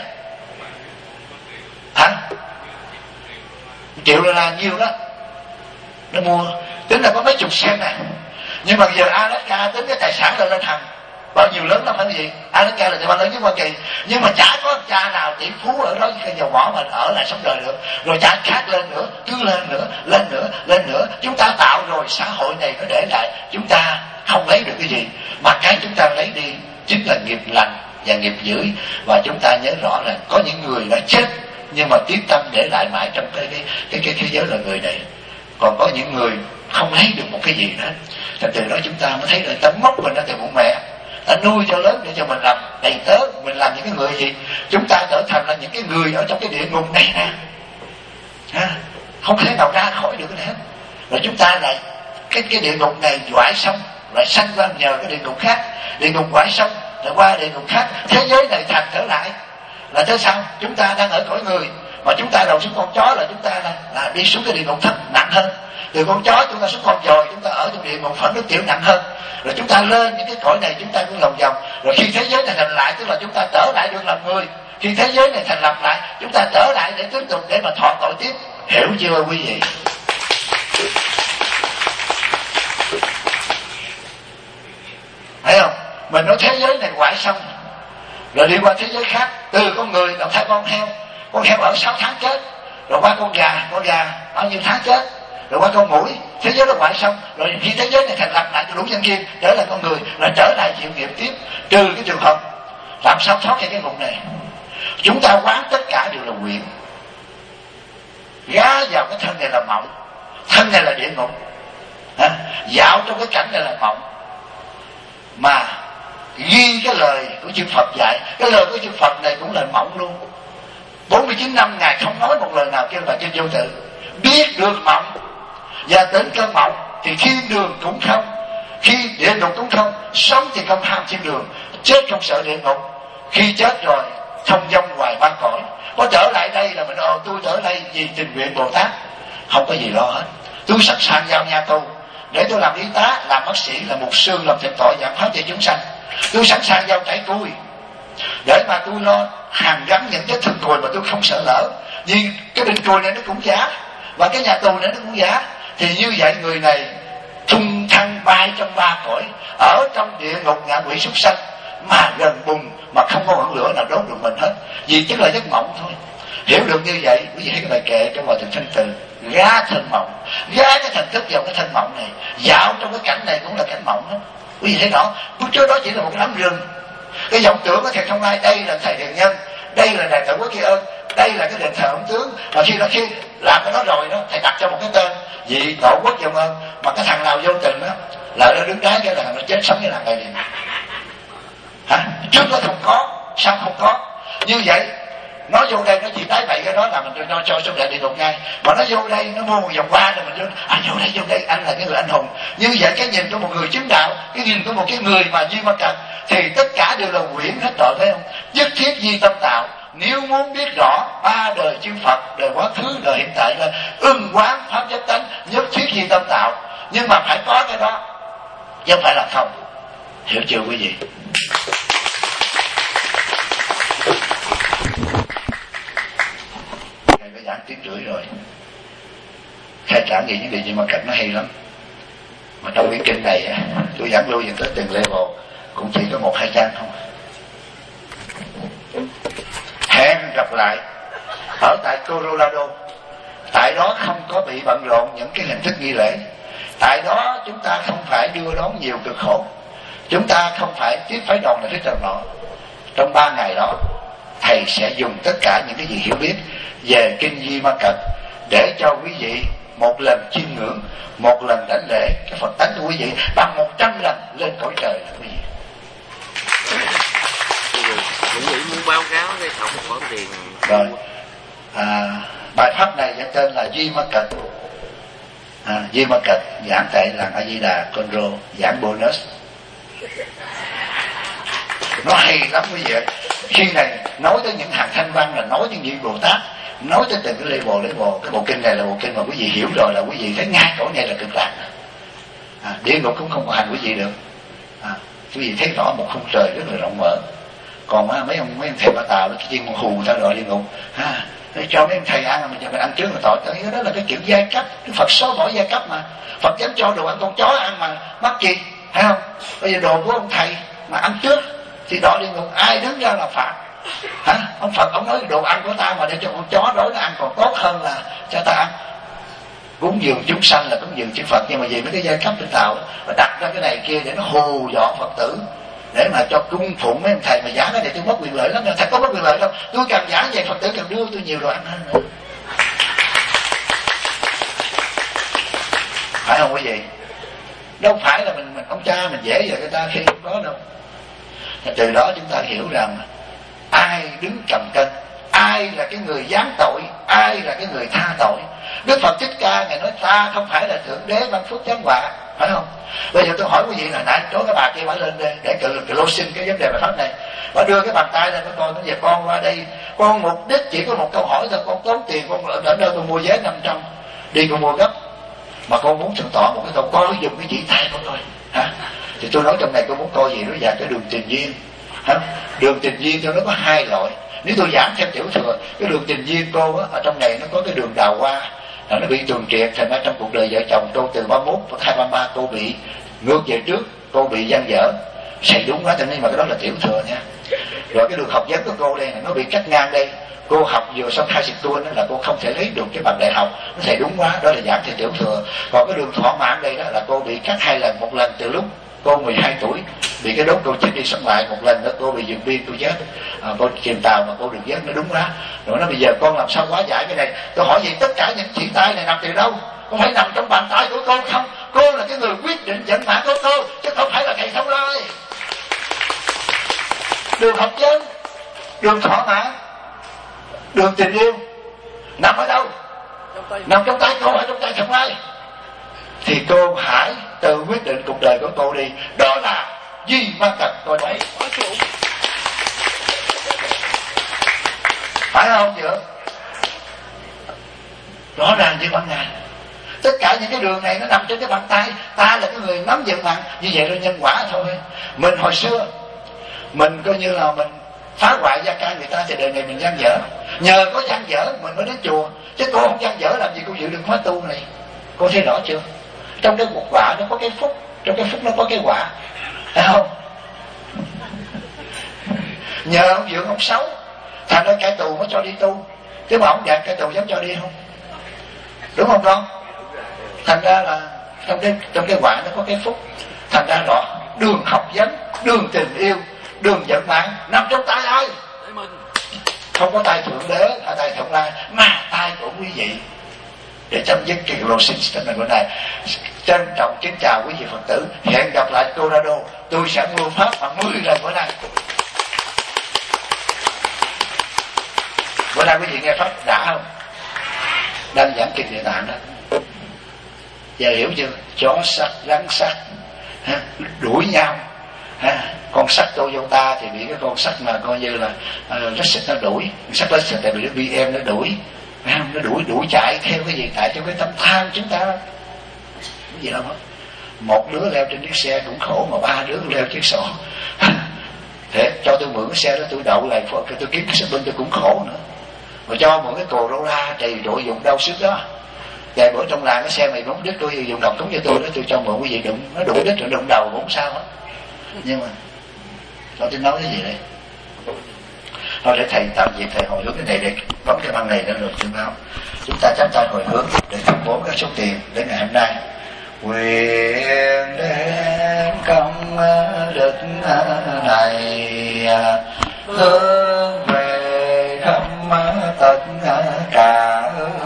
Hả? $1 triệu là nhiêu đó. Nó mua tính là có mấy chục cent này. Nhưng mà giờ Alaska tính cái tài sản lên thành bao nhiêu lớn lắm, phải không gì? Alaska là địa bàn lớn nhất Hoa Kỳ, nhưng mà chả có cha nào tỷ phú ở đó cái dầu mỏ mà ở lại sống đời được. Rồi chả khác lên nữa, cứ lên nữa. Chúng ta tạo rồi xã hội này nó để lại, chúng ta không lấy được cái gì, mà cái chúng ta lấy đi chính là nghiệp lành và nghiệp dữ. Và chúng ta nhớ rõ là có những người đã chết nhưng mà tiếng tâm để lại mãi trong cái thế giới là người này. Còn có những người không lấy được một cái gì hết. Thành từ đó chúng ta mới thấy là ta móc mình ra từ bụng mẹ, ta nuôi cho lớn để cho mình làm đầy tớ, mình làm những cái người gì? Chúng ta trở thành là những cái người ở trong cái địa ngục này nè. Không thể nào ra khỏi được cái này hết. Rồi chúng ta lại cái địa ngục này đoại xong lại sanh ra nhờ cái địa ngục khác, địa ngục ngoại xong lại qua địa ngục khác. Thế giới này thành trở lại là thế sao? Chúng ta đang ở cõi người mà chúng ta đầu xuống con chó là chúng ta là đi xuống cái địa ngục thấp nặng hơn. Từ con chó chúng ta xuống con dồi, chúng ta ở trong địa ngục phận nước tiểu nặng hơn. Rồi chúng ta lên những cái cõi này chúng ta cũng lòng vòng. Rồi khi thế giới này thành lại tức là chúng ta trở lại được làm người. Khi thế giới này thành lập lại, chúng ta trở lại để tiếp tục để mà thọ tội tiếp. Hiểu chưa quý vị? Thấy không? Mình nói thế giới này hoại xong rồi đi qua thế giới khác. Từ con người đầu thai con heo ở 6 tháng chết. Rồi qua con gà bao nhiêu tháng chết. Rồi qua con muỗi, thế giới nó hoại xong. Rồi khi thế giới này thành lập lại cho đủ nhân duyên, trở lại con người, là trở lại chịu nghiệp tiếp. Trừ cái trường hợp làm sao thoát ra cái ngục này. Chúng ta quán tất cả đều là nguyện, gá vào cái thân này là mộng, thân này là địa ngục, dạo trong cái cảnh này là mộng, mà ghi cái lời của chư Phật dạy. Cái lời của chư Phật này cũng là mộng luôn. 49 năm Ngài không nói một lời nào kêu là trên vô tự. Biết được mộng và đến cơn mộng thì thiên đường cũng không, khi địa ngục cũng không. Sống thì không ham thiên đường, chết không sợ địa ngục. Khi chết rồi thông dong hoài ba cõi. Có trở lại đây là mình tôi trở đây vì tình nguyện Bồ Tát, không có gì lo hết. Tôi sẵn sàng vào nhà tù để tôi làm y tá, làm bác sĩ, làm mục sư, làm thầy tội giảm pháp cho chúng sanh. Tôi sẵn sàng vào trại cùi để mà tôi lo hàn gắn những cái thân cùi mà tôi không sợ lỡ. Nhưng cái bệnh cùi này nó cũng giả, và cái nhà tù này nó cũng giả. Thì như vậy người này tung thăng bay trong ba cõi, ở trong địa ngục ngạ quỷ súc sanh, mà gần bùng mà không có ngọn lửa nào đốt được mình hết, vì chỉ là giấc mộng thôi. Hiểu được như vậy, quý vị thấy cái bài kệ trong Hòa Thượng Thanh Từ, gá thân mộng, gá cái thần thức vào cái thân mộng này, dạo trong cái cảnh này cũng là cảnh mộng đó. Quý vị thấy rõ, lúc trước đó chỉ là một cái đám rừng. Cái vọng tưởng của thầy Thông Ai, đây là thầy Thiện Nhân, đây là đài thờ Quốc Kỳ Ơn, đây là cái đền thờ ông tướng. Mà khi làm cái đó rồi đó, thầy đặt cho một cái tên Vị Tổ Quốc Dòng Ơn. Mà cái thằng nào vô tình đó là nó đứng đá cái là nó chết sống cái thằng này liền. Trước đó không có, sao không có? Như vậy nó vô đây nó chỉ tái bậy cái đó là mình cho xuống đại địa ngục ngay. Mà nó vô đây nó mua một vòng hoa rồi mình vô đây anh là cái người anh hùng. Như vậy cái nhìn của một người chứng đạo, cái nhìn của một cái người mà Duy Ma Cật, thì tất cả đều là quyển hết rồi, phải không? Nhất thiết di tâm tạo. Nếu muốn biết rõ ba đời chư Phật, đời quá khứ, đời hiện tại là ưng quán pháp giác tánh, nhất thiết di tâm tạo. Nhưng mà phải có cái đó, chứ không phải là không. Hiểu chưa quý vị? Thầy đã giảng tiếng rưỡi rồi. Khai trả nghĩ những điều gì mà Cật nó hay lắm. Mà trong quyển kinh này tôi giảng lui tới từng level cũng chỉ có 1-2 trang không. gặp lại ở tại Colorado. Tại đó không có bị bận rộn những cái hình thức nghi lễ. Tại đó chúng ta không phải đưa đón nhiều cực khổ. Chúng ta không phải tiếp phái đoàn này tới nọ. Trong 3 ngày đó, thầy sẽ dùng tất cả những cái gì hiểu biết về kinh Di Ma Cật để cho quý vị một lần chiêm ngưỡng, một lần đảnh lễ cái Phật tánh của quý vị bằng 100 lần lên cõi trời quý vị. Những vị muốn báo cáo cái tổng khoản tiền rồi. Bài pháp này tên là Di Ma Cật. Di Ma Cật giảng tại làng A Di Đà Con Rô, giảng bonus. Nó hay lắm quý vị. Khi này nói tới những hàng thanh văn là nói những vị Bồ Tát, nói tới từng cái level. Cái bộ kinh này là bộ kinh mà quý vị hiểu rồi là quý vị thấy ngay cõi này là cực lạc. Địa ngục cũng không có hành quý vị được. Quý vị thấy rõ một khung trời rất là rộng mở. Còn mấy ông thầy Bà Tàu cái chuyên hù người ta đòi địa ngục, để cho mấy ông thầy ăn mà mình ăn trước là tội. Tới đó là cái kiểu giai cấp. Cái Phật xóa bỏ giai cấp mà. Phật dám cho đồ ăn con chó ăn mà mắc gì, thấy không? Bây giờ đồ của ông thầy mà ăn trước thì đòi địa ngục, ai đứng ra là phạt? Ông Phật ông nói đồ ăn của ta mà để cho con chó đối nó ăn còn tốt hơn là cho ta ăn. Cúng dường chúng sanh là cúng dường chư Phật, nhưng mà vì mấy cái giai cấp trên tàu và đặt ra cái này kia để nó hù dọa Phật tử, để mà cho cung phụng mấy ông thầy mà giả cái này tôi mất quyền lợi lắm. Thật có mất quyền lợi đâu, tôi càng giả về Phật tử càng đưa tôi nhiều đồ ăn hơn nữa. Phải không quý vị? Đâu phải là mình ông cha mình dễ vậy người ta khi không có đâu. Từ đó chúng ta hiểu rằng ai đứng cầm cân, ai là cái người giáng tội, ai là cái người tha tội. Đức Phật Thích Ca ngài nói ta không phải là thượng đế ban phước giáng họa, phải không? Bây giờ tôi hỏi quý vị là nãy chỗ cái bà kia bà lên đây để lô xin cái vấn đề bài pháp này, bà đưa cái bàn tay ra với con, nói về con qua đây, con mục đích chỉ có một câu hỏi thôi, con tốn tiền con ở đâu tôi mua vé 500 đi con mua gấp, mà con muốn thượng tọa một cái câu coi dùng cái chỉ tay của tôi, thì tôi nói trong này tôi muốn coi gì đó về cái đường tình duyên. Đường tình duyên cho nó có 2 loại. Nếu tôi giảng theo tiểu thừa, cái đường tình duyên cô á, ở trong này nó có cái đường đào hoa, nó bị tuần triệt, thành ra trong cuộc đời vợ chồng cô từ 31 và 23 cô bị ngược về trước, cô bị gian dở. Thầy đúng quá, cho nên mà cái đó là tiểu thừa nha. Rồi cái đường học vấn của cô đây này, nó bị cắt ngang đây. Cô học vừa xong 20 tuần là cô không thể lấy được cái bằng đại học. Nó thầy đúng quá, đó là giảng theo tiểu thừa. Còn cái đường thọ mạng đây đó là cô bị cắt 2 lần, một lần từ lúc cô 12 tuổi bị cái đốt cô chết đi sống lại, một lần nữa cô bị dược biên cô chết, cô chìm tàu mà cô được vớt, nó đúng quá. Rồi nó bây giờ con làm sao hóa giải cái này? Tôi hỏi gì tất cả những chỉ tay này nằm từ đâu? Không phải nằm trong bàn tay của cô không? Cô là cái người quyết định vận mạng của cô, chứ không phải là thầy Thông Lai. Đường học vấn, đường thọ mạng, đường tình yêu nằm ở đâu? Nằm trong tay cô, ở trong tay Thông Lai. Thì cô hãy tự quyết định cuộc đời của cô đi. Đó là Di Ma Cật tôi nói. Phải không vậy? Rõ ràng như ban ngày. Tất cả những cái đường này nó nằm trên cái bàn tay. Ta là cái người nắm vận mạng. Như vậy là nhân quả thôi. Mình hồi xưa mình coi như là mình phá hoại gia can người ta thì đời này mình gian dở. Nhờ có gian dở mình mới đến chùa. Chứ cô không gian dở làm gì cô chịu được khóa tu này. Cô thấy rõ chưa? Trong cái quả nó có cái phúc, trong cái phúc nó có cái quả, thấy không? Nhờ ông dưỡng ông xấu, thành ra cai tù mới cho đi tu, chứ mà ông gạt cai tù dám cho đi không? Đúng không con? Thành ra là trong cái quả nó có cái phúc, thành ra rõ đường học vấn, đường tình yêu, đường vận mạng nằm trong tay ai? Không có tay thượng đế hay tay Thông Lai, mà tay của quý vị. Để chấm dứt cái closing này bữa nay, trân trọng kính chào quý vị Phật tử, hẹn gặp lại Colorado. Tôi sẽ mua pháp bằng 10 lần bữa nay. Bữa nay quý vị nghe pháp đã không? Đang giảng kinh Địa Tạng đó. Giờ hiểu chưa? Chó sắt, rắn sắt, đuổi nhau. Con sắt Toyota thì bị cái con sắt mà coi như là rất xịt nó đuổi, sắt rất xịt tại vì cái BM nó đuổi. Nó đuổi chạy theo cái gì? Tại cho cái tâm tham chúng ta. Cái gì đâu hết. Một đứa leo trên chiếc xe cũng khổ, mà 3 đứa leo chiếc sổ. Thế cho tôi mượn cái xe đó tôi đậu lại Phật, tôi kiếm cái xe bên tôi cũng khổ nữa. Mà cho mượn cái Corolla trì trội dùng đâu sức đó. Vài bữa trong làng cái xe mày đúng đứt, tôi dùng độc cống cho tôi đó, tôi cho mượn quý vị đụng, nó đụng đứt rồi đụng đầu cũng không sao hết. Nhưng mà cho tôi nói cái gì đây? Thôi để thầy tạm việc thầy hồi hướng cái này để bấm cái băng này nó được tương báo. Chúng ta chắp tay hồi hướng để công bố các số tiền đến ngày hôm nay. Nguyện đến công đức này hướng về khắp tất cả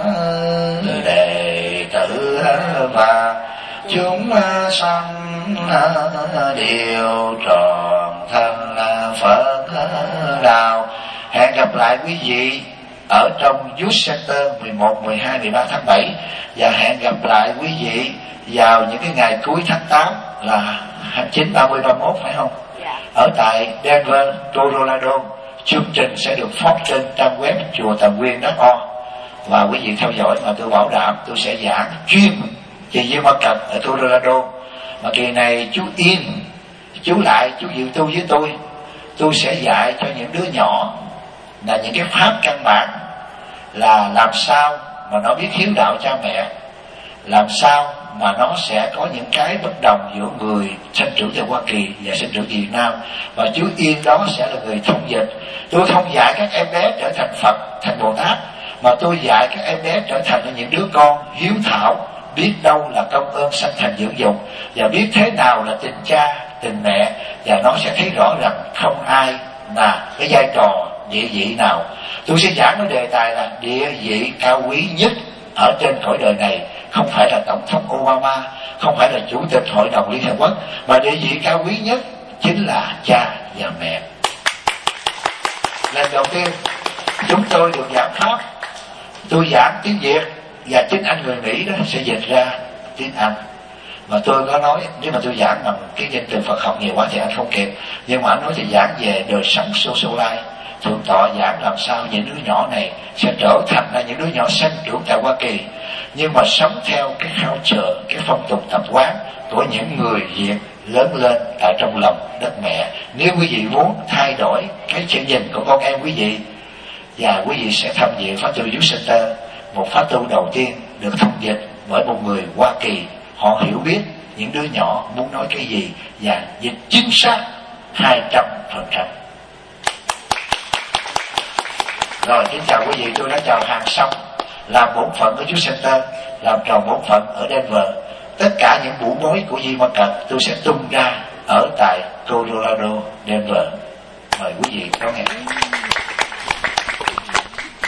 đệ tử và chúng sanh đều tròn thân Phật đạo. Hẹn gặp lại quý vị ở trong Youth Center 11, 12, 13 tháng 7 và hẹn gặp lại quý vị vào những cái ngày cuối tháng 8 là 29, 30, 31 phải không? Ở tại Denver, Colorado. Chương trình sẽ được phát trên trang web chùa Tầm Nguyên.org và quý vị theo dõi mà tôi bảo đảm tôi sẽ giảng chuyên về Di Ma Cật ở Colorado. Mà kỳ này chú Yên, chú lại, chú dự tu với tôi sẽ dạy cho những đứa nhỏ là những cái pháp căn bản là làm sao mà nó biết hiếu đạo cha mẹ, làm sao mà nó sẽ có những cái bất đồng giữa người sinh trưởng tại Hoa Kỳ và sinh trưởng Việt Nam. Và chú Yên đó sẽ là người thông dịch. Tôi không dạy các em bé trở thành Phật, thành Bồ Tát, mà tôi dạy các em bé trở thành những đứa con hiếu thảo, biết đâu là công ơn sanh thành dưỡng dục và biết thế nào là tình cha, tình mẹ, và nó sẽ thấy rõ rằng không ai là cái vai trò địa vị nào. Tôi sẽ giảng cái đề tài là địa vị cao quý nhất ở trên cõi đời này không phải là Tổng thống Obama, không phải là Chủ tịch Hội đồng Liên Hợp Quốc, mà địa vị cao quý nhất chính là cha và mẹ. Lần đầu tiên chúng tôi được giảng pháp, tôi giảng tiếng Việt và chính anh người Mỹ đó sẽ dịch ra tiếng Anh. Mà tôi có nói nếu mà tôi giảng bằng cái danh từ Phật học nhiều quá thì anh không kịp, nhưng mà anh nói thì giảng về đời sống social life, thượng tọa giảng làm sao những đứa nhỏ này sẽ trở thành là những đứa nhỏ sinh trưởng tại Hoa Kỳ nhưng mà sống theo cái culture, cái phong tục tập quán của những người Việt lớn lên tại trong lòng đất mẹ. Nếu quý vị muốn thay đổi cái sự nhìn của con em quý vị, và quý vị sẽ tham dự Pháp tu Youth Center, một pháp tu đầu tiên được thông dịch bởi một người Hoa Kỳ. Họ hiểu biết những đứa nhỏ muốn nói cái gì và dịch chính xác 200%. Rồi, kính chào quý vị, tôi đã chào hàng xong, làm bổn phận ở Youth Center, làm tròn bổn phận ở Denver. Tất cả những buổi mối của Di Ma Cật tôi sẽ tung ra ở tại Colorado, Denver. Mời quý vị đón nghe.